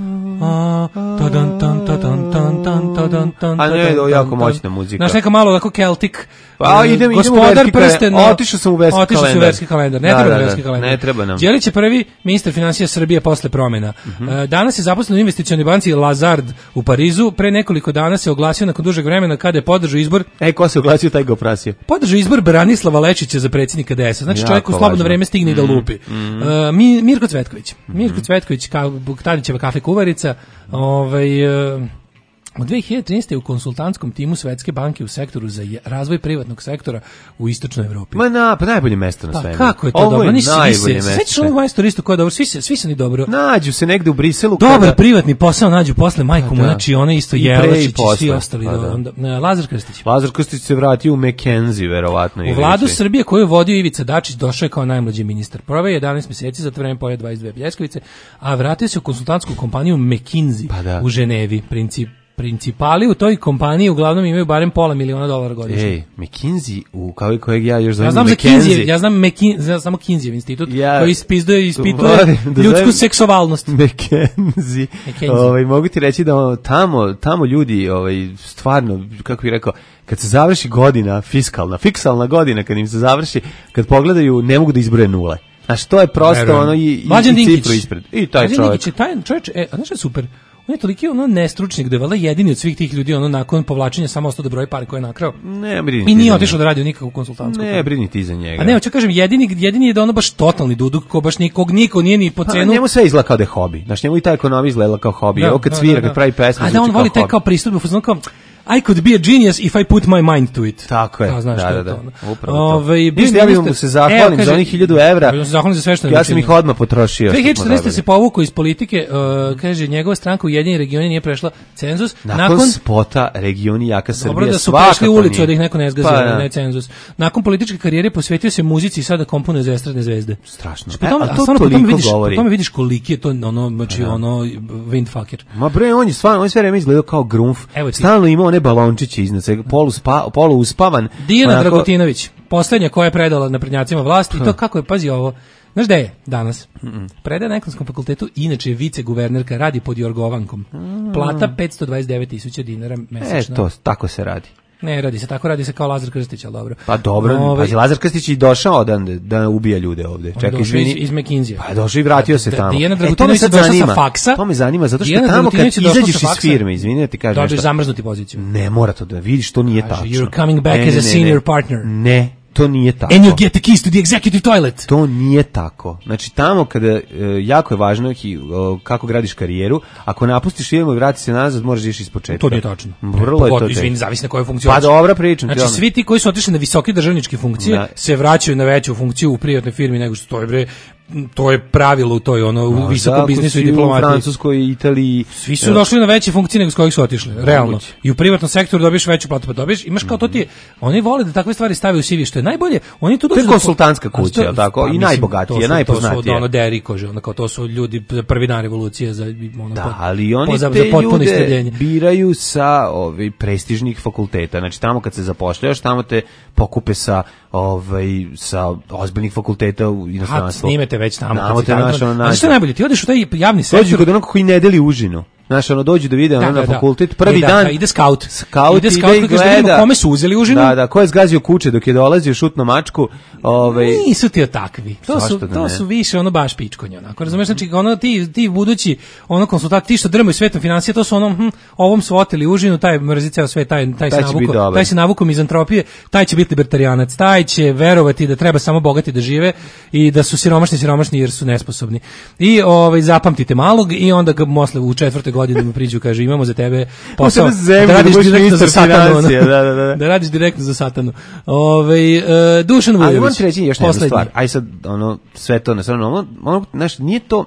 A, tadan, tan, tadan, tan, tan, tadan, tan, A ne, tadan, ovo je jako tan, moćna tan. muzika. Znaš, neka malo tako Celtic. Pa, e, idem, idem u Gospodar verski kalendar. prstena. Otišao sam u verski Otišao si u kalendar. verski kalendar. Ne Da, treba da, nam da. verski kalendar. Ne treba nam. Đelić je prvi ministar finansija Srbije posle promena. E, Danas je zaposlen u investicionoj banci Lazard u Parizu. Pre nekoliko dana se oglasio nakon dužeg vremena kada je podržao izbor. Ej, ko se oglasio, taj ga oprasio. Podržao izbor Branislava Lečića za predsjednika D S A. Znači Jako čovjek u slobodno važno. vreme stigne i da Mm, lupi. mm. E, Mi- Mirko Cvetković. Mirko Cvetković, kao Tadićeva kafe kuvarica, ovaj... e, Od dve hiljade trinaeste. u konsultantskom timu Svetske banke u sektoru za je- razvoj privatnog sektora u istočnoj Evropi. Ma na, pa najbolje mesto na Pa svemu. kako je to Ovo dobro? je Oni svi najbolje se, mesto. sveći onog majstora isto kao dobro, svi se, svi su ni dobro. Nađu se negde u Briselu. Dobar kada- privatni posao nađu posle majkom, Pa da. znači ona isto I pre i Jelačić i svi posle. ostali. Pa do- da. onda, ne, Lazar Krstić. Lazar Krstić se vratio u McKenzie, verovatno. U vladu Srbije koju je vodio Ivica Dačić došao je kao najmlađi ministar. Proveo je jedanaest mjeseci, za to vreme pojeo dvadeset dve pljeskavice, a vratio se u konsultantsku kompaniju McKinsey Pa da. u Ženevi. Princip, principali u toj kompaniji uglavnom imaju barem pola miliona dolara godišnje. Ej, McKinsey, u, kao i kojeg ja još zovem Ja znam za McKenzie. Kinsey, ja znam McKin, znam samo Kinseyjev institut Ja- koji ispizduje, ispituje Volim da ljudsku zovem seksualnost. McKenzie. McKenzie. Ovaj, mogu ti reći da ono, tamo, tamo ljudi, ovaj, stvarno, kako bih rekao, kad se završi godina, fiskalna, fiksalna godina, kad im se završi, kad pogledaju, ne mogu da izbroje nule. Znaš, to je prosto Verujem. ono i, i, Mlađan i Dinkić. cifru ispred. I taj Mlađan čovjek. Dinkić je taj čovječ, e, a znaš šta je super? On je toliki ono nestručnik da je valjda jedini od svih tih ljudi ono nakon povlačenja samo ostao da broji pare koje je nakrao. Ne, brini I ti nije za otišao njega. da radi u nikakvu konsultantsku. Ne, brini ti za njega. A ne, hoću kažem, jedini, jedini je da ono baš totalni duduk, ko baš nikog, niko nije ni po Pa, cenu. njemu sve izgleda kao da je hobi. Znaš, njemu i ta ekonomija izgleda kao hobi. Da, Evo kad da, svira, da, da. kad pravi pesmu, A da zvuči on voli taj hobi. kao pristup u fazonu kao I could be a genius if I put my mind to it. Tako je. Da, znaš da, šta da, je da. to, ono. Upravo to. Ovaj, bio Ništa, ja bih ministar- mu se zahvalim Evo, kaže- za onih hiljadu evra. Ja bih mu se zahvalim za sve što je Ja sam ih učinio. odmah potrošio. što dve hiljade smo četrnaeste. dobili. se povukao iz politike, uh, kaže njegova stranka u Ujedinjeni regioni nije prešla cenzus. Nakon, Nakon spota regioni jaka Srbija. Dobro da su svakako prešli ulicu, nije. a da ih neko ne zgazi, Pa, ali da. ne cenzus. Nakon političke karijere posvetio se muzici i sada komponuje za estradne zvezde. Strašno. Znači, po tome, E, a a to stvarno po tome toliko vidiš, govori. po tome vidiš koliki je to ono, znači Da. ono windfucker. Ma bre, on je stvarno, on je sve vreme izgledao kao grunf. Evo ti. Stalno imao one balončiće iznad svega, polu, spa, polu uspavan. Dijana onako- Dragutinović, poslednja koja je predala naprednjacima vlast i to kako je, pazi ovo, znaš gde je danas? Predaje na ekonomskom fakultetu, inače je vice-guvernerka, radi pod Jorgovankom. Plata petsto dvadeset devet tisuća dinara E, mesečno. to, tako se radi. Ne, radi se tako, radi se kao Lazar Krstić, ali dobro. Pa dobro, Ovaj, pazi, Lazar Krstić je došao odande da ubija ljude ovde. on je Čekaj, došao iz, izvini. iz McKinsey. Pa je došao i vratio se Da- tamo. Dijana E, to me Dragutinović je sad došla zanima. sa faksa. To me zanima, zato što Dijana tamo kad Dragutinović je došla izađeš sa iz faksa. firme, izvini da ti kažem Dobiješ nešto. zamrznuti poziciju. Ne mora to da vidiš, to nije Kaže, tačno. "You're coming back Ne, as a ne, ne, senior ne. partner." Ne, to nije tako. And you get the keys to the executive toilet. To nije tako. Znači tamo kada e, jako je važno hi, o, kako gradiš karijeru, ako napustiš firmu i vrati se nazad, možeš da ideš ispočetka. To nije tačno. Vrlo je to. Pogotovo, izvini, teško. zavisi na kojoj funkciji. Pa hoćeš. dobra pričam ti. Znači, ono. svi ti koji su otišli na visoke državničke funkcije Da. se vraćaju na veću funkciju u privatnoj firmi nego što to je bre. To je pravilo u toj ono u Možda visokom ako biznisu i si u diplomatiji. Francuskoj, Italiji. Svi su došli na veće funkcije nego s kojih su otišli, realno. Moguće. I u privatnom sektoru dobiješ veću platu, pa dobiješ, imaš kao to ti, oni vole da takve stvari stave u C V, što je najbolje. Oni tu To dođu je do- konsultantska A kuća, to- jel tako? pa, I mislim, najbogatija, to su- najpoznatija. To su ono Deriko, ono kao to su ljudi prvi dan revolucije za ono Da, pod- ali oni po- za, te za potpuno ljude istrebljenje. biraju sa ovaj prestižnih fakulteta. Znači tamo kad se zapošljaš, tamo te pokupe sa ovaj sa ozbiljnih fakulteta u A, inostranstvu. snimete već tamo. Tamo kad si te tamo. naš ono A nađe. što je najbolje? Ti odeš u taj javni Dođu sektor. kod onog koji ne deli užinu. Znaš, ono, dođu da vide ono na fakultet, prvi E, da, dan. da, ide skaut. Skaut ide ide skaut i koji kaže da vidimo gleda. kome su uzeli užinu. Da, da, ko je zgazio kuće dok je dolazio šutno mačku. Ovaj, Nisu ti takvi. To Zašto su da to ne? su više ono baš pičkonje onako. Razumeš, znači ono ti ti budući ono konsultanti ti što drmaju svetom financija, to su ono hm, ovom su oteli užinu, taj mrzi ceo svet, taj taj, Taj se će biti navuko, dobar. taj se navuko mizantropije, taj će biti libertarijanac, taj će verovati da treba samo bogati da žive i da su siromašni siromašni jer su nesposobni. I ovaj zapamtite malog i onda ga posle u četvrtoj godini mu priđu, kaže imamo za tebe posao tebe zemlju, da radiš da budeš direktno za ministar satanu. ono. financija, da, da, da. Da radiš direktno za satanu. Ovaj e, Dušan Vujović. Ali moram ti reći još jednu poslednji. stvar. Aj sad, ono, sve to na stranu, ono, ono, znaš, nije to,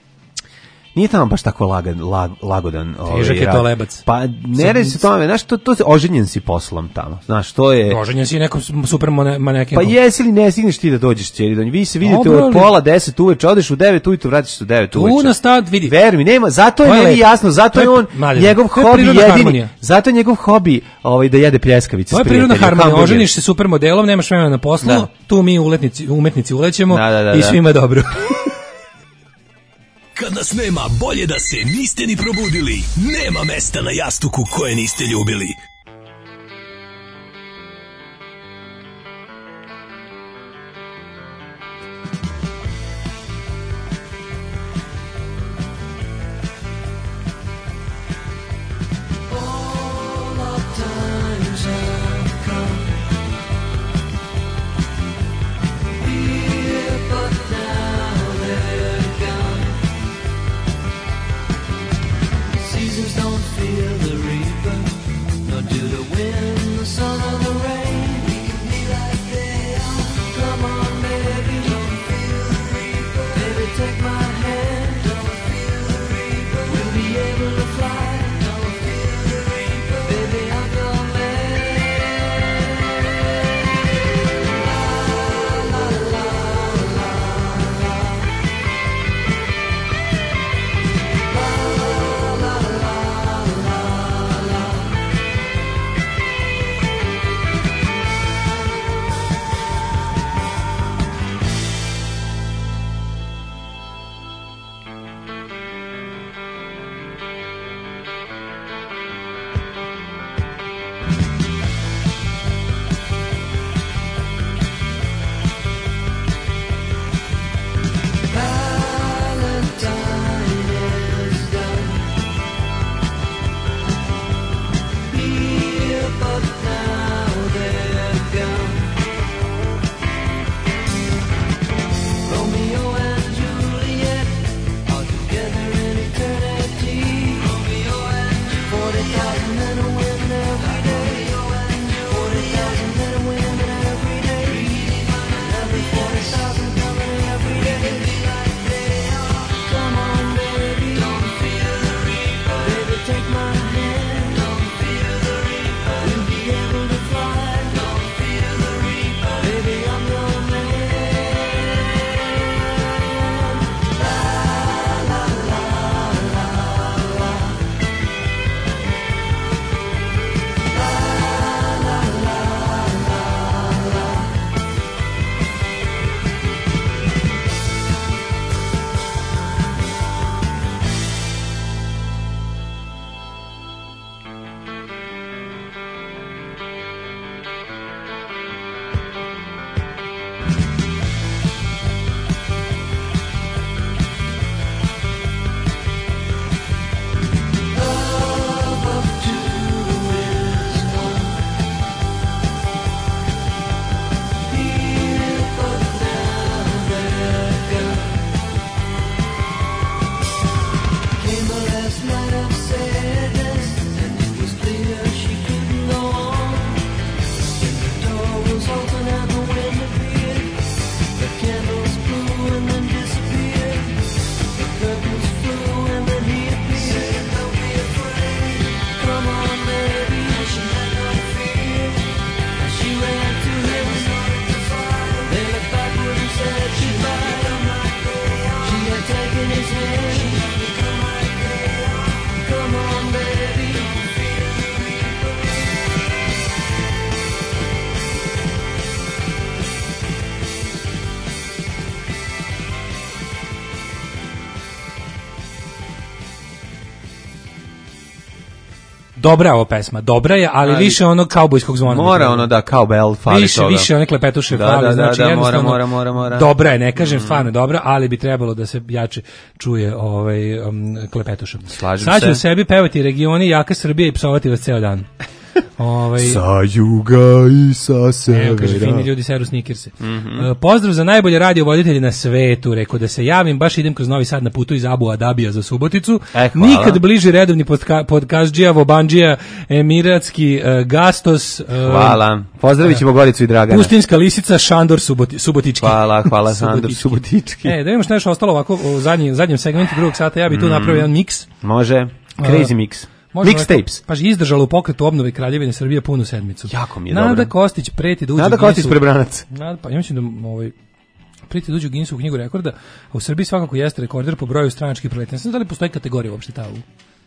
nije tamo baš tako lagan, lag, lagodan. Težak je rad. to lebac. Pa ne radi se tome, znaš, to, to se oženjen si poslom tamo, znaš, to je... Oženjen si nekom super mane- manekinom. Pa jesi li ne stigneš ti da dođeš cijeli dan? Vi se vidite Dobro, od ali- pola deset uveče, odeš u devet ujutru, vratiš se u devet Tu uveče. na stad vidi. Ver mi, nema, zato je To je meni lepo. jasno, zato To je- je on, Mladine, njegov to je hobi prirodna jedini, harmonija. zato je njegov hobi ovaj, da jede pljeskavice To je s prirodna prijateljima, harmonija, hamburger. oženiš se super modelom, nemaš vremena na poslu, Da. tu mi uletnici, umetnici ulećemo Da, da, da, i da. svima je dobro. Kad nas nema, bolje da se niste ni probudili. Nema mesta na jastuku koje niste ljubili. Dobra je ovo pesma, dobra je, ali, ali više ono kaubojskog zvona. Mora ono da kao bel fali više, toga. Više one klepetuše da, fali, da, znači da, da, jednostavno mora, mora, mora, dobra je, ne kažem mm. stvarno dobra, ali bi trebalo da se jače čuje ovaj um, klepetuša. Slažem Sad ću se. u sebi pevati regioni jaka Srbija i psovati vas ceo dan. Ovaj sa juga i sa severa. Evo kaže fini ljudi seru snikerse. Mm -hmm. uh, pozdrav za najbolje radio voditelji na svetu, rekao da se javim, baš idem kroz Novi Sad na putu iz Abu Adabija za Suboticu. E, nikad bliži redovni podka, podkastđija Vobandžija Emiratski uh, Gastos. Uh, hvala. Pozdravit ćemo Goricu i Dragana. Pustinska lisica Šandor Suboti, Subotički. Hvala, hvala Šandor Subotički. E, da vidimo što je još ostalo ovako u zadnjem, zadnjem segmentu drugog sata, ja bi tu mm. napravio jedan miks. Može, crazy mix. Mixtapes. Pa izdržalo u pokretu obnove Kraljevine Srbije punu sedmicu. Jako mi je Nada dobro. Kostić preti da uđe Nada Kostić prebranac. Nada, pa ja mislim da ovaj preti da uđe u Guinnessovu knjigu rekorda, a u Srbiji svakako jeste rekorder po broju stranačkih preletanja. Ne znam da li postoji kategorija uopšte ta u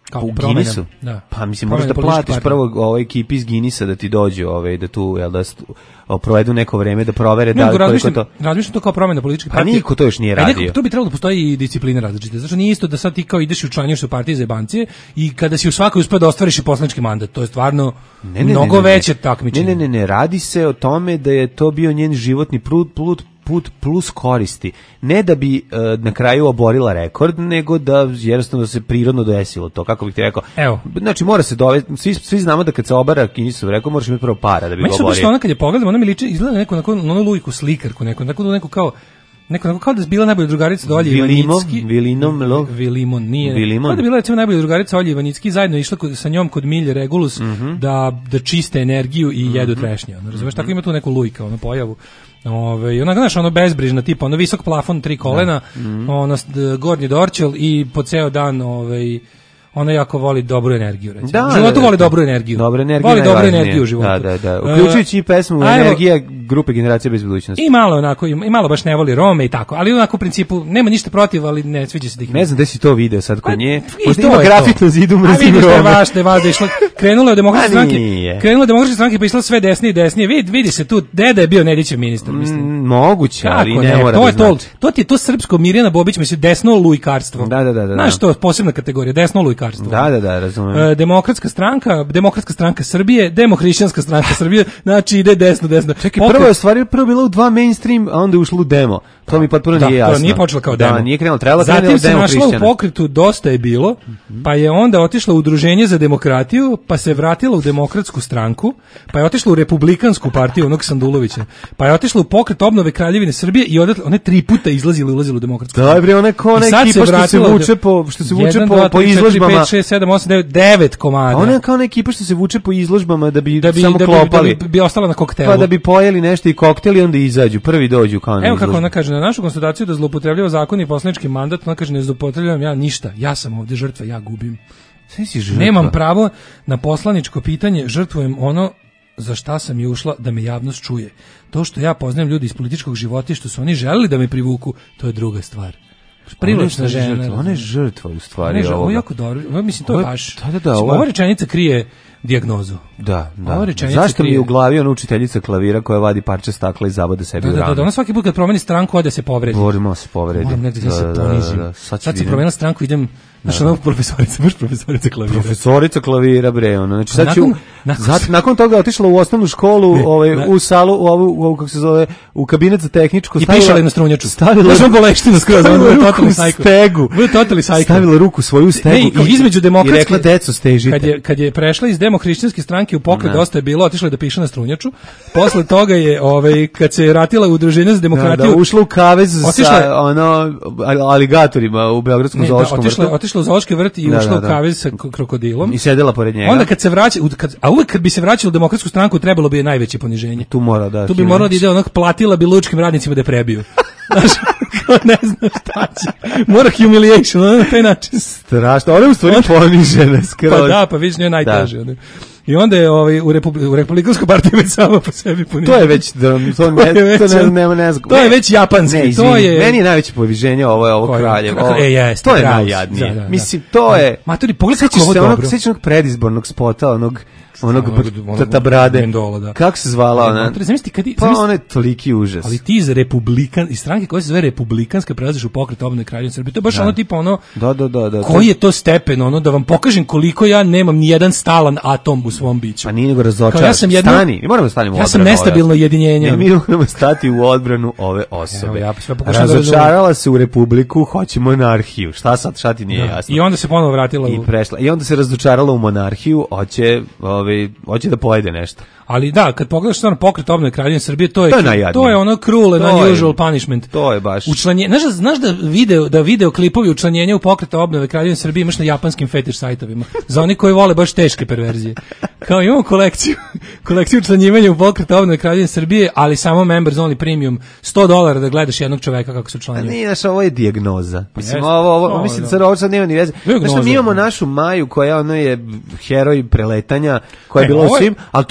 Kao u promena, Guinnessu? da. Pa mislim, Promena možeš da političke platiš partije. prvo ovoj ekipi iz Guinnessa da ti dođu, ovaj, da tu, jel da, st- o, provedu neko vreme da provere Ne, da nego koliko razmišljam, to... razmišljam to kao promena političke Pa partije. niko to još nije A nekako, radio. tu bi trebalo da postoji i disciplina različita. Znači nije isto da sad ti kao ideš i učlanjuješ se u partije za jebancije i kada si u svakoj uspeo da ostvariš i poslanički mandat. To je stvarno Ne, ne, mnogo ne, ne, ne. veće takmičenje. Ne, ne, ne, ne, radi se o tome da je to bio njen životni put, put, put plus koristi. Ne da bi e, na kraju oborila rekord, nego da jednostavno se prirodno desilo to, kako bih ti rekao. Evo. Znači mora se dovesti, svi, svi znamo da kad se obara Guinnessov rekord, moraš imati prvo para da bi ga Meni se baš oborio. ona kad je pogledam, ona mi liči, izgleda neko na onu lujku slikarku, neko, neko, neko kao neko, neko kao da je bila najbolja drugarica do Olje Vilimo, Ivanicki. Vilinom, lo. Vilimon, nije. Vilimon. Kao da je bila recimo najbolja drugarica Olje Ivanicki, zajedno je išla kod, sa njom kod Milje Regulus Mhm. da, da čiste energiju i jedu trešnje. Ono, razumeš, tako ima tu neku lujka, ono pojavu. Ove, i ona, znaš, ono bezbrižna, tipa, ono visok plafon, tri kolena, ono s- d- gornji dorčel i po ceo dan, ovaj, ona jako voli dobru energiju, recimo. Da, u životu da, da, voli da. dobru energiju. Dobra energija Voli je dobru najvažnije. energiju u životu. Da, da, da. E, Uključujući i pesmu a evo- Energija grupe Generacije bez budućnosti. I malo onako, i malo baš ne voli Rome i tako, ali onako u principu nema ništa protiv, ali ne sviđa se da ih Ne znam da si to video sad kod nje. I Možda to ima je grafit to. na zidu A mrzim vidiš da je Rome. vaš, da je vaš, da je išla, krenula je od demokratske A stranke, nije. krenula je od demokratske stranke pa išla sve desnije i desnije, vidi, vidi se tu, deda je bio Nedićev ministar, mislim. Mm, moguće, ali Kako ne, mora to da je to, znači. to ti je to srpsko Mirjana Bobić, mislim, desno lujkarstvo. Da, da, da, da. Znaš, to je posebna kategorija, desno lujkarstvo. Da, da, da, razumem. E, demokratska stranka, demokratska stranka Srbije, demohrišćanska stranka Srbije, znači ide desno, desno. Čekaj, prvo je stvari prvo bilo u dva mainstream, a onda je ušlo u demo. To mi potpuno Da, nije jasno. to nije počelo kao demo. Da, nije krenulo, trebalo Zatim krenulo se demo našla u hrišćana. pokretu Dosta je bilo, pa je onda otišla u Udruženje za demokratiju, pa se vratila u demokratsku stranku, pa je otišla u republikansku partiju onog Sandulovića, pa je otišla u pokret obnove Kraljevine Srbije i odatle, one tri puta izlazila i ulazila u demokratsku. Daj bre, ona je kao ona I sad ekipa što se vratila u- vuče po što se vuče jedan, po dva, po tri, četiri, izložbama. pet, šest, sedam, osam, devet, devet komada. A ona je kao ona ekipa što se vuče po izložbama da bi, Da bi- samo da bi- klopali. da bi- bi ostala na koktelu. Pa da bi pojeli nešto i koktel i onda izađu. Prvi dođu kao na Evo kako izložbu. ona kaže, na našu konstataciju da zloupotrebljava zakon i poslanički mandat, ona kaže ne zloupotrebljavam ja ništa, ja sam ovdje žrtva, ja gubim. Sve si žrtva. Nemam pravo na poslaničko pitanje, žrtvujem ono za šta sam i ušla da me javnost čuje. To što ja poznajem ljudi iz političkog života i što su oni želeli da me privuku, to je druga stvar. Privlačna Ona je žena. žrtva, Ona je žrtva u stvari. Ona je žrtva, ovo je ovoga. jako dobro. Ovo, mislim, to je Ovo je- baš. Da, da, da, Mislim, ovo je- ova rečenica krije dijagnozu. Da, da. Ova rečenica Zašto mi krije- je u glavi ona učiteljica klavira koja vadi parče stakla i zabode sebi Da, u da, ranu? da, da, ona svaki put kad promeni stranku ode se povredi. Govorimo se povredi. Moram negdje da se Da, da, da, ponizim. da, sad ću Sad sam idem. promenila stranku, idem, znaš, ono profesorica, baš profesorica klavira. Profesorica klavira bre, ono. Znači sad ću Nakon- nakon- zat- nakon toga je otišla u osnovnu školu, Ne, ovaj na- u salu, u ovu, u ovu kako se zove, u kabinet za tehničko, I pišala je na strunjaču. Stavila Znaš, on boleštinu skroz, ono, stavila bude ruku totalni u psycho. stegu. Bude totalni psycho. Stavila ruku svoju u stegu Ne, i kao između i demokratske rekla deco stežite. Kad je kad je prešla iz demohrišćanske stranke u pokret Ne. Dosta je bilo, otišla je da piše na strunjaču. Posle toga je ovaj kad se je vratila u udruženje za Da, demokratiju. da, ušla u kavez Otišla je- sa ono aligatorima u Beogradskom Ne, da, zoološkom otišla, je- vrtu. otišla u zoološki vrt i Da, ušla da, u da. kavez sa k- krokodilom. I sedela pored njega. Onda kad se vraća, u- kad, a uvek kad bi se vraćala u demokratsku stranku trebalo bi je najveće poniženje. Tu mora da. Tu bi moralo da ide onog platila bi lučkim radnicima da je prebiju. Znaš, kao ne znam šta će. Mora humiliation, ono, na taj način. Strašno. Ona je u stvari ponižena skroz. Pa da, pa vidiš, nije najteže. Da. ono. I onda je ovaj, u, Republi, u Republikansku partiju već sama po sebi poniženje. To je već da to ne je već- to ne nema ne znam. to je već japanski, Ne, to izvini, je- meni je najveće poniženje ovo je ovo Koje? kraljevo. Kako- ovo- e, jeste, to je kralj. najjadnije. Da, da, da. Mislim to je. Matori, pogledaj kako Sećaš ovo se onog, dobro. sećaš onog predizbornog spota, onog onog Onog- pa- onog tata brade. Mendola, da. Kako se zvala ona? Matori, zamisli kad ti- Pa zamisli- ona je toliki užas. Ali ti iz republikan, iz stranke koja se zove republikanska prelaziš u pokret obnove Kraljevine Srbije. To je baš Da. ono tipa ono, Da, da, da, da. koji je to stepen, ono, da vam pokažem koliko ja nemam ni jedan stalan atom u svom biću. Pa nije nego razočaran. Kao ja sam jedno- Stani, mi moramo da stanemo u Ja sam odbranu nestabilno ove- jedinjenje. Ne, mi moramo stati u odbranu ove osobe. Evo, ja sve pokušavam da Razočarala se u republiku, hoće monarhiju. Šta sad, šta ti nije Da. jasno? I onda se ponovo vratila I u... prešla. I onda se razočarala u monarhiju, hoće, ovaj, hoće da pojede nešto. Ali da, kad pogledaš stvarno pokret obnove Kraljevine Srbije, to je To je najjadnije. to je ono cruel and To je- unusual punishment. To je baš. Učlanje, znaš, da- znaš da video da video klipovi učlanjenja u pokret obnove Kraljevine Srbije imaš na japanskim fetiš sajtovima. Za oni koji vole baš teške perverzije. Kao imamo kolekciju, kolekciju učlanjivanja u pokret obnove Kraljevine Srbije, ali samo members only premium sto dolara da gledaš jednog čoveka kako se A učlanjuje. nije, znaš, ovo je dijagnoza. Mislim, Jeste. ovo, ovo, Ovo, mislim, da. sad ovo sad nema ni veze. Dijagnoza. Znaš, mi imamo našu Maju koja ono je heroj preletanja, koja je Ne, bila u ovo je- svim, ali to su interesni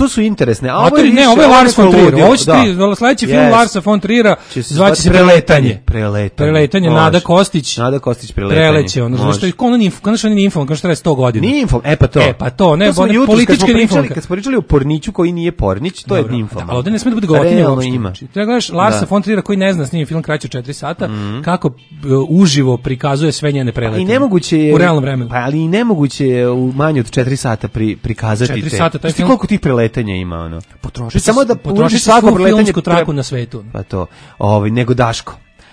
interesne. A ovo Matori, je ne, više ovo je Lars von Trier. ludilo. Ovo će Da. tri, sledeći film Yes. Larsa von Triera Će se zvaće se zvati Preletanje. Preletanje. Preletanje, Može. Nada Kostić. Nada Kostić Preletanje. Preleće, ono, Može. zašto je ono ninf, konačno on je ninfom, kao što traje sto godina. Nije infom, e pa to. E pa to, ne, smo ona jutros kad politička smo pričali- ninfomka. Kad smo pričali o Porniću koji nije Pornić, to je ninfom. Ali ovde ne sme da bude govotinja Realno uopšte. ima. Znači, treba gledaš Larsa Da. von Triera koji ne zna snimi film kraći od četiri sata, kako uh, uživo prikazuje sve njene preletanje. I nemoguće je u realnom vremenu. Pa ali i nemoguće je u manje od četiri sata pri, prikazati četiri te. sata, taj Znaš ti film- koliko tih preletanja ima ono. Potroši samo da potroši uđeš svako svako preletanje filmsku traku treba- na svetu. Pa to. Ovaj nego Daško.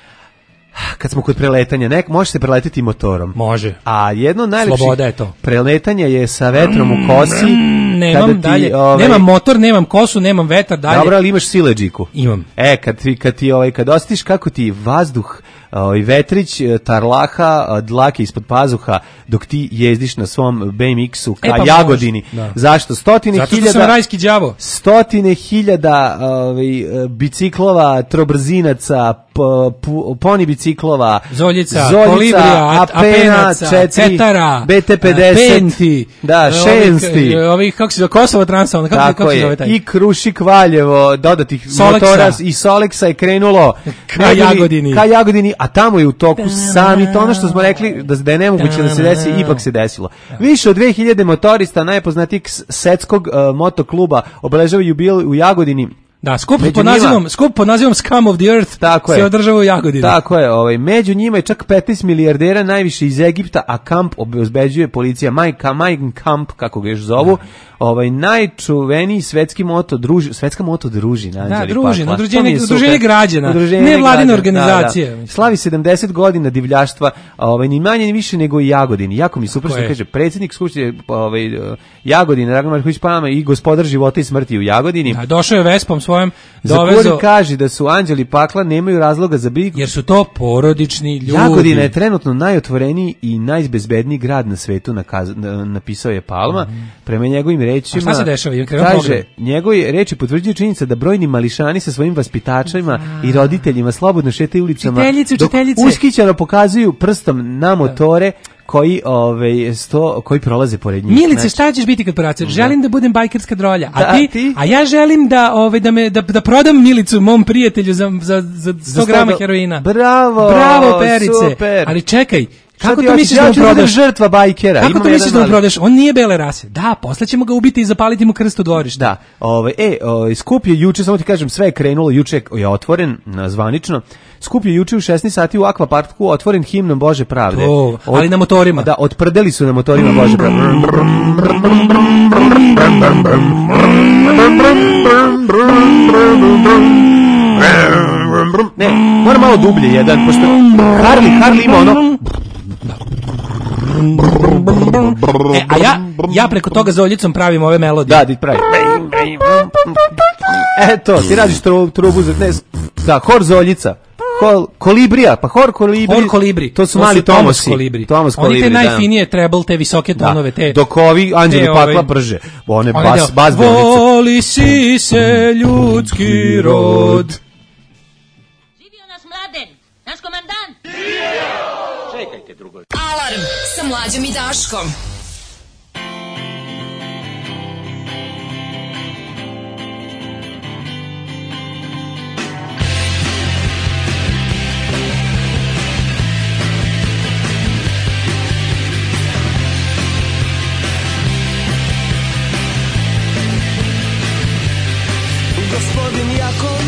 Kad smo kod preletanja, nek može se preletiti motorom. Može. A jedno od najlepših Sloboda je to. preletanja je sa vetrom u kosi. Nemam kada ti, dalje, ovaj, nemam motor, nemam kosu, nemam vetar, dalje. Dobro, ali imaš siledžiku. Imam. E, kad ti, kad ti, ovaj, kad osjetiš kako ti vazduh, ovaj, vetrić, tarlaha, dlake ispod pazuha, dok ti jezdiš na svom B M X-u ka E, pa može. Jagodini. Da. Zašto? Stotine Zato što hiljada... sam rajski đavo. Stotine hiljada ovaj, biciklova, trobrzinaca, p, p, poni biciklova, Zoljica, Zoljica, Kolibrija, Apena, Apenaca, četiri, Cetara, B T pedeset, Penti, da, Šensti, ovih, ovih, kako se zove, Kosovo Transavno, kako, tako kako se je, zove taj? i Krušik Valjevo, dodatih Soleksa. motora i Soleksa je krenulo Ka ne bi li- Jagodini. ka Jagodini, a tamo je u toku sami to ono što smo rekli da, da je nemoguće da se desi, ipak se desilo. Više od dve hiljade motorista najpoznatijeg s- svetskog uh, motokluba obeležava jubilej u Jagodini. Da, skup Među pod njima- nazivom, skup pod nazivom Scum of the Earth Tako se je. održava u Jagodini. Tako je, ovaj, među njima je čak petnaest milijardera, najviše iz Egipta, a kamp obezbeđuje policija, Majka, Majn Kamp, kako ga još zovu, ovaj, najčuveniji svetski moto druži, svetska moto družina. Da, Anđeli družina, Pakla. udruženje- To mi je super. udruženje građana, Udruženje nevladine građana, organizacije. da, da. Slavi sedamdeset godina divljaštva, a, ovaj, ni manje ni više nego i Jagodini. Jako mi super Tako što je. kaže, predsjednik Skupštine ovaj, Jagodine, Dragan Marković Palma i gospodar života i smrti u Jagodini. Da, došao je Vespom svojom, Za dovezo, koji kaže da su Anđeli Pakla nemaju razloga za brigu. jer su to porodični ljudi. Jagodina je trenutno najotvoreniji i najbezbedniji grad na svetu, nakaz, na- napisao je Palma. Prema njegovim rečima... A šta se dešava? Je krenuo Kaže, program? njegovi reči potvrđuju činjenica da brojni mališani sa svojim vaspitačima i roditeljima slobodno šetaju ulicama, Učiteljice, dok učiteljice. ushićeno pokazuju prstom na motore koji, ove, sto, koji prolaze pored njih. Milice, Znači, šta ćeš biti kad poracer? Želim da budem bajkerska drolja. A Da, ti? ti? A ja želim da ovaj da me da, da prodam Milicu mom prijatelju za za za sto sto grama do- heroina. Bravo, Bravo, Perice. super. Ali čekaj, Šta kako ti to hoćeš? misliš Ja da mu ću da budem prodaš? žrtva bajkera. Kako Imam to misliš jedan da mu mali- prodaš? On nije bele rase. Da, posle ćemo ga ubiti i zapaliti mu krst u dvorište. Da, ovaj, e, ovaj, skup je juče, samo ti kažem, sve je krenulo, juče je otvoren, na, zvanično, skup je juče u šesnaest sati u Akvaparku, otvoren himnom Bože pravde. To, ali na motorima. Da, otprdeli su na motorima Bože pravde. Ne, mora malo dublje jedan, pošto Harley, Harley ima ono... E, a ja, ja preko toga Zoljicom pravim ove melodije. Da, di pravi. Eto, ti radiš tru, trubu za... Ne, da, hor Zoljica. Hor, kolibrija, pa hor kolibri. Hor kolibri. To su mali Thomas Tomosi. kolibri. Thomas Oni kolibri, te da. najfinije treble, te visoke tonove, te... Dok ovi Anđeli te, Pakla ovaj- brže. One Onaj bas, deo, bas delnice. Voli si se ljudski rod. Alarm sa Mlađom i Daškom. Gospodin Jakov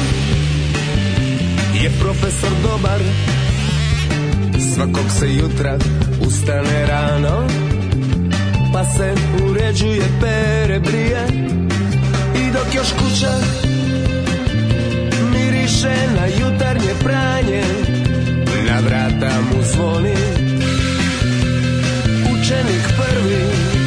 je profesor dobar, svakog se jutra ustane rano, pa se uređuje, pere, brije, i dok još kuća miriše na jutarnje pranje, na vrata mu zvoni učenik prvi.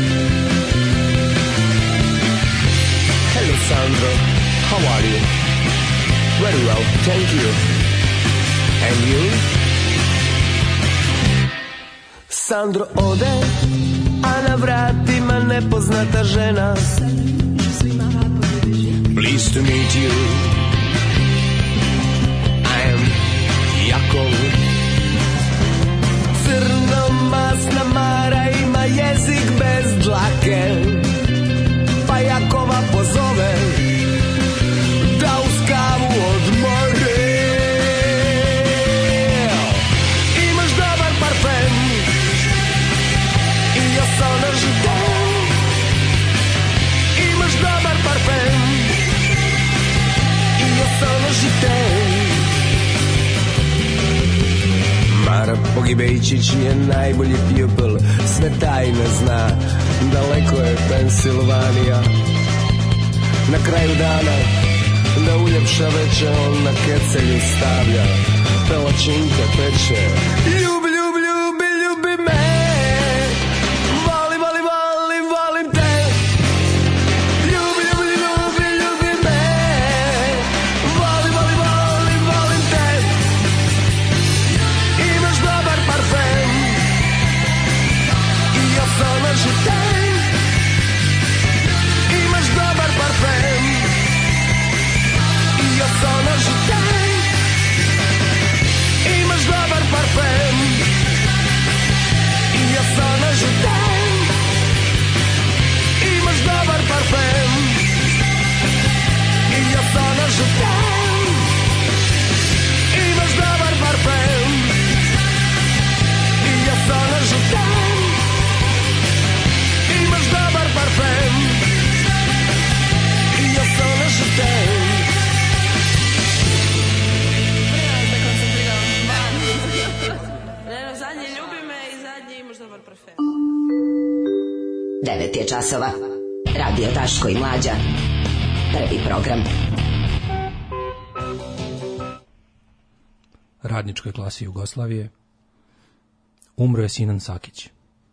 Hello Sandro, how are you? Very well, thank you. And you? Sandro ode, a na vratima nepoznata žena. Pleased to meet you. I am Jakov. Crnomasna Mara ima jezik bez dlake, pa Jakova pozove pogibe Ičić je najbolji pijopl, sve tajne zna, daleko je Pensilvanija. Na kraju dana, da uljepša veče, on na kecelju stavlja, pelačinke peče. Ljubi, ljubi, ljubi, ljubi me, voli, voli, voli, volim te. Ljubi, ljubi, ljubi, ljubi me, voli, voli, voli, volim te. Imaš dobar parfem i ja sama žutem. Imaš dobar parfem i ja sama žutem. Imaš dobar parfem i ja sana žutem. Imaš dobar parfem i ja sana žutem. Imaš dobar parfem i ja sana žutem. Imaš dobar parfem i ja sana žutem. devet je časova. Radio Daško i Mlađa. Prvi program. Radničkoj klasi Jugoslavije umro je Sinan Sakić.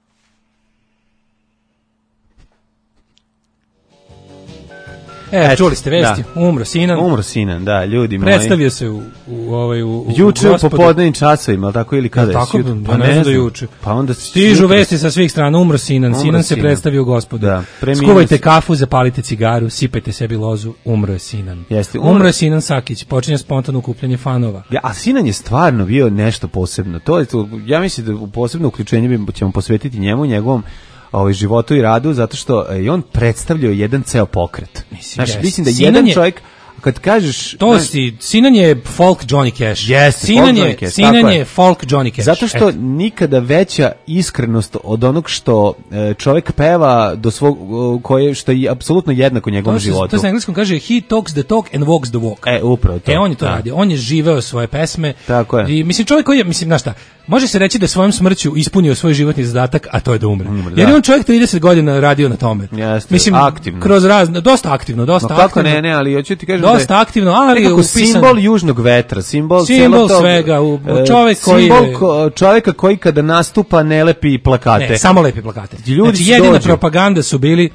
E, čuli ste vesti, da. Umro Sinan. Umro Sinan, da, ljudi moji. Predstavio se u, u, ovaj, u, u juče u popodnevnim časovima, ali tako ili kada ja, je? Tako, pa ne znam da juče. Pa onda stižu vesti sa svih strana, umro Sinan. Umro Sinan se Sinan. Predstavio Gospodu. Da, skuvajte kafu, zapalite cigaru, sipajte sebi lozu, umro je Sinan. Jeste, umro. umro je Sinan Sakić, počinje spontano ukupljanje fanova. Ja, a Sinan je stvarno bio nešto posebno. To je to, ja mislim da u posebno uključenje ćemo posvetiti njemu, njegovom ovaj životu i radu, zato što je on predstavljao jedan ceo pokret. Mislim, znači, mislim da Sinan jedan je, čovjek, kad kažeš... To znaš, si, Sinan je folk Johnny Cash. Jeste, Sinan folk je, Johnny Cash. Sinan je folk Johnny Cash. Zato što Eto. nikada veća iskrenost od onog što čovjek peva do svog, koje, što je apsolutno jednako njegovom to životu. To se na engleskom kaže he talks the talk and walks the walk. E, upravo to. E, on je to da. radio. On je živeo svoje pesme. Tako je. I mislim, čovjek koji je, mislim, znaš šta, može se reći da je svojom smrću ispunio svoj životni zadatak, a to je da umre. umre Jer je on čovjek trideset godina radio na tome. Jeste, mislim, aktivno. Kroz razne, dosta aktivno, dosta no, aktivno. Ne, ne, ali hoću ti kažem dosta da je aktivno, ali je upisan simbol južnog vetra, simbol, simbol tog, svega, u, čovjek koji simbol je, ko, čovjeka koji kada nastupa ne lepi plakate. Ne, samo lepi plakate. Ljudi znači, jedina dođu. propaganda su bili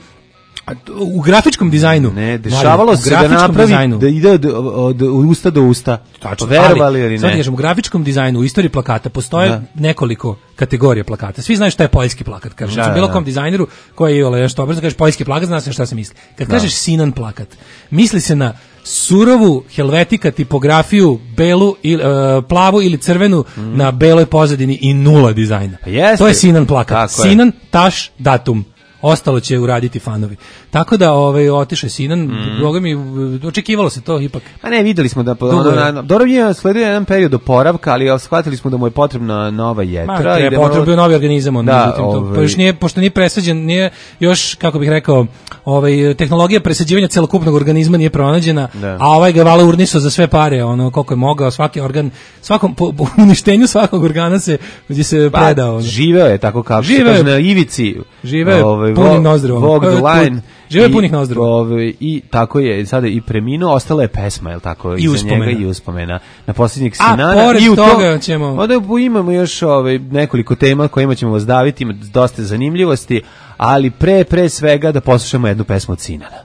u grafičkom dizajnu. Ne, dešavalo Mali, se da napravi dizajnu. Da ide od, od, od usta do usta. Tačno, verovali ili ne. Sad kažem, u grafičkom dizajnu, u istoriji plakata postoje da. nekoliko kategorija plakata. Svi znaju šta je poljski plakat. Kažem, da, bilo da. kom dizajneru koji je nešto obrzo kaže poljski plakat, zna se šta se misli. Kad da. kažeš Sinan plakat, misli se na surovu helvetika tipografiju, belu ili uh, plavu ili crvenu mm. na beloj pozadini i nula dizajna. Pa to je Sinan plakat. Tako Sinan, je. taš, datum. Ostalo će uraditi fanovi. Tako da ovaj otiše Sinan, mm. Boga mi očekivalo se to ipak. Pa ne, videli smo da ono, dobro je sledio jedan period oporavka, ali shvatili smo da mu je potrebna nova jetra. Ma, je potrebno novi organizam, on, da, to, ovaj... još nije, pošto nije presađen, nije još, kako bih rekao, ovaj, tehnologija presađivanja celokupnog organizma nije pronađena, da. a ovaj ga vala urniso za sve pare, ono, koliko je mogao, svaki organ, svakom, po, po uništenju svakog organa se, gdje se pa, predao. Ono. Živeo je, tako kako se kaže na ivici. Živeo ovaj, punih nozdrvom. Walk the line. Žive punih nozdrvom. Ovaj, I tako je, sada i preminuo, ostala je pesma, je li tako? I uspomena. Njega i uspomena. Na posljednjeg Sinana. A, pored I u toga to, ćemo... Onda imamo još ovaj, nekoliko tema kojima ćemo vas daviti, ima dosta zanimljivosti, ali pre, pre svega da poslušamo jednu pesmu od Sinana.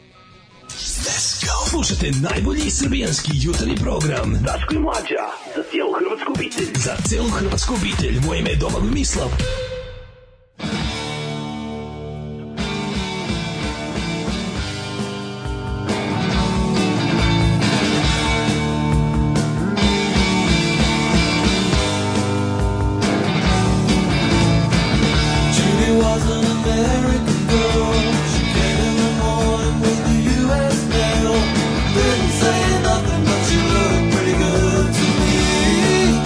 Let's go! Slušajte najbolji srbijanski jutarnji program Daško i Mlađa, za cijelu hrvatsku obitelj. Za cijelu hrvatsku obitelj, moje ime je Domagoj Mislav. Was an American girl. She came in the morning with the U S mail. Didn't say nothing, but she looked pretty good to me.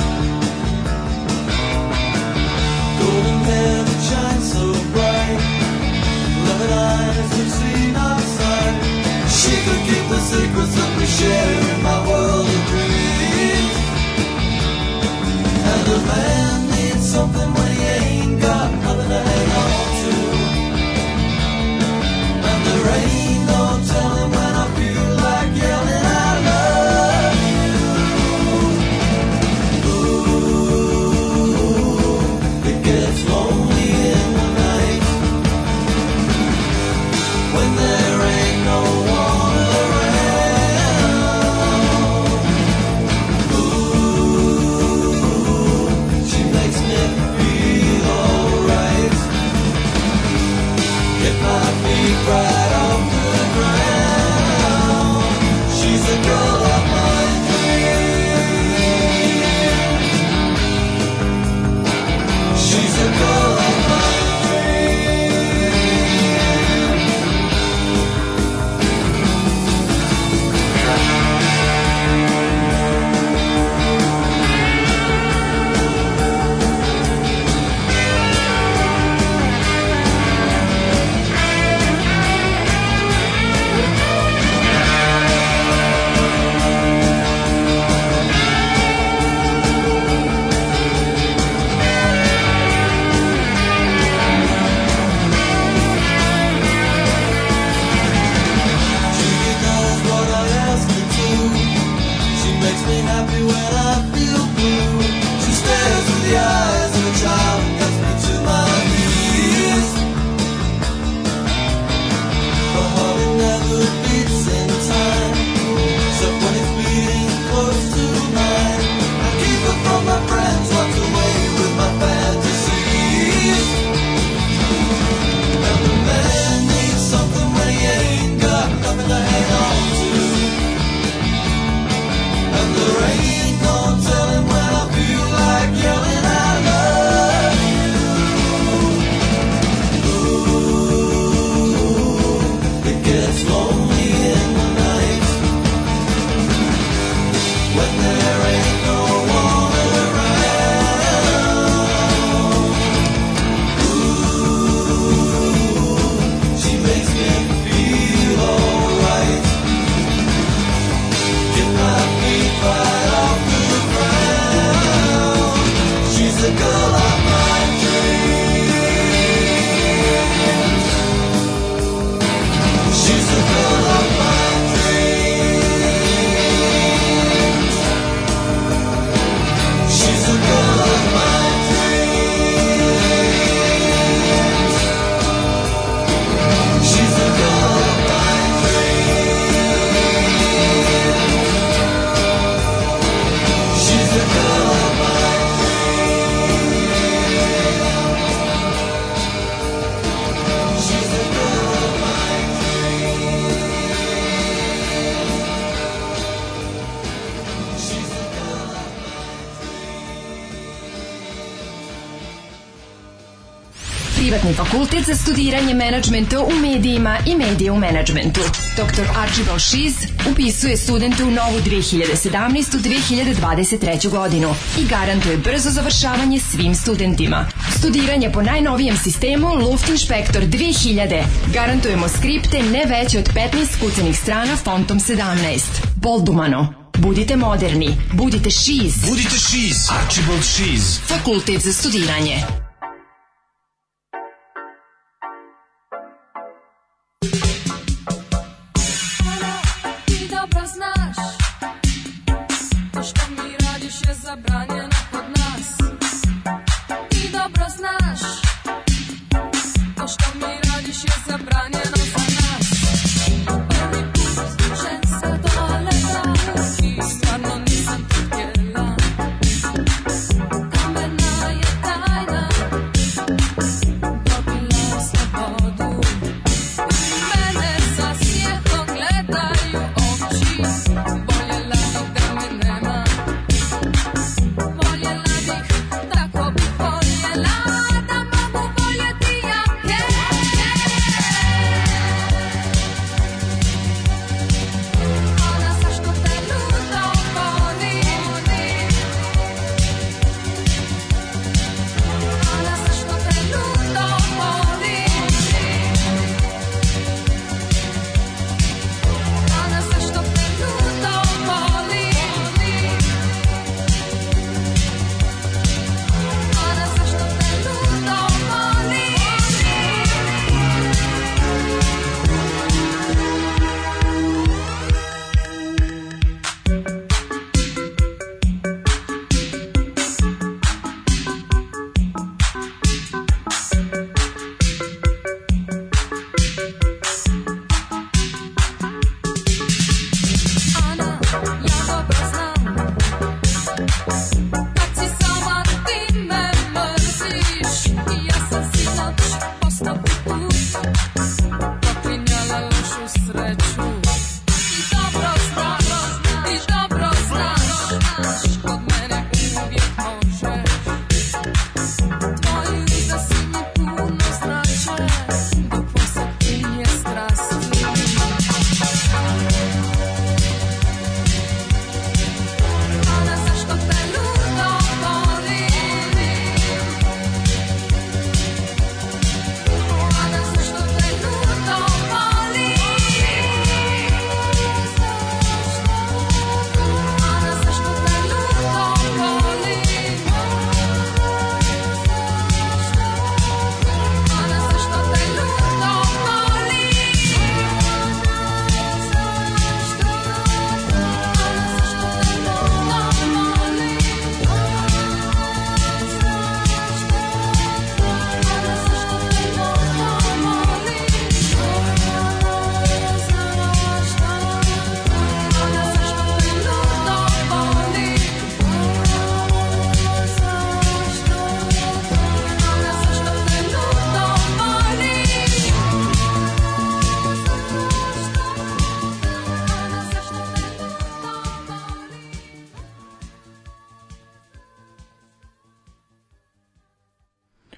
Golden hair that shines so bright, loving eyes that seen outside. She could keep the secrets that we share in my world of dreams. And the man something when he ain't got nothing to hang on to. And there ain't no telling when I feel like yelling, I love you. Ooh, it gets lonely in the night when there ain't no one around. Ooh, she makes me feel alright. Get my feet right off the ground. She's a girl of my dreams. She's a girl of my makes me happy when I feel blue. She stares with the eyes of a child and gets me to my knees. Her heart it never beats in time, except when it's beating close to mine. I keep her from my friends, locked away with my fantasies. And the man needs something when he ain't got nothing to hang on to. And there ain't no telling when I feel like yelling, I love you. Ooh, it gets lonely in the night when there ain't no one around. Ooh, she makes me feel alright. Get my feet right off the ground. She's the girl of my dreams. She's the girl of my dreams. She's the girl of my dreams. She's the girl of my dreams. She's the girl of my dreams. She's the girl of my dreams. She's the girl of Privatni fakultet za studiranje menadžmenta u medijima i medije u menadžmentu. doktor Archibald Šiz upisuje studente u novu dve hiljade sedamnaestu dve hiljade dvadeset treću godinu i garantuje brzo završavanje svim studentima. Studiranje po najnovijem sistemu Luftinspektor dve hiljade. Garantujemo skripte ne veće od petnaest kucanih strana fontom sedamnaest. Boldumano. Budite moderni. Budite Šiz. Budite Šiz. Archibald Šiz. Fakultet za studiranje. Ti dobro znaš, to što mi radiš je zabranjeno kod nas. Ti dobro znaš, to što mi radiš je zabranjeno za nas. Prvi put žen se doleta i stvarno nisam ti htjela. Kamena je tajna, dobila slobodu. Mene sa smijehom gledaju oči, voljela bih da me nema. Voljela bih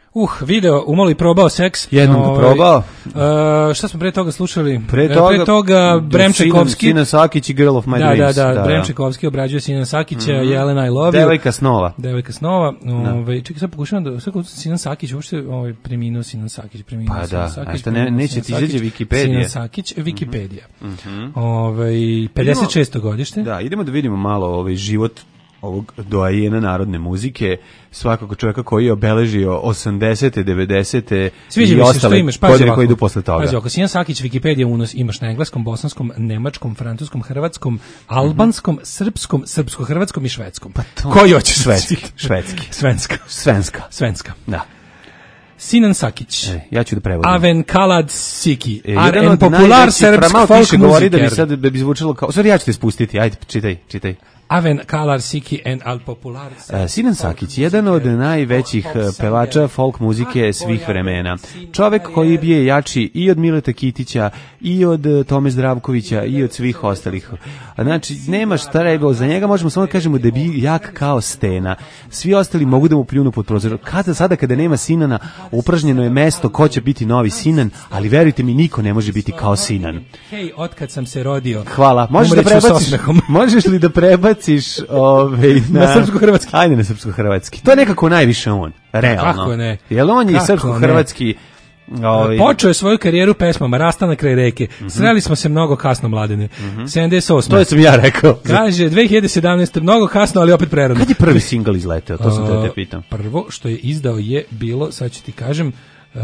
Uh, video, umalo i probao seks. Jednom ga probao. Uh, šta smo pre toga slušali? Pre toga, pre toga Bremčekovski. Sinan Sakić i Girl of My da, Dreams. Da, da, da. Bremčekovski obrađuje Sinan Sakića, Mm-hmm. Jelena I Love You. Devojka snova. Devojka snova. Ovaj, čekaj, sad pokušavam da, sad Sinan Sakić, uopšte ovaj, preminuo Sinan Sakić, preminuo Pa Sinan da, Sakić. a što ne, neće ti izađe Wikipedija. Sinan Sakić, Wikipedija. Mm-hmm. Ovaj, pedeset šesto godište. Da, idemo da vidimo malo ovaj život ovog doajena narodne muzike, svakako čovjeka koji je obeležio osamdesete, devedesete Sviđa i mi se ostale što imaš, godine koji idu posle toga. Pazi, ako Sinan Sakić Wikipedia unos imaš na engleskom, bosanskom, nemačkom, francuskom, hrvatskom, albanskom, srpskom, srpsko-hrvatskom i švedskom. Pa to... Koji hoćeš? Švedski. Švedski. Svenska. Svenska. Svenska. Da. Sinan Sakić. E, ja ću da prevodim. Aven Kalad Siki. E, Ar jedan en od popular najvećih, srpsk malo folk tiše govori da bi muziker. sad da bi zvučalo kao... Sorry, ja ću te spustiti. Ajde, čitaj, čitaj. Aven Kalar Siki en al popular. Uh, Sinan Sakić, jedan od najvećih uh, pevača folk muzike svih vremena. Čovek koji je jači i od Mileta Kitića, i od uh, Tome Zdravkovića, i od svih ostalih. Znači, nema šta reba, za njega možemo samo da kažemo da je bi jak kao stena. Svi ostali mogu da mu pljunu pod prozor. Kada, sada kada nema Sinana, upražnjeno je mesto ko će biti novi Sinan, ali verujte mi, niko ne može biti kao Sinan. Hej, otkad sam se rodio. Hvala. Možeš da prebaciš, možeš li da prebaciš ove, na, na srpsko-hrvatski? Ajde na srpsko-hrvatski. To je nekako najviše on, realno. Kako ne? Jel on je srpsko-hrvatski... Ovaj... Počeo je svoju karijeru pesmama Rasta na kraj reke. Mm-hmm. Sreli smo se mnogo kasno, mladene. Mm-hmm. sedamdeset osme. To je sam ja rekao. Kaže, dve hiljade sedamnaeste mnogo kasno, ali opet prerano. Kad je prvi singl izleteo? To sam te, te pitam. Prvo što je izdao je bilo, sad ću ti kažem, uh,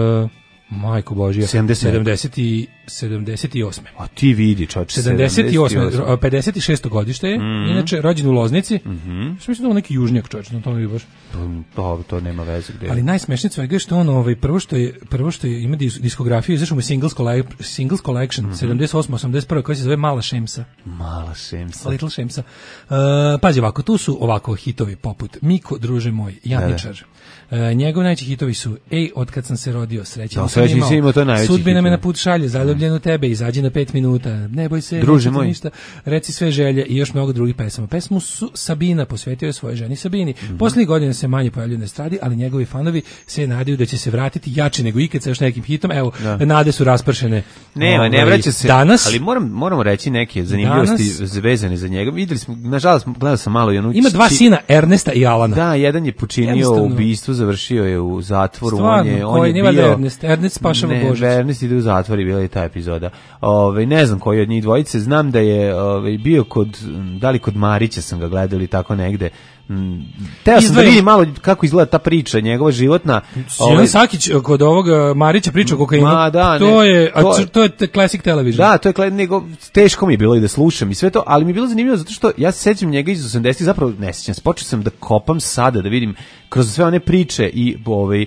majko Božija, sedamdeset i sedamdeset i osme. A ti vidi, čoč, sedamdeset i osme. pedeset i šesto godište je, mm-hmm. inače rođen u Loznici. Mm-hmm. Što mislim da je neki južnjak, čoč, na tome bi baš. To, to nema veze gde. Ali najsmešnije svega je što on ovaj prvo što je prvo što je ima diskografiju, izašao mu Singles Collection, Singles Collection mm-hmm. sedamdeset osme osamdeset prve koji se zove Mala Šemsa. Mala Šemsa. Little Šemsa. Uh, pazi ovako, tu su ovako hitovi poput Miko, druže moj, Jamničar. Uh, njegov najveći hitovi su Ej, otkad sam se rodio, srećan sam imao, imao to najveći Sudbina hitovi. me na put šalje, zaljubljen u tebe, izađi na pet minuta, ne boj se, druže moj, ništa, reci sve želje i još mnogo drugih pesama. Pesmu su Sabina posvetio je svojoj ženi Sabini. Mm-hmm. Poslednjih godina se manje pojavljuje na estradi, ali njegovi fanovi se nadaju da će se vratiti jači nego ikad sa još nekim hitom. Evo, da. Nade su raspršene. Ne, ne vraća se. Danas, ali moram, moramo reći neke zanimljivosti danas, vezane za njega. Videli smo, nažalost, gledao sam malo i onu... Ima dva či... sina, Ernesta i Alana. Da, jedan je počinio ubistvo, završio je u zatvoru. Stvarno, on je, on koji, je bio... Ernest, Ernest spašava Božić. Ne, Ernest ide u zatvor i bila je ta epizoda. Ove, ne znam koji od njih dvojice, znam da je ove, bio kod, da li kod Marića sam ga gledao ili tako negde. Teo sam da vidim malo kako izgleda ta priča, njegova životna. Sinan ovaj... Sakić kod ovog Marića priča o kokainu. Ma, da, to, ne, je, to, a, to je classic television. Da, to je nego, teško mi je bilo i da slušam i sve to, ali mi je bilo zanimljivo zato što ja se sećam njega iz osamdesetih, zapravo ne sećam, počeo sam da kopam sada, da vidim kroz sve one priče i ovaj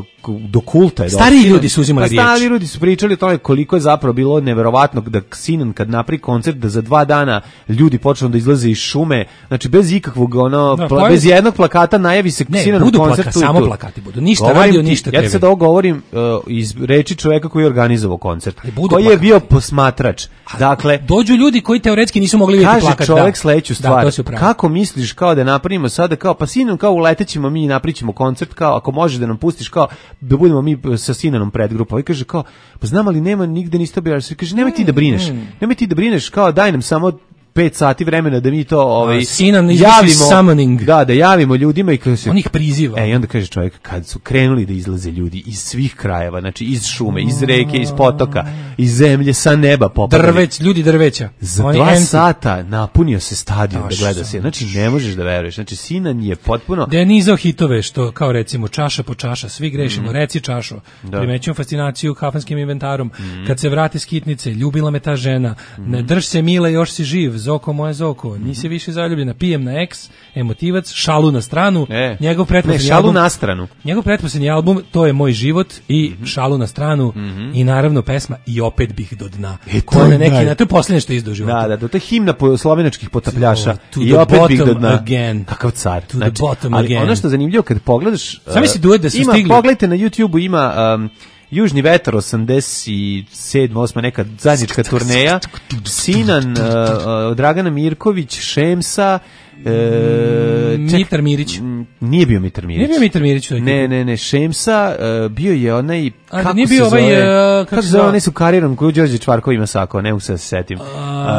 do kulta je stari ljudi su uzimali riječ. Stari ljudi su pričali o tome koliko je zapravo bilo neverovatno da Sinan kad napravi koncert da za dva dana ljudi počnu da izlaze iz šume, znači bez ikakvog ono da, pla, bez jednog plakata najavi se Sinanov koncert. Ne, samo plakati budu. Ništa govorim, radio, ništa ja sad ovo govorim uh, iz reči čoveka koji je organizovao koncert, koji plakati. Je bio posmatrač. Dakle, dođu ljudi koji teoretski nisu mogli vidjeti plakat. Kaže čovek da. sledeću stvar. Da, kako misliš kao da napravimo sada kao pa Sinan kao uletećemo mi napričimo koncert kao ako možeš da nam pustiš kao da budemo mi sa Sinanom predgrupa. I kaže kao, pa znam ali nema nigde niste bio. Kaže nemoj ti da brineš. Nemoj ti da brineš kao daj nam samo pet sati vremena da mi to ovaj Sinan javimo summoning. Da, da javimo ljudima i kaže se on ih priziva. E i onda kaže čovjek kad su krenuli da izlaze ljudi iz svih krajeva, znači iz šume, iz reke, iz potoka, iz zemlje, sa neba popadali. Drveć, ljudi drveća. Za oni dva enti. Sata napunio se stadion da gleda se. Znači ne možeš da veruješ. Znači Sinan je potpuno denizao hitove što kao recimo čaša po čaša, svi grešimo, mm. reci čašo. Da. Primećujem fascinaciju kafanskim inventarom. Mm. Kad se vrate skitnice, ljubila me ta žena. Mm. Ne drž se mile, još si živ. Zoko moje Zoko, nisi više zaljubljena, pijem na eks, emotivac, šalu na stranu, e, njegov pretposlednji šalu album, na stranu. Njegov pretposlednji album, to je moj život i mm-hmm. šalu na stranu mm-hmm. i naravno pesma I opet bih do dna. E, to je neki, na to je posljednje što je izdao života. Da, da, to je himna po slovenačkih potapljaša. To, I opet bih do dna. Again. Kakav car. To znači, the bottom ali again. Ono što je zanimljivo kad pogledaš, Sami si duet da su ima, stigli. Pogledajte na YouTubeu ima um, Južni vetar osamdeset sedam osam neka zajednička turneja. Sinan, uh, Dragana Mirković, Šemsa, E, Mitar Mirić. nije bio Mitar Mirić. Nije bio Mitar Mirić u ekipi. Ne, ne, ne, Šemsa, uh, bio je onaj, A, kako nije se bio zove, ovaj, uh, kako se zove, onaj su karijerom koju Đorđe Čvarkov ima sako, ne mogu se da se setim. Uh,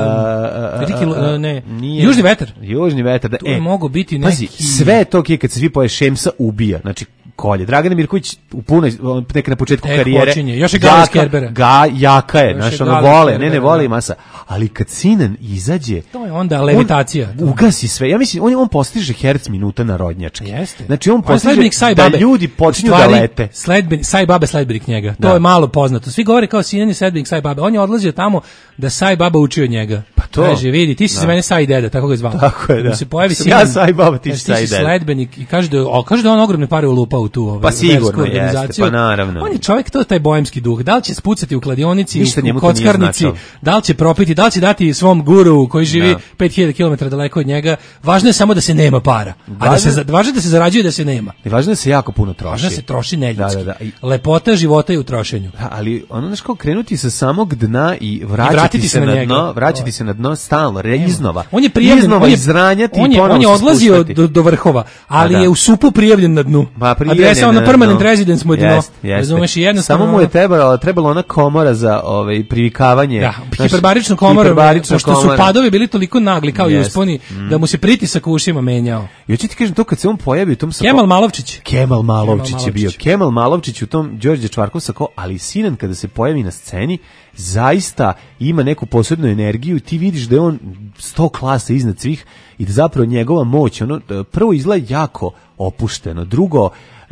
uh, Riki, uh, ne, nije, Južni vetar. Južni vetar, da, to je e, mogo biti neki... Pazi, sve to kad se svi poje Šemsa ubija, znači kolje. Dragana Mirković u punoj, nek na početku Tek karijere. počinje. Još je Gala iz Kerbera. Ga, jaka je, Još znaš, je ono Gala iz vole, ne, Kerbera, ne vole da. masa. Ali kad Sinan izađe... To je onda levitacija. On ugasi sve. Ja mislim, on, on postiže herc minuta na rodnjačke. Jeste. Znači, on On je postiže sledbenik Sai da Babe. ljudi počinju U stvari, da lete. Sledbenik, Sai Babe sledbenik njega. To Da. je malo poznato. Svi govore kao Sinan je sledbenik Sai Babe. On je odlazio tamo da Sai Baba uči od njega. Pa to. Kaže, vidi, ti si Da. za mene Sai deda, tako ga je zvao. Tako je, da. Mu se pojavi Sam Sinan. ja Sai Baba, ti kaže, si Sai deda. sledbenik i kaže da, je- o, kaže da on ogromne pare ulupao u tu ovaj, Pa sigurno versku jeste, organizaciju. pa naravno. On je čovjek, to je taj bojemski duh. Da li će spucati u kladionici, Ništa u, njemu u to nije kockarnici, značilo. da li će propiti, da li će dati svom guru koji živi Da. pet hiljada kilometara daleko od njega. Važno je samo da se nema para. A da se, za- važno je da se zarađuje i da se nema. I važno je da se jako puno troši. Važno je da se troši neljudski. Da, da, da. I- Lepota života je u trošenju. Da, ali ono znaš kao krenuti sa samog dna i vraćati, I vratiti se, se na na njega. dno, vraćati se na dno stalno, re, iznova. On je prijavljen, iznova on je, izranjati on i je, ponovo on je se odlazio spuštati. do, do vrhova, ali Pa da. je u supu prijavljen na dnu. Ma prijavljen Adresa ono na permanent dno. residence mu je dno. Jeste, jeste. Razumeš, i jednostavno... Samo mu je trebalo, trebalo ona komora za ovaj privikavanje. Da, Znaš, hiperbarična komora, hiperbarična pošto su komora. padovi bili toliko nagli kao i Jeste. usponi, Mm. da mu se pritisak u ušima menjao. I hoću ti kažem to kad se on pojavi u tom sako... Kemal Malovčić. Kemal Malovčić Kemal je bio. Malovčić. Kemal Malovčić u tom Đorđe Čvarkov sako, ali Sinan kada se pojavi na sceni, zaista ima neku posebnu energiju, ti vidiš da je on sto klasa iznad svih i da zapravo njegova moć, ono, prvo izgleda jako opušteno, drugo,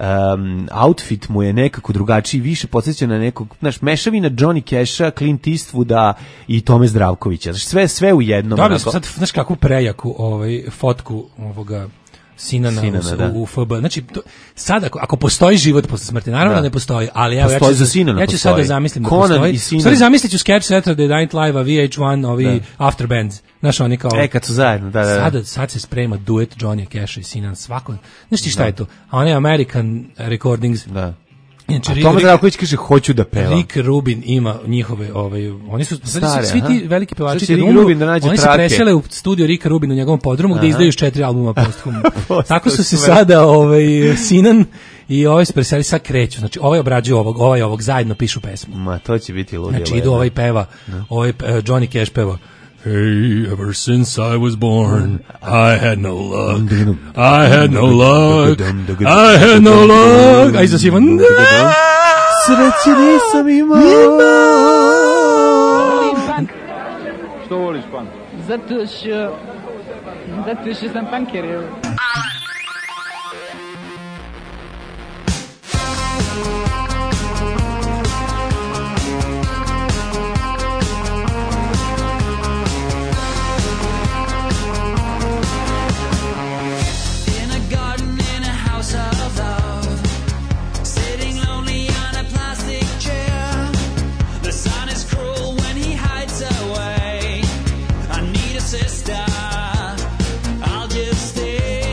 um, outfit mu je nekako drugačiji, više podsjeća na nekog, znaš, mešavina Johnny Casha, Clint Eastwooda i Tome Zdravkovića, znaš, sve, sve u jednom. Dobio onako. sam sad, znaš kakvu prejaku ovaj, fotku ovoga Sinana, Sinana, u, da. u F B. Znači, to, sad ako, ako postoji život posle smrti, naravno Da. da ne postoji, ali evo, ja Postoji ću, za Sinana, ja ću postoji. sad da zamislim Conan da postoji. i Sinan. U stvari zamislit ću sketch Saturday Night Live-a, V H one, ovi Da. Afterbands. Znaš, oni kao... E, kad su zajedno, da, da, da. Sada, sad se sprema duet Johnny Casha i Sinan, svako... Znaš ti šta je to? A onaj American Recordings... Da. Inače, A Rick- Toma Zdravković kaže, hoću da pevam. Rick Rubin ima njihove, ovaj, oni su Stare, svi aha. ti veliki pevači Sad će kad Rick umru, Rubin da nađe oni se trake. presele u studio Ricka Rubina u njegovom podrumu gde Aha. izdaju još četiri albuma posthumno. Postao Tako su se sve. sada ovaj Sinan i ovaj se preseli sad kreću. Znači ovaj obrađuje ovog, ovaj ovog zajedno pišu pesmu. Ma, to će biti ludilo. Znači idu ovaj peva, ovaj uh, Johnny Cash peva. Hey, ever since I was born, I had no luck. I had no luck. I had no luck. A iza si Ivan, sreće nisam imao. Što voliš punk? Zato što... Zato što sam punker, evo. In a garden in a house of love, sitting lonely on a plastic chair. The sun is cruel when he hides away. I need a sister, I'll just stay.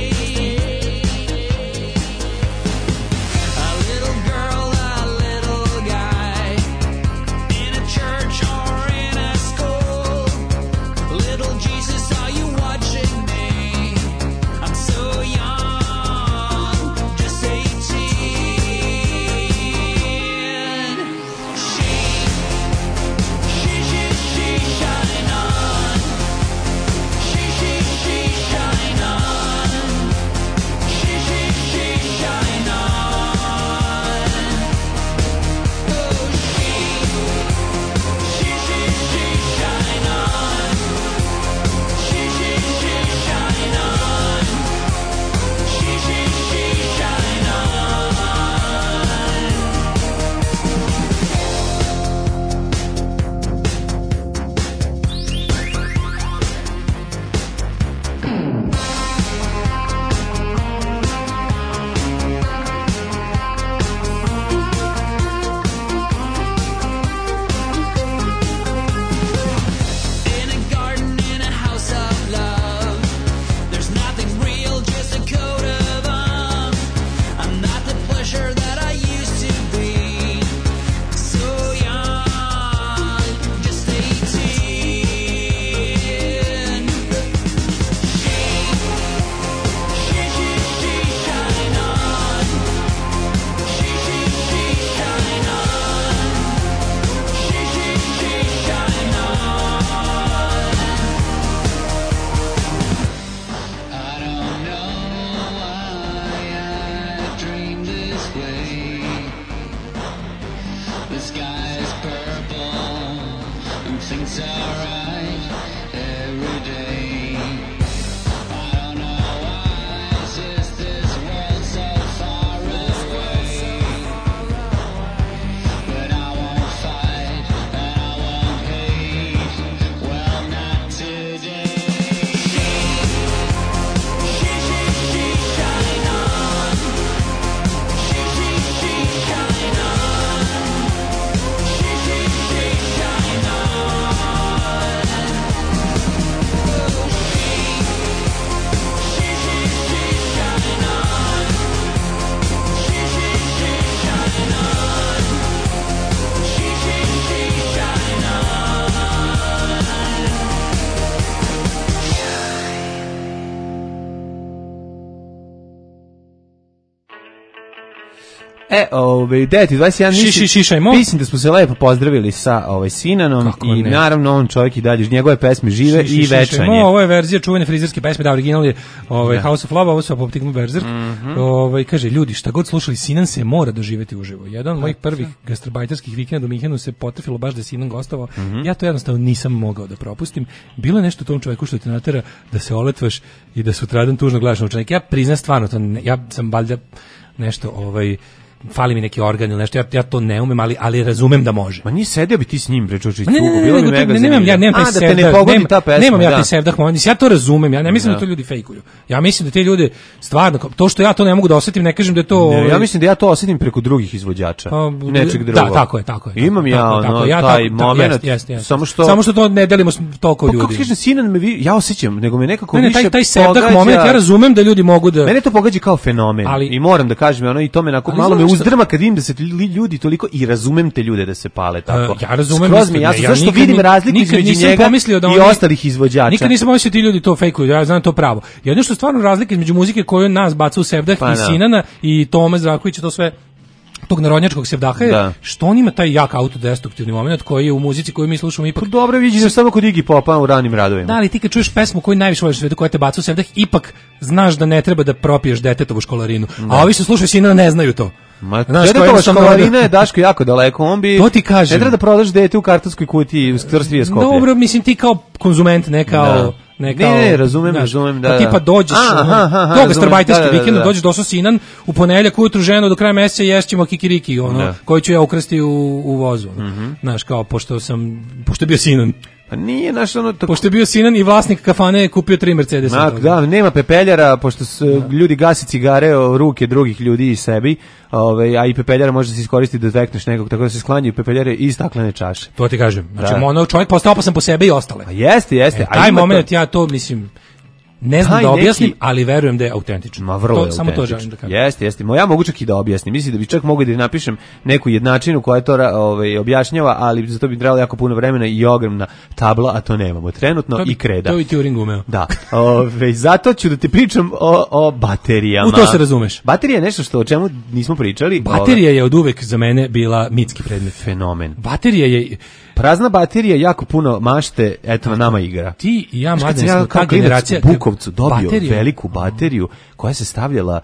E, ovaj devet i dvadeset jedan Ši, mislim, ši, šišajmo. mislim da smo se lepo pozdravili sa ovaj Sinanom. Kako i ne. naravno on čovjek i dalje njegove pesme žive Ši, ši, i ši, večan ši. je. Ovo je verzija čuvene frizerske pesme, da original je ovaj Da. House of Love, ovo su Apoptigma Berserk. Mhm. Ovaj kaže ljudi, šta god slušali Sinan se mora doživeti uživo. Jedan od mojih prvih gastarbajterskih vikenda u Minhenu se potrefilo baš da je Sinan gostovao. Mhm. Ja to jednostavno nisam mogao da propustim. Bilo je nešto u tom čoveku što te natera da se oletvaš i da sutradan tužno gledaš novčanik. Ja priznam stvarno to ne, ja sam valjda nešto ovaj fali mi neki organ ili nešto, ja, ja to ne umem, ali, ali razumem da može. Ma nije sedio bi ti s njim, bre Čučić, Ne, ne, tugo, ne, bilo ne, bi ne, mega ne, nemam, ja nemam taj A, da te sevdah, ne pogodi nemam- ta pesma, nemam ja da. taj sevdah, moment, ja to razumem, ja ne mislim da, Da. to ljudi fejkuju. Ja mislim da te ljude stvarno, kao- to što ja to ne mogu da osetim, ne kažem da je to... Ne, ovaj, ja mislim da ja to osjetim preko drugih izvođača. Pa, Nečeg da, drugog. tako je, tako je. Imam tako, ja tako, ono, tako, ja taj tako- tako, moment, jest, jest, jest. samo što... Samo što to ne delimo s toliko Pa ljudi. kako ti kažem, Sinan me vi, ja osjećam, nego me nekako Ne, ne, više taj, taj sevdah pogađa- moment, ja razumem da ljudi mogu da... Mene to pogađa kao fenomen. Ali- I moram da kažem, ono i to me onako Ali malo me znaš šta- uzdrma kad vidim da se li- ljudi toliko i razumem te ljude da se pale tako. Uh, ja razumem Skroz isto, mi ne, jasno, ja zašto nikad vidim ni- razliku nikad između nisam njega pomislio da i oni- ostalih izvođača. Nikad nisam pomislio ti ljudi to fejkuju, ja znam to pravo. Jedno što je stvarno razlika između muzike koju nas baca u sevdah Pa i da. Sinana i Tome Zdravkovića, to sve tog narodnjačkog sevdaha je Da. što on ima taj jak autodestruktivni moment koji je u muzici koju mi slušamo ipak... Pa dobro, vidiš samo kod Iggy Popa u ranim radovima. Da, ali ti kad čuješ pesmu koju najviše voliš na svetu, koja te baca u sevdah, ipak znaš da ne treba da propiješ detetovu školarinu. A ovi što slušaju Sinana ne znaju to. Ma, Znaš, Znaš, kao jednostavno- školarina je Daško jako daleko, on bi... To ti kažem. Ne treba da prodaš dete u kartonskoj kutiji u Skrstvije Skoplje. Dobro, mislim ti kao konzument, ne kao... Da. Ne, Ne, kao, ne, razumem, znaš, razumem, da, Pa da. tipa dođeš, Aha, ono, aha, aha, to razumem, gastarbajterski da, da, da, vikend, da. dođeš došao Sinan, u ponedeljak ujutru ženu, do kraja meseca ješćemo kikiriki, ono, Da. koji ću ja ukrasti u, u vozu. ono. Mhm. Znaš, kao, pošto sam, pošto je bio Sinan. Pa nije naš ono... Tako... Pošto je bio Sinan i vlasnik kafane je kupio tri Mercedesa. Ma, da, nema pepeljara, pošto su ljudi gase cigare o ruke drugih ljudi i sebi, ovaj, a i pepeljara može da se iskoristi da zvekneš nekog, tako da se sklanjaju pepeljare i staklene čaše. To ti kažem. Znači, Da. ono, čovjek postao opasan po sebe i ostale. A jeste, jeste. E, a taj ima moment to- ja to, mislim, ne znam Taj da objasnim, neki- ali verujem da je autentično. Ma vrlo to, je samo to autentično. želim da kažem. Jeste, jeste. Mo ja mogu čak i da objasnim. Mislim da bi čak mogao da napišem neku jednačinu koja to ra- ovaj objašnjava, ali za to bi trebalo jako puno vremena i ogromna tabla, a to nemamo trenutno To bi- i kreda. To bi Turing umeo. Da. Ove, zato ću da ti pričam o, o baterijama. U to se razumeš. Baterija je nešto što o čemu nismo pričali. Baterija je od uvek za mene bila mitski predmet. Fenomen. Baterija je... Prazna baterija jako puno mašte, eto na nama igra. Ti i ja, Znaš, kad mladen, sam ja smo kao ta klinac generacija... u Bukovcu dobio baterija- veliku bateriju koja se stavljala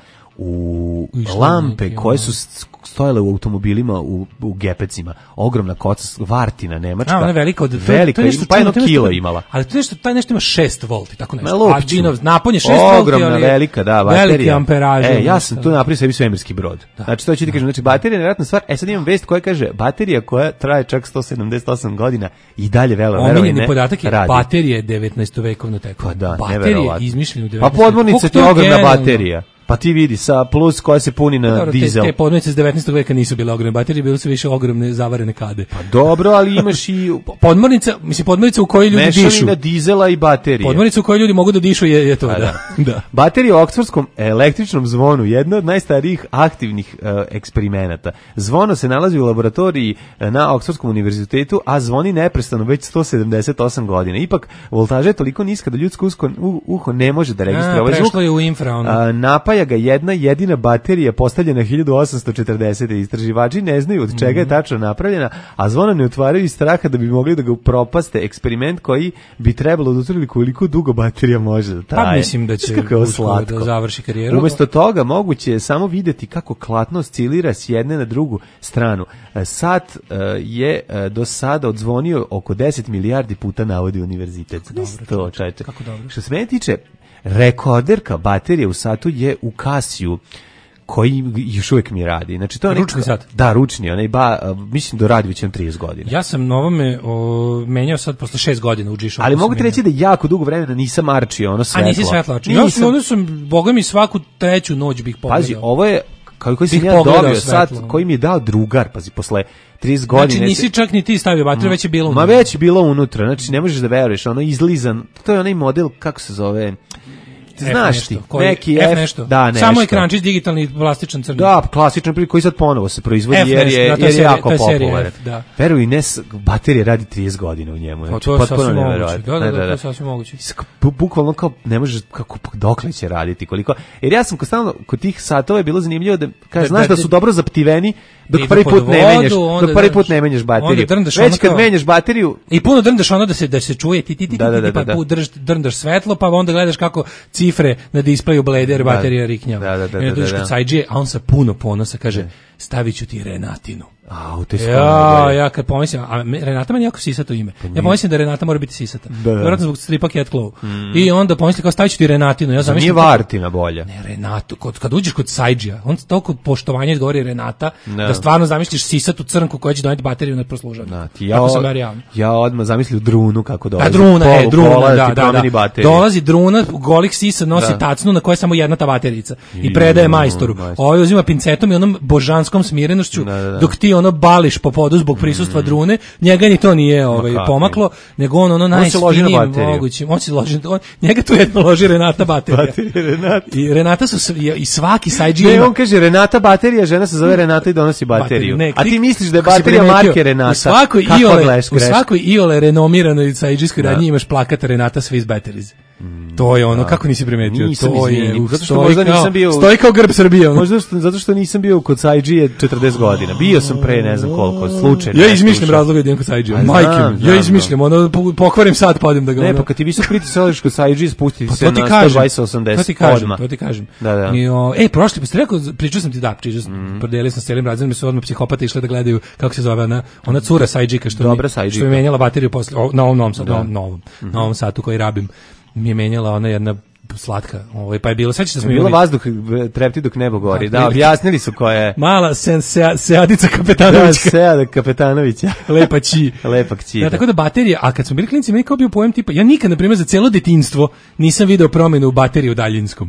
u Išla lampe neki, koje ono. su s- stojale u automobilima u, u gepecima. Ogromna koca, vartina nemačka. A, ona je velika od... to je- velika, to je nešto pa jedno čudno, to je kilo nešto- imala. Ali to je nešto, taj nešto ima šest volti, tako nešto. Ma, A lupiću. Džinov napon je šest volti, Ogromna, ali je velika, da, baterija. veliki amperaže. E, ja ono, sam šta- tu napravio sebi svemirski brod. Znači, to ću ti kažem, znači, baterija je nevjerojatna stvar. E, sad imam vest koja kaže, baterija koja traje čak sto sedamdeset osam godina i dalje velo, verovali Omiljeni ne, podatak je radi. baterije devetnaestovekovno teklo. Pa da, baterije neverovatno. izmišljene u Pa devetnaestom podmornica Koliko ti je to ogromna genijalno. baterija. Pa ti vidi, sa plus koja se puni na Dobro, te, dizel. te podmornice iz devetnaestog veka nisu bile ogromne baterije, bile su više ogromne zavarene kade. Pa dobro, ali imaš i Podmornica, mislim podmornica u kojoj ljudi dišu. mešavina dizela i baterije. Podmornica u kojoj ljudi mogu da dišu je, je to, Pa da. da. Baterija u oksfordskom električnom zvonu, jedna od najstarijih aktivnih e, eksperimenata. Zvono se nalazi u laboratoriji e, na Oksfordskom univerzitetu, a zvoni neprestano već sto sedamdeset osam godina. Ipak, voltaža je toliko niska da ljudsko usko, u, uho ne može da registruje A, ovaj zvuk. prešlo je u infra, ono. A, napaja ga jedna jedina baterija postavljena hiljadu osamsto četrdesete. Istraživači ne znaju od čega je tačno napravljena, a zvona ne otvaraju iz straha da bi mogli da ga upropaste. Eksperiment koji bi trebalo da utvrdi koliko dugo baterija može da traje. Pa mislim da će Kako je uskoro slatko. da završi karijeru. Umesto toga moguće je samo vidjeti kako klatno oscilira s jedne na drugu stranu. E, Sat e, je e, do sada odzvonio oko deset milijardi puta, navodi univerzitet. To, čajte. Kako dobro. Što se mene tiče, rekorderka baterije u satu je u Casiju, koji još uvijek mi radi. Znači, to je Ručni neka- sat? Da, ručni. Onaj ba, mislim da radi već na trideset godina. Ja sam na ovome o, menjao sad posle šest godina u G-Shocku. Ali sam mogu ti menjao. reći da jako dugo vremena nisam arčio ono A svetlo. nisi svetlačio. Ja sam, onda sam, boga mi, svaku treću noć bih pogledao. Pazi, ovo je kao koji sam Bih ja pogledao dobio sad, svetlo. koji mi je dao drugar, pazi, posle trideset godina. Znači nisi čak ni ti stavio bateriju, već je bilo Ma unutra. već je bilo unutra, znači ne možeš da veruješ, ono izlizan, to je onaj model, kako se zove, ti F znaš nešto, ti, koji- neki F F, nešto. da, nešto. Samo ekrančić digitalni, plastičan crni. Da, klasičan prvi koji sad ponovo se proizvodi F jer nešto, je, da, to je jer je serija- jako to je serija popularan. F, da. Veruj, ne, s- baterija radi trideset godina u njemu. Znači, to je potpuno sasvim moguće. neverovatno. Da, da, da, to je sasvim moguće. I s- bu- Bukvalno kao, ne možeš, kako, dokle će raditi, koliko. Jer ja sam kod stalno, kod tih satova je bilo zanimljivo da, kaže, Da- znaš da- da su dobro zaptiveni, dok idu prvi pod put ne vodu, menjaš, onda dok prvi drndaš. put ne menjaš bateriju. Onda drndaš Već ono kad kao- menjaš bateriju, I puno drndaš ono da se da se čuje ti ti ti, Da, da, ti, da, ti, pa da. pu- drž, drndaš svetlo, pa onda gledaš kako cifre na displeju blede jer Da. baterija riknjava. Da, da, da, I onda da, dođeš da. kod Sajđije, a on sa puno ponosa kaže, stavit ću ti Renatinu. a, u te Ja, ja kad pomislim, a me- Renata meni jako sisato ime. Ja pomislim da Renata mora biti sisata. Da, da. Vjerojatno zbog stripa Cat Claw. I onda pomislim kao stavit ću ti Renatinu. Ja Zar nije zamišljam Vartina bolja? Ne, Renatu, kod, kad uđeš kod Sajđija, on toliko poštovanja izgovori Renata, Da. da stvarno zamisliš sisatu crnku koja će doneti bateriju na proslužavanje. Da, ti ja, Tako sam ja realno. ja odmah zamislio Drunu kako dolazi. A druna, e, polu druna, kola da, ti da, promeni da. bateriju. Dolazi druna, golih sisa nosi Da. tacnu na kojoj je samo jedna ta baterica i Ju, predaje majstoru. majstor. Ovaj uzima pincetom i onom božanskom smirenošću, Da, da, da. dok ti ono bališ po podu zbog prisustva drune, njega ni to nije ovaj, kakvi. pomaklo, nego on ono On se loži na najsfinijim bateriju. mogućim. On se loži, on, njega tu jedno loži Renata baterija. Baterija Renata. I Renata su, s- i svaki Sajđi Ne, ima. on kaže Renata baterija, žena se zove Renata i donosi bateriju. Ne, A ti misliš da je kako si baterija primetio, marke Renata? U svakoj Kakva iole, gleš u greška? svakoj iole renomiranoj sajđijskoj Da. radnji imaš plakat Renata Swiss Batteries. To je ono, kako nisi primetio? Nisam, to je, izvini, u- zato što stoji možda kao- nisam bio u- Stoji kao grb Srbije. Ono. Možda što, zato što nisam bio kod Sajđije četrdeset godina. Bio sam pre ne znam koliko, slučajno. Ja nešto izmišljam ušao. razloga da idem kod Sajđija. A, Majke znam, mi, znam, ja izmišljam, ono, po- pokvarim sad pa odem da ga Ne, ono... pa kad ti visok pritisak odeš kod Sajđije, spusti Pa se to ti na kažem, sto dvadeset osamdeset. to ti kažem, odmah. to ti kažem. Da, da. I, o, ej, prošli, pa ste rekao, pričao sam ti, da, pričao sam, Mhm. prodelili sam s celim razredom, mi su odmah psihopati išli da gledaju, kako se zove, ona, ona cura Sajđika, što, Dobra mi, Sajđika. što mi je menjala bateriju posle, o, na ovom novom, satu, Da. novom, novom, Mhm. novom satu koji rabim, mi je menjala ona jedna slatka, ovaj, pa je bilo, sećaš da smo Bila imali... vazduh trepti dok nebo gori. Da, Da, objasnili su koja je. Mala sen, se, seadica Da, Kapetanovićka. Seada Kapetanovića. Lepa ći. Lepa kći. Da, tako da baterija, a kad smo bili klinci, meni kao bio pojem tipa, ja nikad, na primjer, za cijelo detinjstvo nisam video promjenu u bateriji u daljinskom.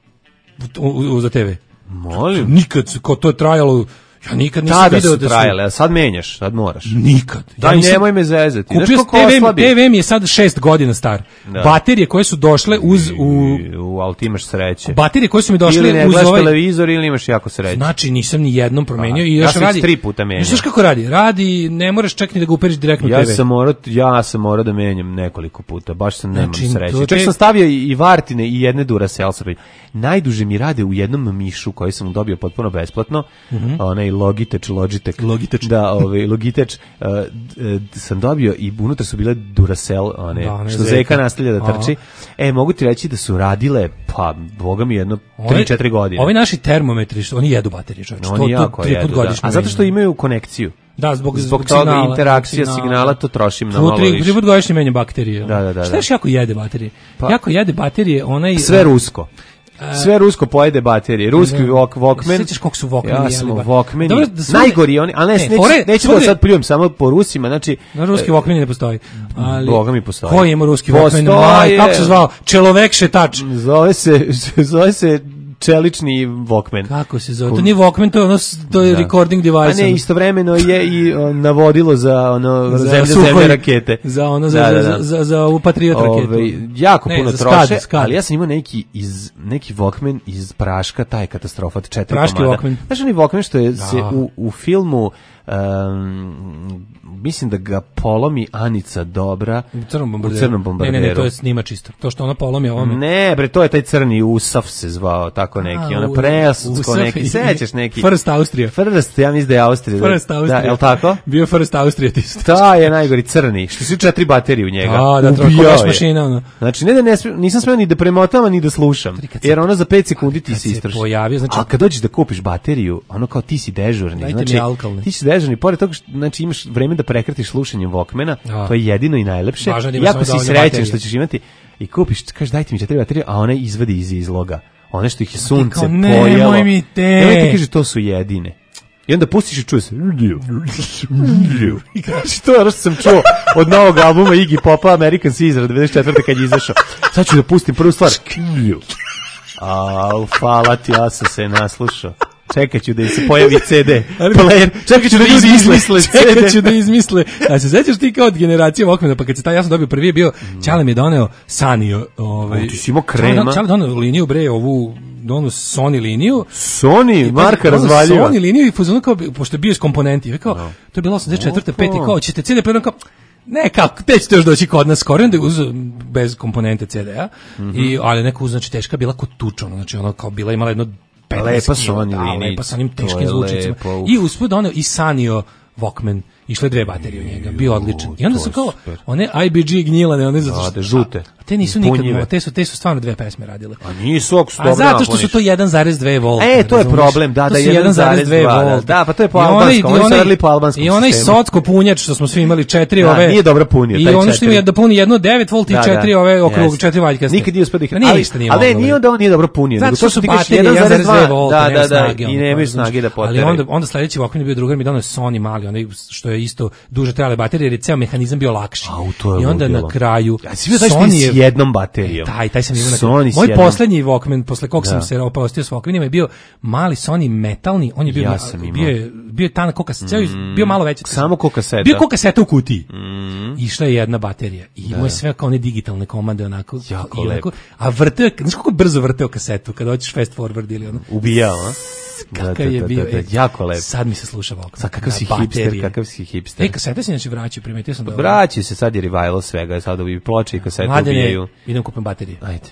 U, u, u, za te ve. Molim. Nikad, ko to je trajalo, ja nikad nisam Tada video su da su... trajale, a sad menjaš, sad moraš. Nikad. Daj, nisam- nemoj me zezati. Znaš Kupio sam koliko te ve, oslabi? te ve mi je sad šest godina star. Da. Baterije koje su došle uz... U, U, ali ti imaš sreće. baterije koje su mi došle Ili ne uz gledaš ovaj... televizor ili imaš jako sreće. Znači, nisam ni jednom promenio Pa, i ja još sam već radi... tri puta menjao. Znaš kako radi? Radi, ne moraš čak ni da ga uperiš direktno u Ja te ve. sam morao, ja sam morao da menjam nekoliko puta, baš sam nemam Znači, sreće. to Čak te- sam stavio i i Vartine i jedne Duracell sam. Najduže mi rade u jednom mišu koji sam dobio potpuno besplatno, Mhm. onaj Logitech, Logitech. Logitech. Da, ovaj Logitech uh, d- sam dobio i unutra su bile Duracell, one Da, one što zeka. zeka nastavlja da Aha. trči. E, mogu ti reći da su radile, pa, boga mi jedno tri četiri godine. Ovi naši termometri, što- oni jedu baterije, čovječe. Oni to, jako to tri put jedu, da. godišnje A zato što menjamo. imaju konekciju. Da, zbog, Zbog toga signala, interakcija zbog signala, to troši mnogo Tu malo tri, više. tri put godišnje menja baterije. Da, da, da, Šta da. još jako jede baterije? Pa- jako jede baterije, onaj... Sve rusko. Sve rusko pojede baterije. Ruski Ne znam. Walk, Walkman. Sećaš koliko su Walkmani Ja jeli sam ba- Walkmani. Dobro, da su- Najgori oni, ali ne, Ne, neću, fore- neću da svugde- sad pljujem samo po Rusima, znači... Na ruski e, Walkman ne postoji. Ali, Boga mi postoji. Ko ima ruski Postoje. Walkman? Maj, kako se zvao? Čelovek šetač. Zove se, zove se čelični Walkman. Kako se zove? To nije Walkman, to je, ono, s- to je Da. recording device. A ne, istovremeno je i o, navodilo za ono Za zemlje, suhoj- zemlje rakete. Za ono, za, Da, da, za, da. za, za ovu Patriot raketu. Ove, jako Ne, puno za troše, Skad, Skad. ali ja sam imao neki iz neki Walkman iz praška, taj katastrofa, četiri Praški komada. Walkman. Znaš onaj Walkman što je se Da. u, u filmu um, mislim da ga polomi Anica Dobra u crnom bombarderu. U crnom bombarderu. Ne, ne, ne, to je snimač isto. To što ona polomi ovome. Ne, bre, to je taj crni Usaf se zvao, tako neki. A, Ona u- presudsko Usaf neki, i- sećaš neki. First Austrija. First, ja mislim da je Austrija. da- First Austrija. Da, je li tako? Bio First Austrija ti isto. Ta je najgori crni, što su četiri baterije u njega. A, da, treba Ubijao veš je. mašina, ono. Znači, ne da ne smem, nisam smeo ni da premotavam, ni da slušam, jer ono za pet sekundi ti kad se se istroši. pojavio, znači- A kad dođeš da kupiš bateriju, ono kao ti si dežurni. Dajte mi znači, alkalne. ti si dežurni, pored toga što znači, imaš vreme da prekratiš slušanjem Walkmana, A. to je jedino i najlepše. Važno je da imaš Jako samo si dovoljno srećan baterije. što ćeš imati i kupiš, kažeš dajte mi četiri baterije, a ona izvadi iz izloga. One što ih je sunce kao, nemoj pojelo. mi te. Nemoj ti kaže, to su jedine. I onda pustiš i čuje se. Znači, to je ono što sam čuo od novog albuma Iggy Popa, American Caesar, devedeset četvrte kad je izašao. Sad ću da pustim prvu stvar. Al, hvala ti, ja sam se naslušao. Čekat ću da im se pojavi ce de player. Čekat ću da ljudi izmisle ce de. Čekat ću da izmisle. A se sećaš ti kao od generacije Walkmana, pa kad se taj ja sam dobio prvi je bio, Ćale mi je doneo Sanio. Ovaj, O, ti si imao krema. Ćale doneo liniju, bre, ovu onu Sony liniju. Sony, marka Ono razvaljiva. Sony liniju i fuzonu kao, pošto je bio iz komponenti. Ja kao, to je bilo osamdeset četvrte, Opa. peti kao, ćete ce de player, kao, ne, kako, te ćete još doći kod nas skoro, i onda je uzeo bez komponente ce de a, i, ali neko uzeo, znači teška bila kod tučona, znači ono kao bila imala jedno petnaest Lepa kila, Sony da, linija, lepa sa onim to je teškim zvučnicima. lepo, uf. I uspud ono i Sanio Walkman, išle dve baterije u njega, bio odličan. I onda to su je kao, super. one I B G gnjilane, one zato Da, što... da, žute. A te nisu nikad, Punjive. te su, te su stvarno dve pesme radile. A nisu, ako su A dobro zato što su napuniš. to jedan zarez dve volta. E, to je razumeš? problem, da, To da, su jedan zarez dva, da. volta. Da, pa to je po I onaj- albanskom, i oni su onaj- radili po albanskom I onaj sistemu. socko punjač što smo svi imali četiri Da, ove. nije dobro punio, I taj ono što ima četiri. da puni jedno devet volti i Da, četiri da, ove okrug, jeste. četiri valjkaste. Nikad nije uspio da ih... Pa ali- ništa nije ali ne, moglo, nije bre. onda on nije dobro punio. Zato nego što to su ti kažeš baterije jedan zarez jedan zarez dve dva. volta, Da, nema da, da, snage, i ono, nemaju pa, snage da znaš. poteraju. Ali onda, onda sledeći Walkman je bio drugar mi donio Sony mali, onaj što je isto duže trajale baterije, jer je ceo mehanizam bio lakši. Au, to je I onda ludilo. na kraju Ja si bio taj što Sony je je s jednom baterijom. E, taj, taj sam imao na Sony s Moj jednom. poslednji Walkman, posle kog sam Da. se opostio s Walkmanima, je bio mali Sony metalni, on je bio, Ja sam imao. bio, je, bio je tanak ko kaseta, mm. bio malo veći. Samo ko kaseta. Bio ko kaseta u kutiji. Mm. Išla je jedna baterija. I imao je sve kao one digitalne komande, onako. Jako i onako lepo. a vrteo, znaš kako brzo vrteo kasetu, kada hoćeš fast forward ili ono. Ubijao, a? Kakav je bio. Da, da, e, jako lepo. Sad mi se sluša Walkman. Sad kakav Na si baterije. hipster, kakav si hipster. E, kasete se inače vraćaju, primetio sam da... Vraći se, sad je revival svega, sad ovi ploče i kasete Mladene, ubijaju. idem kupim baterije. Ajde.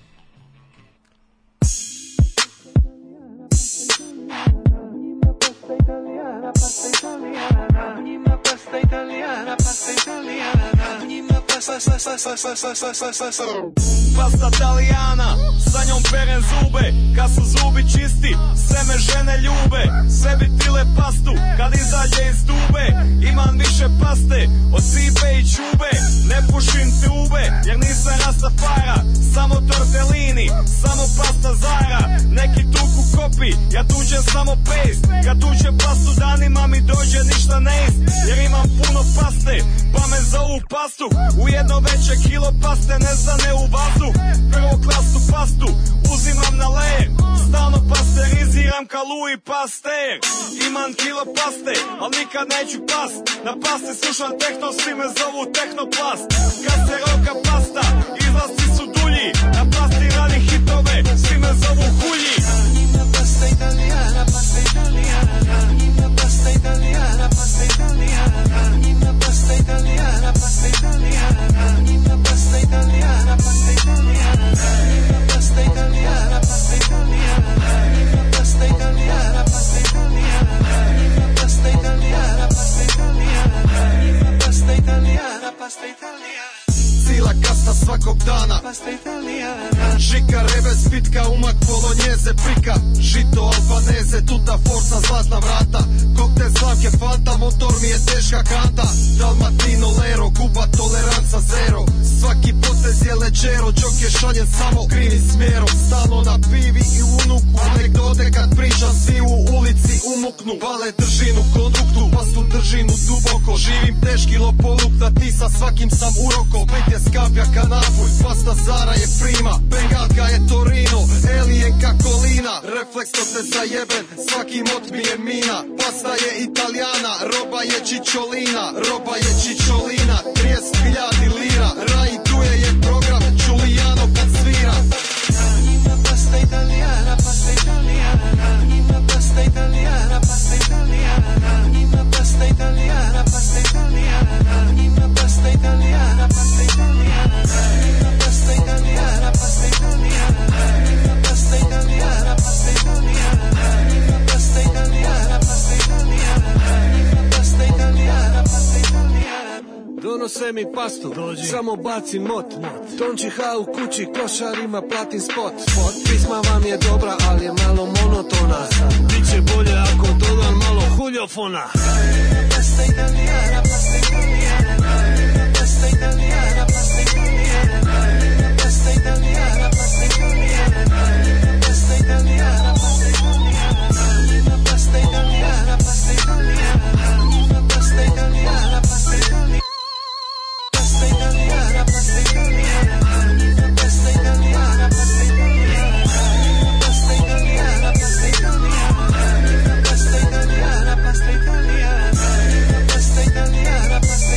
Pasta Talijana, sa njom perem zube. Kad su zubi čisti, sve me žene ljube. Sebi tile pastu, kad izađe iz tube. Imam više paste od cipe i čube. Ne pušim tube, jer nisam rastafara. Samo tortellini, samo pasta Zara. Neki tuku kopi, ja tuđem samo paste. Kad tuđem pastu danima mi dođe ništa ne ist. Jer imam puno paste, pa me zovu pastu. Ujedno veće kilo paste ne zane u vazduh. Prvo klasu pastu uzimam na lejer. Stalno pasteriziram kao Louis Pasteur. Imam kilo paste, al nikad neću past. Na pasti slušam tehno, svi me zovu tehnoplast. Kad se roka pasta, izlasti su dulji. Na pasti radi hitove, svi me zovu hulji. Njima pasta italijana, pasta italijana. Njima pasta italijana, pasta italijana. Njima pasta italijana, pasta italijana. Njima pasta italijana, pasta italijana. Njima pasta italijana, pasta italijana. Njima pasta italijana, pasta italijana. Njima pasta italijana, pasta italijana. Njima pasta italijana, pasta italijana. Cila kasta svakog dana, pasta italijana. Žika, rebe, spitka, umak, polonjeze, prika. Žito, albaneze, tuta, forsa, zlatna vrata. Koktel, slavke, fanta, motor mi je teška kanta. Dalmatino, lero, kuba, toleranca, zero. Svaki potez je leđero, džok je šaljen samo krivim smjerom. Stalno na pivi i unuku, anegdote kad pričam, svi u ulici umuknu. Vale držim u konduktu, pastu držim u duboko. Živim teški lopovluk, da ti sa svakim sam uroko. Pet je skapja kanapulj, pasta Zara je prima. Bengalka je Torino, Elijenka Kolina. Refleks to te zajeben, svaki mot mi je mina. Pasta je Italijana, roba je čičolina. Roba je čičolina, trideset hiljada lira. Rai Duje je program, Giuliano kad svira. Njima pasta Italijana, pasta Italijana. Njima pasta Italijana, pasta Italijana. Njima pasta donese mi pastu, samo bacim mot. Tonči ha u kući, košarima platim spot. Pisma vam je dobra, ali je malo monotona. Biće bolje ako dodam malo huljofona. Pasta italijana, pasta italijana, pasta italijana, pasta italijana, pasta italijana, pasta italijana, pasta italijana, pasta italijana, pasta italiana, pasta italiana, pasta italiana, pasta italiana, pasta italiana, pasta italiana, pasta italiana, pasta italiana, pasta italiana, pasta italiana, pasta italiana, pasta italiana, pasta italiana, pasta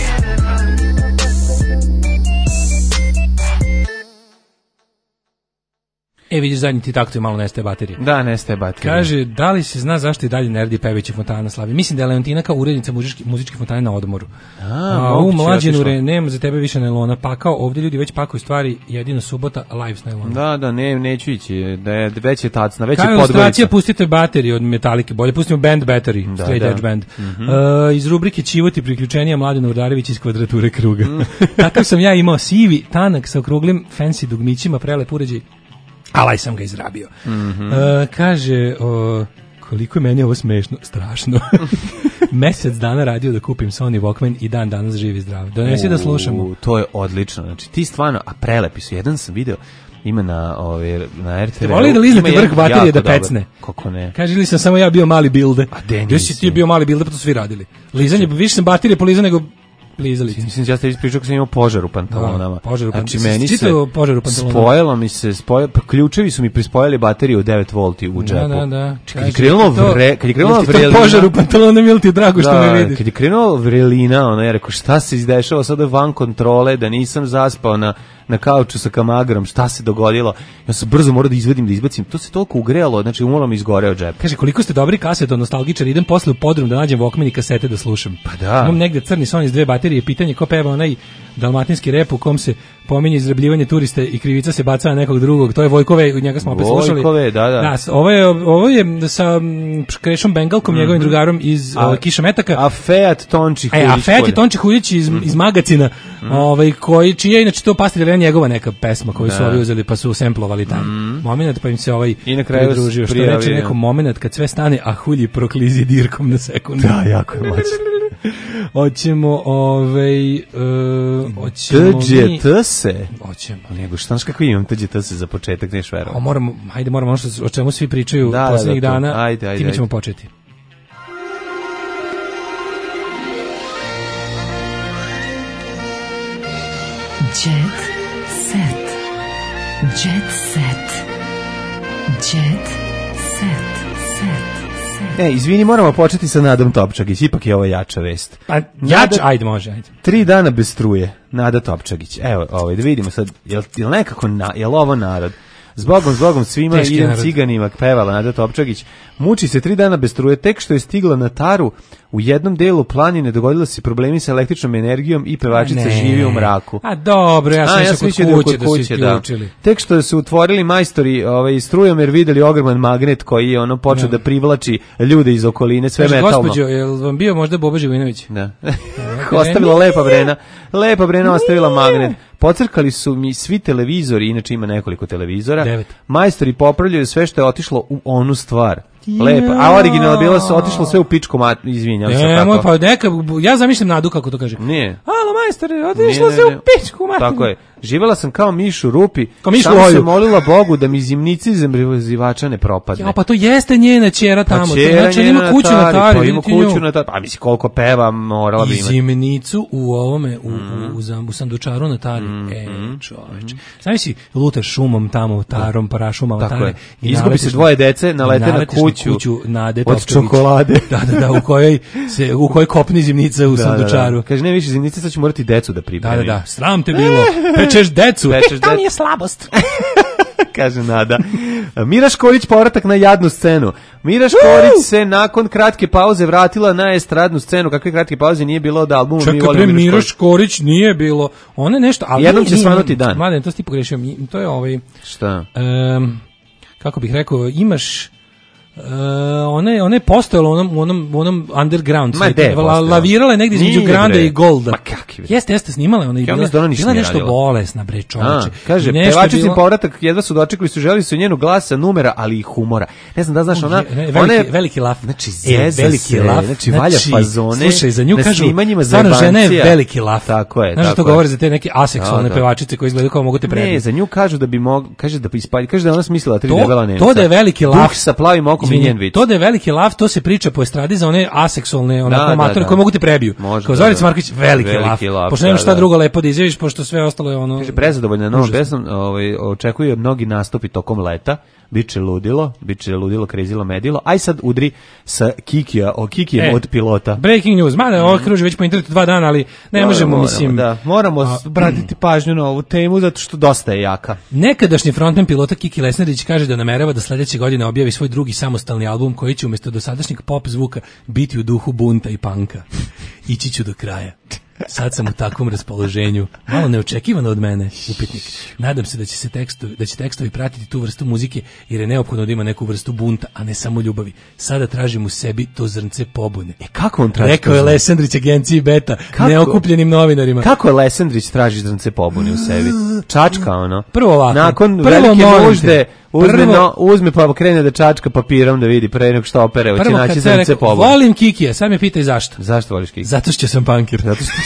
E, vidiš, zadnji ti takto i malo nestaje baterije. Da, nestaje baterije. Kaže, da li se zna zašto i dalje nerdi pevajući fontana slavi? Mislim da je Leontina kao urednica muzičke, muzičke fontane na odmoru. A, A u moguće, mlađinu otišla. re, nema za tebe više nailona. Pa kao ovdje ljudi već pakuju stvari, jedino subota live s nailonom. Da, da, ne, neću ići, da je već je tacna, već je Kao podgorica. ilustracija, pustite baterije od Metalike, bolje pustimo Band Battery, Da, Straight da. Edge Band. Mhm. Uh, iz rubrike Čivoti priključenija Mladen Urdarević iz Kvadrature kruga. Takav sam ja imao sivi, tanak sa okruglim fancy dugmićima, prelep uređaj, alaj sam ga izrabio. Mhm. Uh, kaže, o, koliko je meni ovo smešno, strašno. Mesec dana radio da kupim Sony Walkman i dan danas živ i zdrav. Donesi da slušamo. U, to je odlično. Znači, ti stvarno, a prelepi su. Jedan sam video, ima na, ove, na er te ve. Voli da liznete Ima vrh jedan baterije jako da dobar. pecne. Kako ne? Kaže li sam samo ja bio mali bilde. A de Gde si ti bio mali bilde, pa to svi radili. Lizanje, više sam baterije polizao nego lizali. Mislim, ja ste ispričao kako sam imao požar u pantalonama. Da, požar u Znači, pantalonama. meni Si se čitao požar u pantalonama? spojilo mi se, spojilo, pa ključevi su mi prispojili bateriju od devet volti u džepu. Da, da, da. Kad je krenulo vre, kad je krenula vrelina. Jel ti to požar u pantalonama ili ti je drago što da, me vidiš? kad je krenulo vrelina, ono, ja rekao, šta se izdešava sada van kontrole, da nisam zaspao na na kauču sa kamagrom, šta se dogodilo? Ja sam brzo morao da izvadim, da izbacim. To se toliko ugrejalo, znači umalo mi izgoreo džep. Kaže, koliko ste dobri kaset od nostalgičar, idem posle u podrum da nađem Walkman i kasete da slušam. Pa da. Imam negde crni Sony s dve baterije, pitanje ko peva onaj dalmatinski rep u kom se pominje izrabljivanje turiste i krivica se baca na nekog drugog. To je Vojkove, njega smo opet slušali. Vojkove, da, da. Da, ovo je, ovo je sa mm, Krešom Bengalkom, Mhm. njegovim drugarom iz A- uh, Kiša Metaka. A Fejat Tonči E, Huljić. a Fejat je polje. Tonči Huljić iz, iz Magacina, ovaj, koji, čija je inače to Pastir Elena njegova neka pesma koju su Da. ovi uzeli pa su semplovali taj moment, pa im se ovaj I na kraju pridružio. Što prijavio. reče neko moment kad sve stane, a Hulji proklizi dirkom na sekundu. Da, jako je moćno. Hoćemo, ovaj, uh, hoćemo Tđe mi... T se. Hoćemo. Nego, šta znaš kako imam Tđe T se za početak, neš A verovati. moramo, hajde, moramo ono što, o čemu svi pričaju Da, da, posljednjih da, to. dana, Ajde, ajde, time ćemo ajde. početi. Jet set. Jet set. Jet set. Set. E, izvini, moramo početi sa Nadom Topčagić, ipak je ovo jača vest. Pa, jač, ajde, može, ajde. Tri dana bez struje, Nada Topčagić. Evo, ovaj, da vidimo sad, jel, jel nekako, na, jel ovo narod? Zbogom, zbogom svima Teški idem narod. ciganima, pevala Nada Topčagić. Muči se tri dana bez struje, tek što je stigla na Taru, u jednom delu planine dogodilo se problemi sa električnom energijom i pevačica Ne. živi u mraku. A dobro, ja sam A, mislio kod mislio da je kuće kod da su kuće, da. isključili. Tek što su otvorili majstori ovaj, strujom jer videli ogroman magnet koji je ono počeo da privlači ljude iz okoline, sve Kaže, metalno. gospođo, je li vam bio možda Boba Živinović? Da. Ostavila lepa Brena. Lepa Brena ostavila magnet. Pocrkali su mi svi televizori, inače ima nekoliko televizora. Devet. Majstori popravljaju sve što je otišlo u onu stvar. Lepa. A originalno bilo se otišlo sve u pičku mat, izvinjam se Ne, tako. moj, pa neka, ja zamišljam Nadu kako to kaže. Nije. Alo, majstore, Nije, otišlo ne, se u ne. pičku materinu. Tako je. Živela sam kao miš u rupi. Kao miš u samo se olju. molila Bogu da mi zimnici zemljivača ne propadne. Ja, pa to jeste njena ćera Pa tamo. ćera Znači, ona njena ima kuću na Tari, Tari. pa ima vidite nju. kuću na Tari. Pa misli koliko peva morala bi I imati. zimnicu u ovome, u, u, u, zam- u sandučaru na Tari. Mm, E, čoveče. Znaš si, lutaš šumom tamo, Tarom, parašumama Tako Tare. je. i Izgubi se naletiš dvoje dece, nalete na naletiš kuću kuću Nade od Topčagić. čokolade. Da, da, da, u kojoj, se, u kojoj kopni zimnica u Da, da, da. sandučaru. Kaže, ne više zimnice, sad ću morati decu da Da, pripremim. da, da, sram te bilo. Pečeš decu. Pečeš E, to mi decu. je slabost. Kaže Nada. Mira Škorić povratak na jadnu scenu. Mira Škorić se nakon kratke pauze vratila na estradnu scenu. Kakve kratke pauze nije bilo od albuma. Mi Čekaj, volimo pre Miru Miro Škorić. Škorić nije bilo. Ona je nešto, ali Jednom nije- će nije- svanuti dan. Mladen, to si ti pogrešio. Mi- To je ovaj Šta? em, kako bih rekao, imaš uh, Uh, ona je, ona je postojala u onom, u onom, u onom underground Ma, svetu. gde je La- postojala? lavirala je negdje između Nije, Granda bre. i Golda. Ma kakvi, bre. Jeste, jeste, snimala je ona i Ja bila, mislim da ona ništa bila nije nešto radila. bolesna, bre, A, čoveče. kaže, Nešto je pevačicin bilo- povratak jedva su dočekali, su želi su njenu glasa, numera, ali i humora. Ne znam da znaš, ona, Ne, ona veliki, je, veliki laf. znači, E, zeza veliki se, laf. znači, valja fazone, Slušaj, za nju na kažu, snimanjima stvarno žena je zajebancija. veliki laf. Tako je, Znaš da tako to je. govore za te neke aseksualne Da, da. pevačice koje izgledaju kao mogu te prebiti. Ne, za nju kažu da bi mog, kaže da bi ispalji, kaže da je ona smislila tri To- debela Nemca. to da je veliki laf. Duh sa plavim okom i Izvini, njen vic. to da je veliki lav, to se priča po estradi za one aseksualne onako Da, da, amatore da. koji mogu te prebiju. Može, Kao da, Zorica da. Marković, veliki, Veliki lav. lav, Pošto nema da, šta da. drugo lepo da izjaviš, pošto sve ostalo je ono... Kaže, prezadovoljna novom užasno. pesmom, ovaj, očekuje mnogi nastupi tokom leta, biće ludilo, biće ludilo, krezilo, medilo, aj sad udri sa Kikija, o Kikijem E, od pilota. Breaking news, mada ovo kruži već po internetu dva dana, ali ne Moramo, možemo, moramo, mislim... Da, moramo a, obratiti pažnju na ovu temu, zato što dosta je jaka. Nekadašnji frontman pilota Kiki Lesnerić kaže da namerava da sledeće godine objavi svoj drugi samostalni album koji će umjesto dosadašnjeg pop zvuka biti u duhu bunta i panka. Ići ću do kraja. Sad sam u takvom raspoloženju. Malo neočekivano od mene, upitnik. Nadam se da će se tekstovi, da će tekstovi pratiti tu vrstu muzike, jer je neophodno da ima neku vrstu bunta, a ne samo ljubavi. Sada tražim u sebi to zrnce pobune. E kako on traži? Rekao je to zrnce? Lesandrić agenciji Beta, Kako? neokupljenim novinarima. Kako je Lesandrić traži zrnce pobune u sebi? Čačka, ono. Prvo ovako. Nakon Prvo velike molim te. nužde, uzme, Prvo- no, uzme pa krene da čačka papirom da vidi pre nego što opere, hoće Prvo naći kad sam zrnce rekao, pobune. volim Kikija, sad me pitaj zašto. Zašto voliš Kiki? Zato što sam punkir. Zato što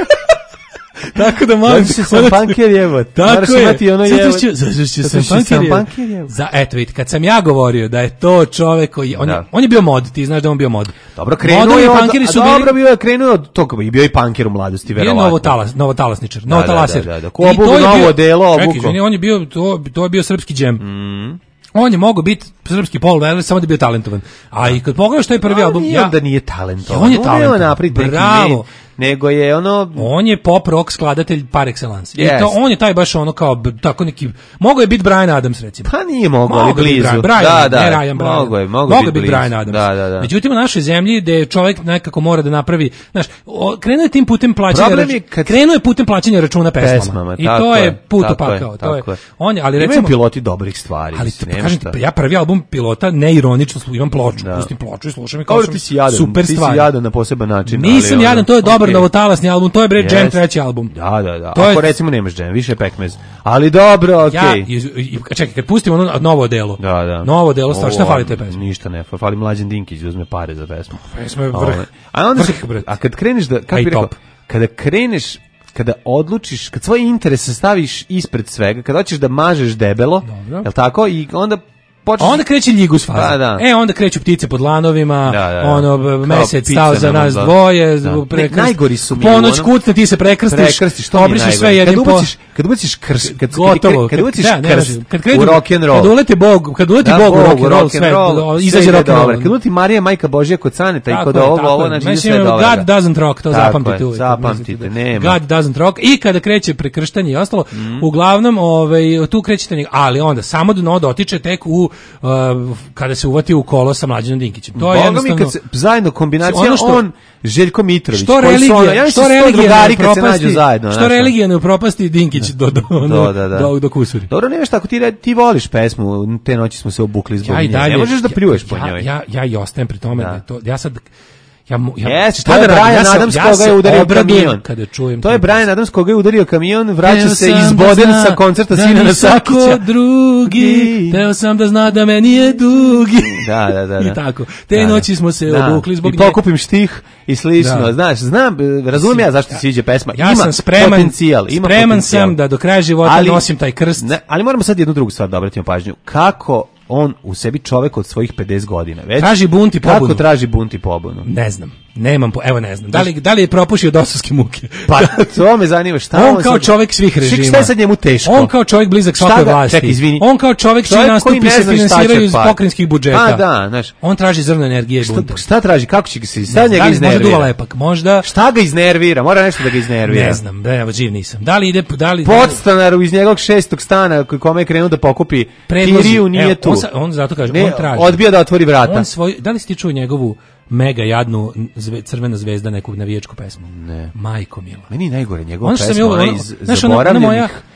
Tako da molim Zato što sam punker, jebote. Tako Moraš je. imati ono Zato jebote. što, zato što Zato sam što punker. sam jebote. punker, jebote. Za eto vidite, kad sam ja govorio da je to čovek koji on, je, Da. on je bio mod, ti znaš da je on bio mod. Dobro, krenuo Modovi je od, punkeri su a bili dobro bio je krenuo od toga, i bio i punker u mladosti, bio verovatno. novotalas, novotalasničar, Da, novotalasir. da, da, da. I Ko to obuku je novo bio- odelo, Čekaj, obuku. izvini, on je bio to, to je bio srpski džem. Mm. On je mogao biti srpski Paul Weller samo da je bio talentovan. A i kad pogledaš taj prvi A album, nije ja on da nije talentovan. On je Umeo talentovan. napraviti neki Bravo. main, nego je ono... On je pop rock skladatelj par excellence. I Yes. to, on je taj baš ono kao b- tako neki, mogao je biti Bryan Adams recimo. Pa nije mogao, ali Mogao je biti blizu. Brian, Brian, Da, da, ne Ryan, Brian. mogao je, mogao Mogao biti biti blizu. Bryan Adams. Da, da, da. Međutim, u našoj zemlji gde čovjek nekako mora da napravi, znaš, o, krenuo je tim putem plaćanja, Problem rač- je kad- krenuo je putem plaćanja računa pesmama. Pesmama, I tako to je je, put tako opakao. je, To je, tako je. on je, ali Imaju recimo, piloti dobrih stvari. ali mislim, te, nema kažem ti, šta. pa ja prvi album pilota neironično slu- imam ploču, Da. pustim ploču i slušam i kao Dobro, sam ti si jadan, super ti si stvar. jadan na poseban način. Nisam ali jadan, ono, to je dobar okej. novotalasni album, to je bre Jam Yes. treći album. Da, da, da. To Ako je- recimo nemaš džem, više je pekmez. Ali dobro, okej. Ja, i, i, čekaj, kad pustimo ono novo delo, Da, da. novo delo, stvar, šta Ovo, fali te pesme? Ništa ne, fali Mlađan Dinkić da uzme pare za pesmu. Pesma je vrh. Ove, A onda se, Vrh, brate. a kad kreneš da, A kako i bi rekao, top. kada kreneš, kada odlučiš, kad svoje interese staviš ispred svega, kada hoćeš da mažeš debelo, Dobro. jel tako, i onda A počneš... onda kreće ljigus faza. Pa, da. E, onda kreću ptice pod lanovima, Da, da, da. ono, b- Kao mesec pizza stao za na nas da. dvoje, Da. prekrst, Ne, najgori su mi ponoć u onom- kucne, ti se prekrstiš, Prekrstiš, to mi je obrišeš najgore. sve jednim Kad po... ubaciš, kad ubaciš krš, kad, Gotovo. kad, kad ubaciš da, ne krst može. Kad krenu, u rock and roll. Kad uleti Bog, kad uleti Da, Bog u rock and roll, rock and sve, roll, izađe sve ide rock and dobro. roll. Kad uleti Marija, majka Božja kod Caneta i Tako kod je, ovo, tako ovo, je. znači ide Mislim, sve dobro. God doesn't rock, to Tako zapamtite je, uvijek. zapamtite, Mislite da- nema. God doesn't rock. I kada kreće prekrštanje i ostalo, Mhm. uglavnom, ovaj, tu krećete njega. Ali onda, samo dno dotiče tek u, uh, kada se uvati u kolo sa Mlađanom Dinkićem. To je Boga mi jednostavno... kad se zajedno kombinacija Ono što- on Željko Mitrović Što koji su religija, ono- ja mislim što da su to religija drugari ne kad se propasti, nađu zajedno, što znaš, ono. religija ne propasti Dinkić do do Da, da, da. do, do kusuri. Dobro, nema šta, ako ti, re- ti voliš pesmu, te noći smo se obukli zbog Ja i nje. dalje Ne možeš da pljuješ po ja, njoj. Ja ja i ostajem pri tome Da. da je to ja sad ja mu ja Jeste, šta to je da radim? Brian Ja se- Adams ja koga se je udario obradujem kamion. kada čujem To je tu Brian Adams koga je udario kamion, vraća Teo se sam izboden da zna sa koncerta da Sinana ni svako Sakića. drugi, teo sam da zna da meni je dugi. Da, da, da. da. I tako. Te Da, da. noći smo se Da. obukli zbog I nje. pokupim štih i slično. Da. Znaš, znam, e, razumijem ja zašto ti sviđa pesma. Ja ima sam spreman, potencijal, ima spreman potencijal. sam da do kraja života Ali- nosim taj krst. Ne, ali moramo sad jednu drugu stvar da obratimo pažnju. Kako on u sebi čovek od svojih pedeset godina već Traži bunt i pobunu. Kako traži bunt i pobunu? Ne znam. Nemam, po, evo ne znam. Da li, da li je propušio dosovske muke? Pa to me zanima šta on on kao sad- čovjek svih Šta- režima. Šta je sad njemu teško? On kao čovjek blizak Šta svakoj ga- vlasti. čekaj, izvini. On kao čovjek čiji Čovjek koji nastupi ne se zna šta će finansiraju iz pa- pokrajinskih budžeta. Pa da, znaš. On traži zrno energije i Šta, bunta. šta traži? Kako će ga se? Šta Ne znam, njega da li možda iznervira? duva lepak, možda... Šta ga iznervira? Mora nešto da ga iznervira. Ne znam, da, evo, živ nisam. Da li ide, da li... Podstanaru iz njegovog šestog stana koji kome je krenuo da pokupi Predlozi- kiriju nije evo, tu. On, sa- on zato kaže, Ne, on traži. odbija da otvori vrata. On svoj, da li si ti čuo njegovu mega jadnu zve, crvena zvezda neku navijačku pesmu? Ne. Majko mila. Meni je najgore njegova Ono što sam pesma, ja- ona ono- iz znaš, ona- ona zaboravljenih moja-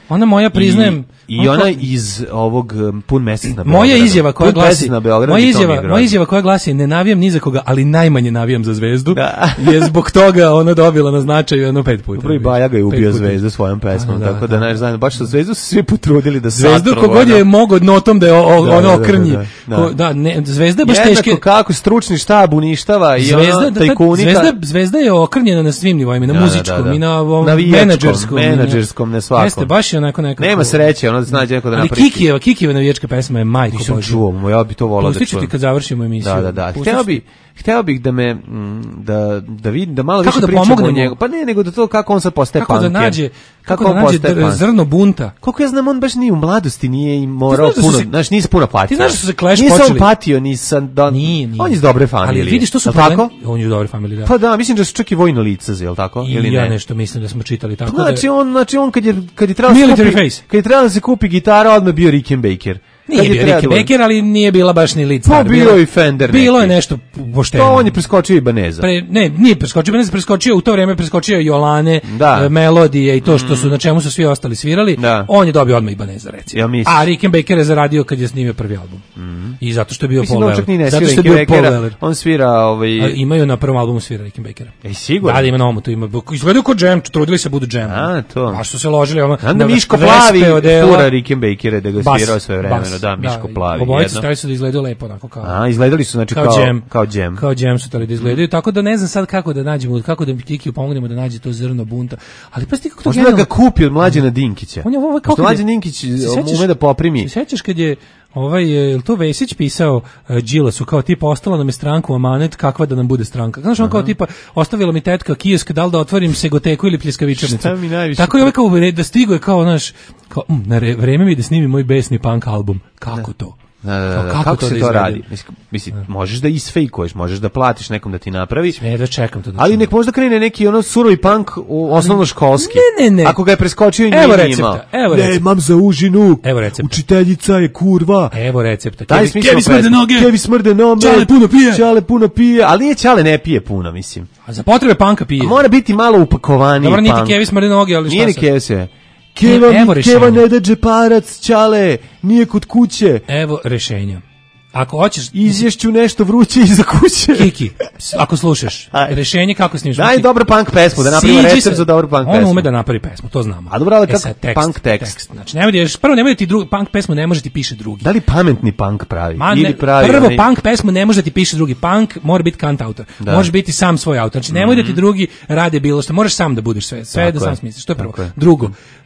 Ona moja, priznajem... I, i ona iz ovog um, Pun mesec na Beogradu. Moja izjava koja Pun glasi, na Beogradu, moja i to mi je izjava, grozno. moja izjava koja glasi ne navijam ni za koga, ali najmanje navijam za Zvezdu. Da. Je zbog toga ona dobila na značaju jedno pet puta. Dobro, i Bajaga je ubio Pet puta. Zvezdu svojom pesmom, Da, tako da, da, ne znam, baš su Zvezdu su svi potrudili da Zvezdu satru, kogod ono. je mogao notom da je o- o- Da, ono da, da, okrnji. da, da. Ko- Da, ne, Zvezda je baš Jednako teške. kako stručni štab uništava i Zvezda, ono da, tajkunika. Zvezda, Zvezda je okrnjena na svim nivoima, na Da, da, muzičkom da, da. i na ovom Navijačkom, menadžerskom. i na- menadžerskom, na svakom. Jeste, baš je onako nekako. Nema sreće, ono da se nađe neko da Ali napravi. Kikijeva, Kikijeva navijačka pesma je majko Nisam Božja. čuo, ja bi to volao da Pustit ću čujem. ti kad završimo emisiju. Da, da, da. Pustit Hteo ću ti. bi, hteo bih da me mm, da da vidim da malo Kako više da pričamo o pomognemo? njemu. Pa ne, nego da to kako on sad postaje Kako da punker. nađe, kako, on da nađe postaje dr- punker. zrno bunta. Koliko ja znam, on baš nije u mladosti, nije i morao Ti znaš da su puno, se- znaš, nije se puno patio. Ti znaš da su se Clash Nije se on počeli- patio, nisam, da, Nije, nije. on je iz dobre familije. Ali vidiš što su Jel problemi. tako? On je u dobre familije, da. Pa da, mislim da su čak i vojno lice, jel tako? I Ili ja ne? nešto mislim da smo čitali tako Znači da. on, znači on kad je kad je trebalo da se Military kupi, face. kad je trebalo da se kupi gitara, odmah bio Rickenbacker. Nije Kad je bio trebalo Ricky da- Baker, ali nije bila baš ni lead Pa star. bio Bilo- i Fender Bilo je neki. nešto pošteno. To on je preskočio i Baneza. Pre, ne, nije preskočio, ne preskočio, u to vrijeme preskočio i Jolane, Da. e, melodije i to što su, na čemu su svi ostali svirali, Da. on je dobio odmah Ibaneza, recimo. Ja mislim. A Rickenbacker je zaradio kad je snimio prvi album. I zato što je bio Mislim Paul da on čak ni Weller. ne Zato svira što je bio Paul Rickenbackera, Weller. on svira ovaj... A, imaju na prvom albumu svira Rickenbackera. Ej, sigurno? Da, da ima na omotu, ima. Izgledaju kao džem, trudili se budu džem. A, to. A što se ložili, ono... Znam da na Miško vespe Plavi odela. fura Rickenbackera da ga Bas, svirao sve vremeno. bas, Da, Miško Plavi. Obojice jedno. stali su da izgledaju lepo, onako kao... A, izgledali su, znači, kao, džem. kao džem. Kao džem su tali da izgledaju, tako da ne znam sad kako da nađemo, kako da Tikiju pomognemo da nađe to zrno bunta. Ali pa sti kako to Možda da ga kupi od Mlađana Dinkića. On je ovo kao Pošto kad je- Mlađan Dinkić Se sećaš- ume da poprimi. Se sećaš kad je ovaj je li to Vesić pisao uh, Đilasu kao tipa ostala nam je stranka u amanet, kakva da nam bude stranka. Znaš on kao tipa ostavila mi tetka kiosk, da li da otvorim segoteku ili pljeskavičarnicu. Šta mi najviše Tako je ovaj kao red- da stigo je kao znaš kao mm, na re, vreme mi da snimim moj besni punk album. Kako to? Da, da, da, Kao, da. kako Kako, to se da to izvede? radi? Mislim, mislim možeš da isfejkuješ, možeš da platiš nekom da ti napravi. Ne, da čekam to da Ali čujem. nek možda krene neki ono surovi punk u osnovnoškolski. Ne, ne, ne. Ako ga je preskočio i nije Evo imao. recepta, evo Ne, recepta. mam za užinu. Evo recepta. Učiteljica je kurva. Evo recepta. Daj Kevi, smislimo Kevi smrde pesmu. noge. Kevi smrde noge. Čale puno pije. Čale puno pije. Ali nije Čale ne pije puno, mislim. A za potrebe panka pije. A mora biti malo upakovaniji Dobro, niti punk. Kevi smrde noge, ali šta Nije ni sad? Kevi se. Keva, Evo mi, rešenja. Keva ne da džeparac, Čale. Nije kod kuće. Evo rešenja. Ako hoćeš Izješću nešto vruće iza kuće. Kiki, s- ako slušaš, Ajde. rešenje kako snimiš. Daj Ti- dobro punk pesmu, da napravimo Siđi recept se- za dobru punk On pesmu. ume da napravi pesmu, to znamo. A dobro, ali E kako sad, tekst, punk tekst? Znači, nemoj da ješ, prvo nemoj da ti drugi, punk pesmu ne može ti piše drugi. Da li pametni punk pravi? Ma, Ili ne, pravi prvo onaj- punk pesmu ne može da ti piše drugi. Punk mora biti kant autor. Da. Može biti sam svoj autor. Znači nemoj da ti drugi rade bilo što. Moraš sam da budeš sve. Sve Tako da je. sam smisliš. To je prvo. Tako je. Drugo.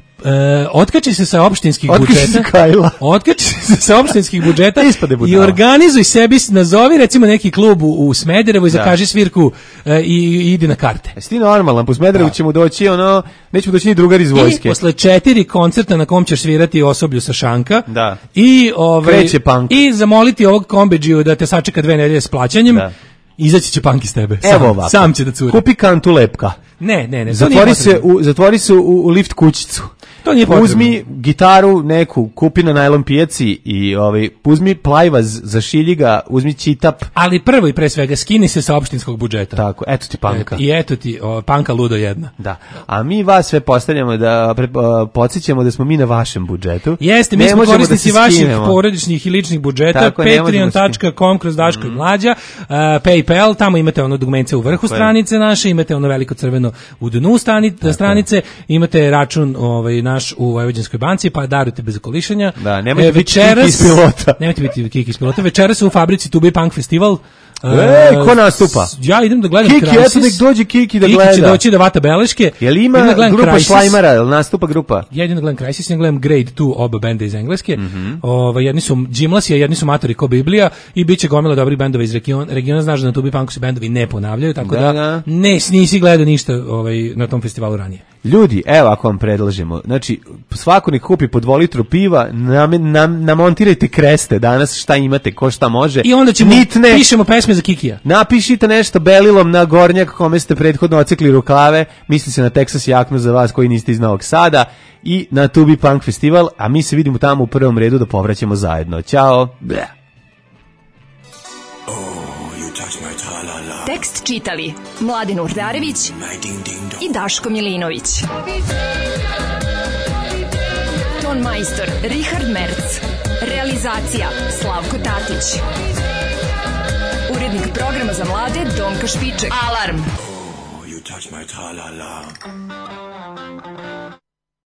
E, otkači se sa opštinskih Otkači budžeta. se Kajla. Otkači se sa opštinskih budžeta Ispade i budala. organizuj sebi, nazovi recimo neki klub u, u Smederevu i Da. zakaži svirku e, i, i idi na karte. Jesi ti normalan, po Smederevu Da. ćemo doći, ono, nećemo doći ni drugar iz I vojske. posle četiri koncerta na kom ćeš svirati osoblju sa šanka Da. i, ovaj, Kreće punk. i zamoliti ovog kombedžiju da te sačeka dve nedelje s plaćanjem, Da. izaći će punk iz tebe. Sam, Evo ovako. sam će da curi. Kupi kantu lepka. Ne, ne, ne. to nije Zatvori se, potrebno. u, zatvori se u, u lift kućicu. To nije potrebno. Uzmi gitaru neku, kupi na najlon pijaci i ovaj, uzmi plajvaz za šiljiga, uzmi čitap. Ali prvo i pre svega skini se sa opštinskog budžeta. Tako, eto ti panka. E, I eto ti, o, panka ludo jedna. Da. A mi vas sve postavljamo da pre, uh, podsjećamo da smo mi na vašem budžetu. Jeste, mi Ne smo možemo da korisnici se vaših skinemo. porodičnih i ličnih budžeta, Tako je, ne možemo patreon dot com kroz Daško i Mlađa, uh, PayPal, tamo imate ono dugmence u vrhu Tako je. stranice naše, imate ono veliko crveno u dnu stani, stranice, imate račun ovaj, naš u Vojvođanskoj banci, pa darujte bez okolišanja. Da, nemojte E, biti kiki iz pilota. Nemojte biti kiki iz pilota. Večeras u fabrici Tubi Punk Festival. Ej, ko Uh, nastupa? s- Ja idem da gledam Kiki, Crisis. eto nek dođe Kiki da Kiki gleda. će doći da vata beleške. Jel ima Idem da gledam grupa Crisis. Šlajmara, jel nastupa grupa? Ja idem da gledam Crisis, ja gledam Grade dva, oba benda iz Engleske. Mhm. Ovaj, jedni su Jimlasi, a jedni su matori ko Biblija i bit će gomila dobrih bendova iz regiona. Regiona znaš da na Tubi Punku se bendovi ne ponavljaju, tako Da, da, da. ne, nisi gledao ništa ovaj, na tom festivalu ranije. Ljudi, evo ako vam predlažemo, znači svako nek kupi po dva litru piva, nam, nam, namontirajte kreste danas šta imate, ko šta može. I onda ćemo, Nitne, pišemo pesme za Kikija. napišite nešto belilom na gornjak kome ste prethodno ocekli rukave, misli se na Texas jaknu za vas koji niste iz Novog Sada i na Tubi Punk Festival, a mi se vidimo tamo u prvom redu da povraćamo zajedno. Ćao! Bleh. Tekst čitali Mladin Urdarević i Daško Milinović. ton majstor Richard Merc. Realizacija Slavko Tatić. Urednik programa za mlade Donka Špiček. Alarm! You touch my tra-la-la.